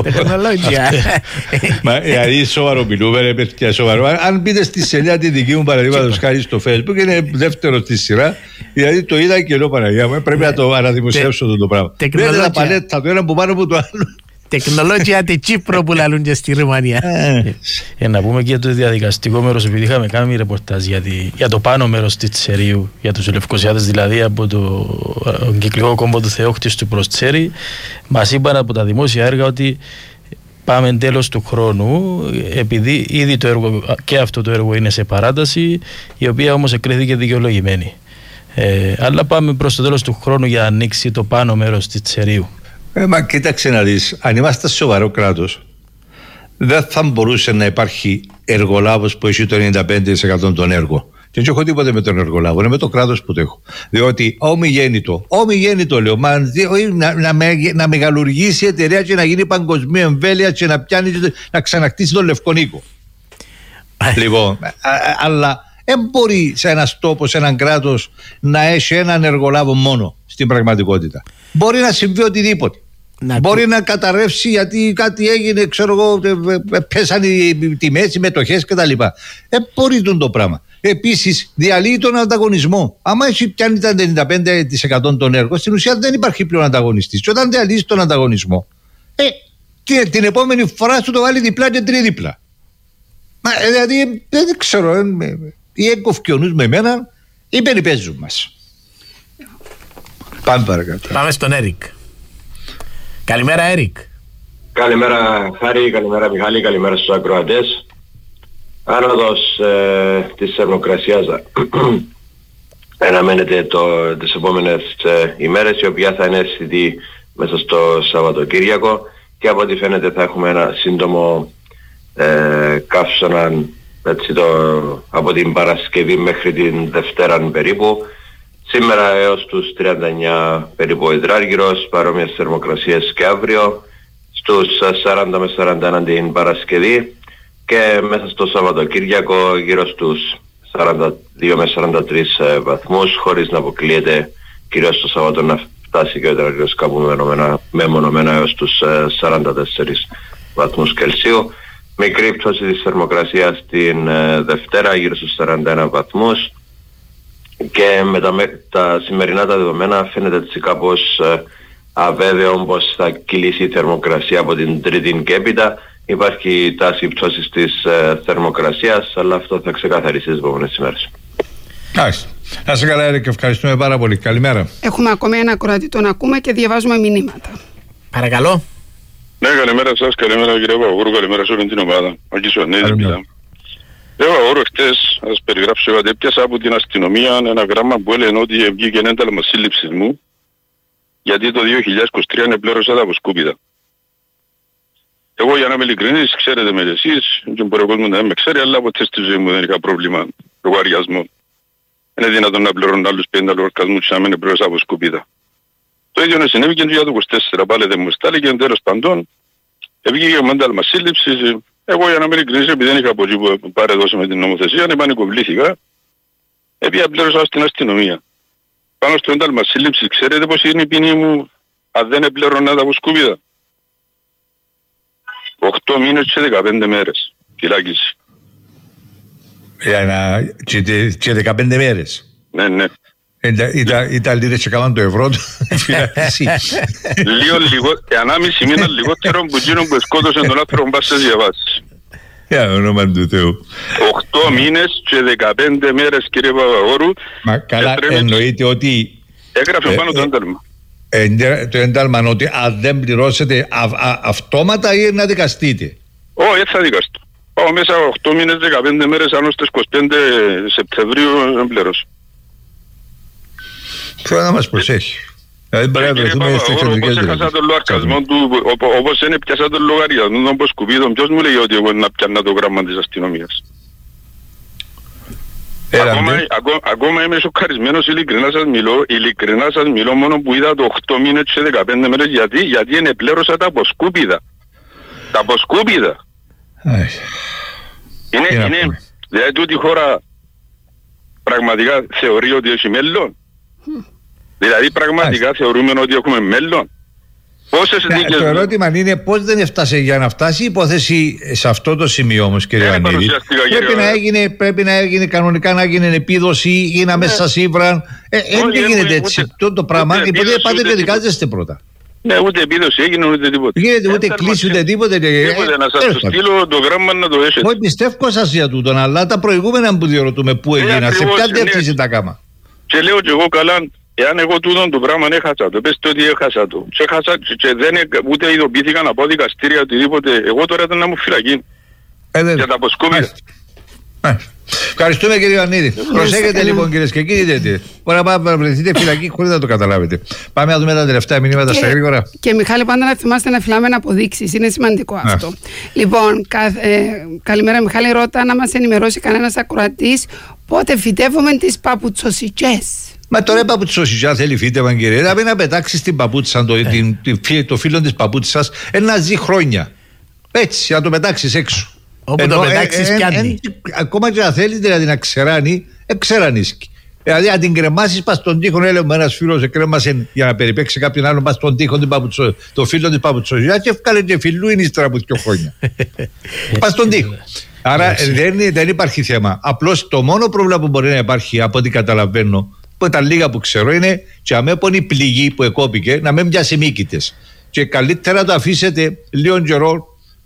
[SPEAKER 7] Δηλαδή σοβαρομιλούμε, ρε παιδιά, σοβαρό. Αν μπείτε στη σελίδα τη δική μου, παραδείγματος χάρη στο Facebook, είναι δεύτερο στη σειρά. Δηλαδή το είδα και λέω Παναγία μου, πρέπει να το αναδημοσιεύσω το πράγμα. Βλέπετε τα παλέτα, το ένα που πάνω από το άλλο.
[SPEAKER 8] Τεχνολόγια τη Κύπρο που λαλούν και στη Ρουμανία.
[SPEAKER 9] Να πούμε και για το διαδικαστικό μέρος, επειδή είχαμε κάνει ρεπορτάζ για το πάνω μέρος της Τσερίου, για τους Λευκοσιάδες, δηλαδή από το κυκλικό κόμβο του Θεόκτιστου προς Τσέρι. Μας είπαν από τα δημόσια έργα ότι πάμε τέλος του χρόνου, επειδή ήδη το έργο και αυτό το έργο είναι σε παράταση, η οποία όμως εκκρίθηκε δικαιολογημένη. Αλλά πάμε προς το τέλος του χρόνου για να ανοίξει το πάνω μέρος της Τσερίου.
[SPEAKER 7] Μα κοίταξε να δεις, αν είμαστε σοβαρό κράτος, δεν θα μπορούσε να υπάρχει εργολάβος που έχει το 95% των έργων. Και δεν έχω τίποτε με τον εργολάβο, είναι με το κράτος που το έχω. Διότι ομιγέννητο λέω, να μεγαλουργήσει η εταιρεία και να γίνει παγκοσμίου εμβέλεια και να πιάνει, να ξανακτήσει τον Λευκονίκο. Λοιπόν, αλλά δεν μπορεί σε ένα τόπο, σε έναν κράτος να έχει έναν εργολάβο μόνο στην πραγματικότητα. Μπορεί να συμβεί οτιδήποτε. Μπορεί να καταρρεύσει γιατί κάτι έγινε, ξέρω εγώ, πέσαν οι τιμές, οι μετοχές κτλ. Μπορεί το πράγμα. Επίσης, διαλύει τον ανταγωνισμό. Άμα έχει πιάνει τα 95% των έργων, στην ουσία δεν υπάρχει πλέον ανταγωνιστής. Και όταν διαλύσει τον ανταγωνισμό, την επόμενη φορά σου το βάλει διπλά και τρίδιπλα. Δηλαδή, δεν ξέρω, ή εκκοφκιονούς με εμένα ή περιπέζουν μας. Πάμε παρακάτω.
[SPEAKER 8] Πάμε στον Έρικ. Καλημέρα, Έρικ.
[SPEAKER 2] Καλημέρα, Χάρη, καλημέρα, Μιχάλη, καλημέρα στους ακροατές. Άνοδος της θερμοκρασίας αναμένεται τις επόμενες ημέρες, η οποία θα είναι αισθητή μέσα στο Σαββατοκύριακο, και από ό,τι φαίνεται θα έχουμε ένα σύντομο καύσωνα από την Παρασκευή μέχρι την Δευτέρα περίπου. Σήμερα έως τους 39 περίπου υδράργυρος, παρόμοιες θερμοκρασίες και αύριο, στους 40 με 41 την Παρασκευή, και μέσα στο Σαββατοκύριακο γύρω στους 42 με 43 βαθμούς, χωρίς να αποκλείεται κυρίως το Σαββατό να φτάσει και ο υδράργυρος κάπου μεμονωμένα έως τους 44 βαθμούς Κελσίου. Μικρή πτώση της θερμοκρασίας την Δευτέρα γύρω στους 41 βαθμούς, και με τα σημερινά τα δεδομένα φαίνεται έτσι κάπως αβέβαιο πως θα κυλήσει η θερμοκρασία από την Τρίτη και έπειτα. Υπάρχει τάση πτώσης της θερμοκρασίας, αλλά αυτό θα ξεκαθαριστεί τις επόμενες ημέρες.
[SPEAKER 7] Να είσαι καλά, Έρικ, ευχαριστούμε πάρα πολύ. Καλημέρα.
[SPEAKER 10] Έχουμε ακόμη ένα ακροατή, τον ακούμε και διαβάζουμε μηνύματα.
[SPEAKER 8] Παρακαλώ.
[SPEAKER 22] Ναι, καλημέρα σας, καλημέρα κύριε Παπαγούρου, καλημέρα σε όλη την ομάδα. Ο Κισονίδης μιλά. Κύριε Παπαγούρου, χτες σας περιγράψω ότι έπιασα από την αστυνομία ένα γράμμα που έλεγε ότι βγήκε ένταλμα σύλληψης μου, γιατί το 2023 επλέρωσα τα αποσκούπιδα. Εγώ, για να είμαι ειλικρινής, ξέρετε με εσείς, και μπορεί ο κόσμος να με ξέρει, αλλά ποτέ στη ζωή μου δεν είχα πρόβλημα λογαριασμό. Είναι δυνατόν να πληρώνω άλλους 50 λογαριασμούς και να μην επλέρωσα αποσκούπιδα. Το ίδιο συνέβη και για το 24, πάλι δεν μου στάλει, και τέλος παντών βγήκε με ένταλμα σύλληψης. Εγώ, για να είμαι ειλικρινής, επειδή δεν είχα από εκεί που παρεδώσει με την νομοθεσία, πανικοβλήθηκα, επειδή πλήρωσα στην αστυνομία. Πάνω στο ένταλμα σύλληψης, ξέρετε πως είναι η ποινή μου αν δεν επλέρωνα τα αποσκούπιδα? 8 μήνες και 15 μέρες φυλάκιση.
[SPEAKER 7] Και 15 μέρες.
[SPEAKER 22] Ναι, ναι.
[SPEAKER 7] Ήταν λίρες και κάναν το ευρώ του φυλάκιση.
[SPEAKER 22] Λίγο λιγότερο, 1,5 μήνα λιγότερο που εκείνον που σκότωσε τον άνθρωπο πας σε διαβάσεις.
[SPEAKER 7] Για όνομα του Θεού.
[SPEAKER 22] 8 μήνες και 15 μέρες, κύριε Παπαγόρου.
[SPEAKER 7] Μα καλά, εννοείται ότι
[SPEAKER 22] έγραφε πάνω το ένταλμα.
[SPEAKER 7] Το ένταλμα ότι αν δεν πληρώσετε αυτόματα ή να δικαστείτε?
[SPEAKER 22] Όχι, έτσι θα δικαστώ. Πάω μέσα 8 μήνες 15 μέρες, αν στις 25 Σεπτεμβρίου δεν πληρώσω.
[SPEAKER 7] Θέλω να μας προσέχει. Δηλαδή πρέπει να βρεθούμε στις εξωτερικές
[SPEAKER 22] δυνατές. Όπως έχασα τον λογαριασμό του, όπως είναι πιάσα τον λογαριασμό των αποσκουπίδων, ποιος μου λέει ότι εγώ να πιάνω το γράμμα της αστυνομίας? Ακόμα είμαι σοκαρισμένος, ειλικρινά σας μιλώ, μόνο που είδα το 8 μήνες και 15 μέρες. Γιατί ενεπλέρωσα τα αποσκούπιδα. Τα αποσκούπιδα. Είναι, δηλαδή τούτη η χώρα πραγματικά θεωρεί ότι έχει μέλλον? Δηλαδή πραγματικά θεωρούμε ότι έχουμε μέλλον?
[SPEAKER 7] Το ερώτημα είναι πώς δεν έφτασε για να φτάσει η υπόθεση σε αυτό το σημείο όμως, κύριε Ανίδη. Πρέπει να έγινε κανονικά, να γίνει επίδοση ή να μέσα σας ήβραν. Δεν γίνεται έτσι το πράγμα. Επειδή πάτε και δικάζεστε πρώτα.
[SPEAKER 22] Ναι, ούτε επίδοση έγινε ούτε τίποτα.
[SPEAKER 7] Γίνεται ούτε κλείσει ούτε τίποτα.
[SPEAKER 22] Να σας το στείλω το γράμμα να το έχετε.
[SPEAKER 7] Όχι, πιστεύω σας για τούτον, αλλά τα προηγούμενα που διερωτούμε πού έγιναν, σε ποια διεύθυνση τα κάμα.
[SPEAKER 22] Και λέω και εγώ καλά, εάν εγώ τούτον το πράγμα έχασα το, πες το ότι έχασα το. Και δεν ούτε ειδοποιήθηκα να πάω δικαστήρια οτιδήποτε. Εγώ τώρα ήταν να μου φυλακεί. Για τα αποσκόπια.
[SPEAKER 7] Ευχαριστούμε, κύριε Ιωαννίδη. Προσέχετε λοιπόν, κυρίες και κύριοι. Μπορεί να βρεθείτε φυλακή χωρίς να το καταλάβετε. Πάμε να δούμε τα τελευταία μηνύματα στα γρήγορα.
[SPEAKER 10] Και Μιχάλη, πάντα να θυμάστε να φυλάμε αποδείξεις. Είναι σημαντικό αυτό. Λοιπόν, καλημέρα Μιχάλη. Ρώτα να μας ενημερώσει κανένας ακροατής πότε φυτεύουμε τις παπουτσοσιτζές.
[SPEAKER 7] Μα τώρα η παπουτσοσιτζά θέλει φύτευα, κύριε. Δηλαδή να πετάξει την παπούτσα, το φύλλο της παπούτσας, να ζει χρόνια. Έτσι, να το πετάξει έξω.
[SPEAKER 8] Όπου το πετάξεις πιάνει.
[SPEAKER 7] Ακόμα και να θέλει δηλαδή να ξεράνει, ξερανίσκει. Δηλαδή αν την κρεμάσεις πας στον τοίχο, έλεγε ένας φίλος εκρέμασε για να περιπέξει κάποιον άλλον πας στον τοίχο το φύλλο της παπουτσοσιτζάς και έφκαλε και φιλού είναι ύστερα από 2 χρόνια. Πας στον τοίχο. Άρα δεν υπάρχει θέμα. Απλώς το μόνο πρόβλημα που μπορεί να υπάρχει, από ό,τι καταλαβαίνω, που τα λίγα που ξέρω, είναι και αμέπονη πληγή που εκόπηκε να μην πιάσει μύκητες. Και καλύτερα το αφήσετε λίγο καιρό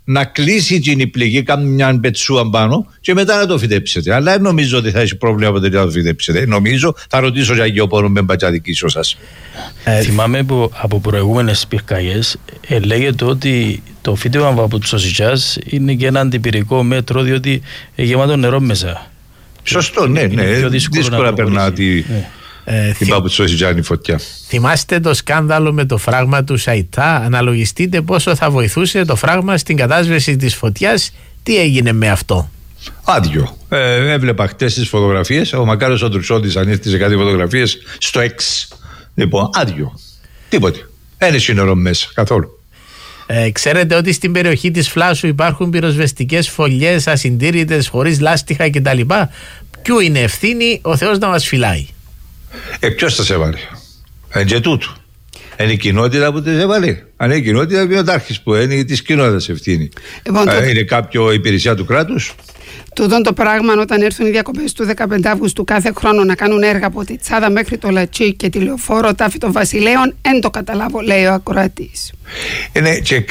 [SPEAKER 7] να κλείσει την η πληγή, κάνει μια πετσούα πάνω και μετά να το φυτέψετε. Αλλά δεν νομίζω ότι θα έχει πρόβλημα από να το φυτέψετε. Νομίζω, θα ρωτήσω για γεωπόνο με μπατσάδικη σας.
[SPEAKER 9] Θυμάμαι που από προηγούμενες πυρκαγιές λέγεται ότι το φύτευμα από τους σωσιτζάς είναι και ένα αντιπυρικό μέτρο, διότι γεμάτο νερό μέσα.
[SPEAKER 7] Σωστό, ναι. Δύσκολα περνά την πάπου σωσιτζάνη φωτιά.
[SPEAKER 8] Θυμάστε το σκάνδαλο με το φράγμα του Σαϊτά? Αναλογιστείτε πόσο θα βοηθούσε το φράγμα στην κατάσβεση της φωτιάς. Τι έγινε με αυτό?
[SPEAKER 7] Άδειο. Έβλεπα χτες τις φωτογραφίες. Ο Μακάριος ο Τρουσότης ανήρθησε κάτι φωτογραφίες στο X. Λοιπόν, άδειο. Τίποτε. Δεν είναι νερό μέσα καθόλου.
[SPEAKER 8] Ξέρετε ότι στην περιοχή της Φλάσου υπάρχουν πυροσβεστικές φωλιές ασυντήρητες, χωρίς λάστιχα κτλ. Ποιο είναι ευθύνη? Ο Θεός να μας φυλάει.
[SPEAKER 7] Ποιος θα σε έβαλε? Και τούτου. Είναι η κοινότητα που τις έβαλε. Αν είναι η κοινότητα, είναι ο τάρχης που είναι της κοινότητας ευθύνη. Είναι κάποιο υπηρεσία του κράτους?
[SPEAKER 10] Τούτον το πράγμα, όταν έρθουν οι διακοπές του 15 Αυγούστου κάθε χρόνο να κάνουν έργα από τη Τσάδα μέχρι το Λατσί και τη Λεωφόρο Τάφη των Βασιλέων, εν το καταλάβω, λέει ο ακροατής.
[SPEAKER 7] Ναι, και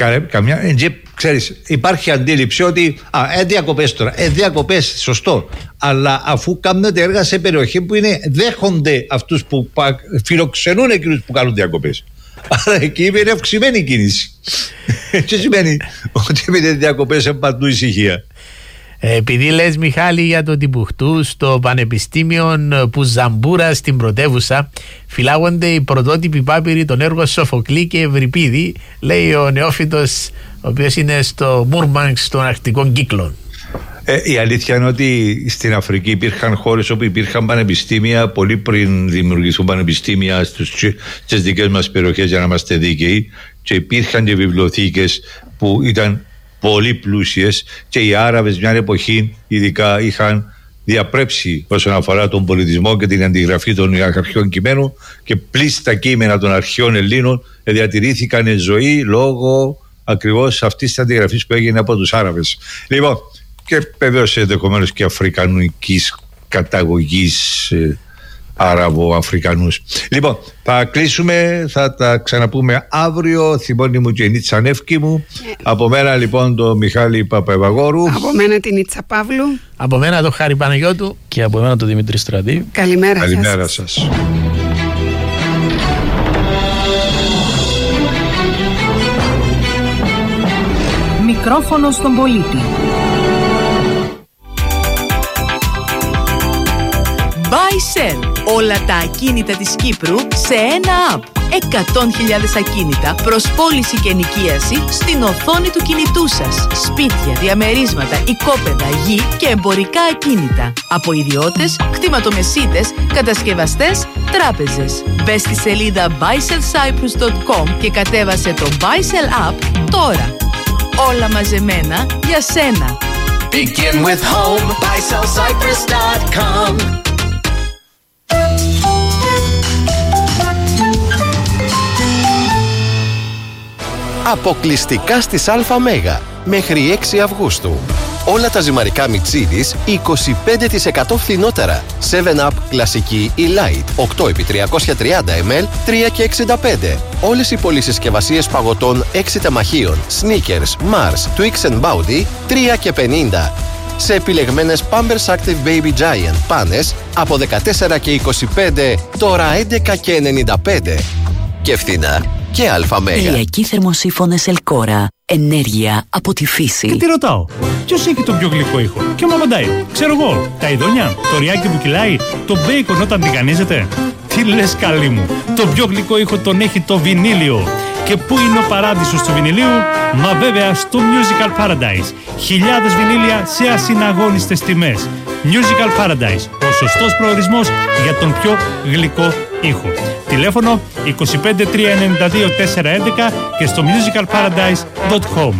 [SPEAKER 7] ξέρεις, υπάρχει αντίληψη ότι διακοπές τώρα, διακοπές, σωστό. Αλλά αφού κάνετε έργα σε περιοχή που δέχονται αυτούς που φιλοξενούν εκείνους που κάνουν διακοπές. Άρα εκεί είναι αυξημένη κίνηση. Τι σημαίνει ότι επειδή διακοπές είναι παντού ησυχία.
[SPEAKER 8] Επειδή λες, Μιχάλη, για το Τιμπουκτού, στο Πανεπιστήμιο Πουζαμπούρα στην πρωτεύουσα φυλάγονται οι πρωτότυποι πάπυροι των έργων Σοφοκλή και Ευρυπίδη, λέει ο νεόφυτος, ο οποίος είναι στο Μούρμανξ των Αρκτικών Κύκλων.
[SPEAKER 7] Η αλήθεια είναι ότι στην Αφρική υπήρχαν χώρες όπου υπήρχαν πανεπιστήμια πολύ πριν δημιουργηθούν πανεπιστήμια στις δικές μας περιοχές, για να είμαστε δίκαιοι, και υπήρχαν και βιβλιοθήκες που ήταν πολύ πλούσιες, και οι Άραβες μια εποχή ειδικά είχαν διαπρέψει όσον αφορά τον πολιτισμό και την αντιγραφή των αρχαίων κειμένων, και πλήστα κείμενα των αρχαίων Ελλήνων διατηρήθηκαν εν ζωή λόγω ακριβώς αυτής της αντιγραφής που έγινε από τους Άραβες. Λοιπόν, και βεβαίως ενδεχομένως και αφρικανικής καταγωγής Άραβο-Αφρικανούς. Λοιπόν, θα κλείσουμε, θα τα ξαναπούμε αύριο. Θυμώνει μου και η Νίτσα Νεύκη μου. Από μένα λοιπόν το Μιχάλη Παπαευαγόρου.
[SPEAKER 10] Από μένα την Νίτσα Παύλου.
[SPEAKER 8] Από μένα το Χάρη Παναγιώτου.
[SPEAKER 9] Και από μένα το Δημήτρη Στρατή.
[SPEAKER 10] Καλημέρα
[SPEAKER 7] σας.
[SPEAKER 6] Μικρόφωνο στον πολίτη. Buy-sell. Όλα τα ακίνητα της Κύπρου σε ένα app. 100.000 ακίνητα προς πώληση και ενοικίαση στην οθόνη του κινητού σας. Σπίτια, διαμερίσματα, οικόπεδα, γη και εμπορικά ακίνητα. Από ιδιώτες, κτηματομεσίτες, κατασκευαστές, τράπεζες. Μπες στη σελίδα buysellcyprus.com και κατέβασε το Buy-sell app τώρα. Όλα μαζεμένα για σένα.
[SPEAKER 18] Begin with home, buysellcyprus.com.
[SPEAKER 23] Αποκλειστικά στις ΑΜ μέχρι 6 Αυγούστου. Όλα τα ζυμαρικά Μιτσίδης 25% φθηνότερα. 7up κλασική ή light 8x330 ml 3,65. Όλες οι πολυσυσκευασίες παγωτών 6 τεμαχίων, Snickers, Mars, Twix and Bounty 3,50. Σε επιλεγμένες Pampers Active Baby Giant πάνες από 14,25 τώρα 11,95. Και φθηνά και ΑΜΕΓΑ.
[SPEAKER 24] Ηλιακοί θερμοσύφωνες Ελκόρα. Ενέργεια από τη φύση.
[SPEAKER 16] Και τι ρωτάω, ποιος έχει τον πιο γλυκό ήχο? Και μου απαντάει, ξέρω εγώ, τα ειδόνια, το ριάκι που κυλάει, το μπέικον όταν τηγανίζεται. Τι λες, καλή μου, το πιο γλυκό ήχο τον έχει το βινίλιο. Και πού είναι ο παράδεισος του βινιλίου? Μα βέβαια στο Musical Paradise. Χιλιάδες βινίλια σε ασυναγώνιστες τιμές. Musical Paradise, ο σωστός προορισμός για τον πιο γλυκό ήχο. Τηλέφωνο 25 392 411 και στο musicalparadise.com.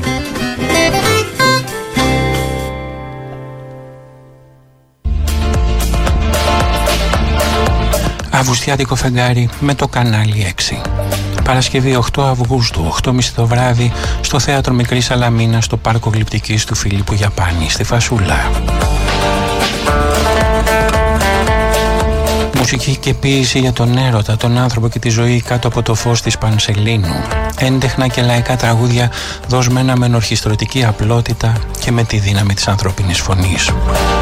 [SPEAKER 5] Αυγουστιάτικο φεγγάρι με το κανάλι 6. Παρασκευή 8 Αυγούστου, 8.30 το βράδυ, στο Θέατρο Μικρής Σαλαμίνας, στο Πάρκο Γλυπτικής του Φίλιππου Γιαπάνη, στη Φασούλα. Μουσική και ποίηση για τον έρωτα, τον άνθρωπο και τη ζωή κάτω από το φως της Πανσελίνου. Έντεχνα και λαϊκά τραγούδια δοσμένα με ενορχιστρωτική απλότητα και με τη δύναμη της ανθρώπινης φωνής.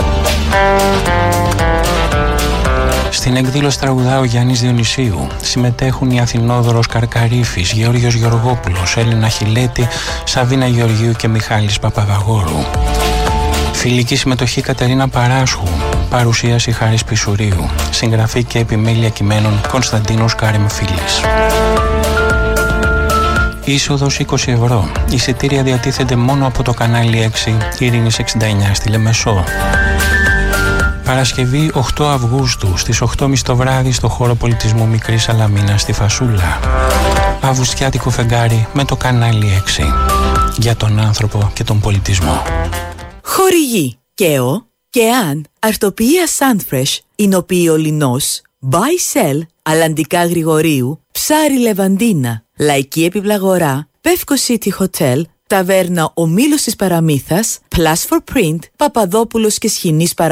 [SPEAKER 5] Στην εκδήλωση τραγουδά ο Γιάννης Διονυσίου. Συμμετέχουν η Αθηνόδωρος Καρκαρίφης, Γεώργιος Γεωργόπουλος, Έλληνα Χιλέτη, Σαβίνα Γεωργίου και Μιχάλης Παπαδαγόρου. Φιλική συμμετοχή Κατερίνα Παράσχου. Παρουσίαση Χάρης Πισουρίου. Συγγραφή και επιμέλεια κειμένων Κωνσταντίνος Κάριμ-Φίλης. Είσοδος 20 ευρώ. Εισιτήρια διατίθενται μόνο από το κανάλι 6 Ειρήνης 69 στη Λεμεσό. Παρασκευή 8 Αυγούστου στις 8.30 το βράδυ στο χώρο πολιτισμού Μικρή Σαλαμίνα στη Φασούλα. Αυγουστιάτικο φεγγάρι με το κανάλι 6 για τον άνθρωπο και τον πολιτισμό.
[SPEAKER 11] Χορηγή ΚΕΟ και αν αρτοποιία Sunfresh, εινοποιείο Λινός, Buy Sell, Αλλαντικά Γρηγορίου, Ψάρι Λεβαντίνα, Λαϊκή Επιπλαγορά, Πεύκο City Hotel, Ταβέρνα Ο Μήλος της Παραμύθας, Plus for Print, Παπαδόπουλος και Σχοινής Παραμύθας.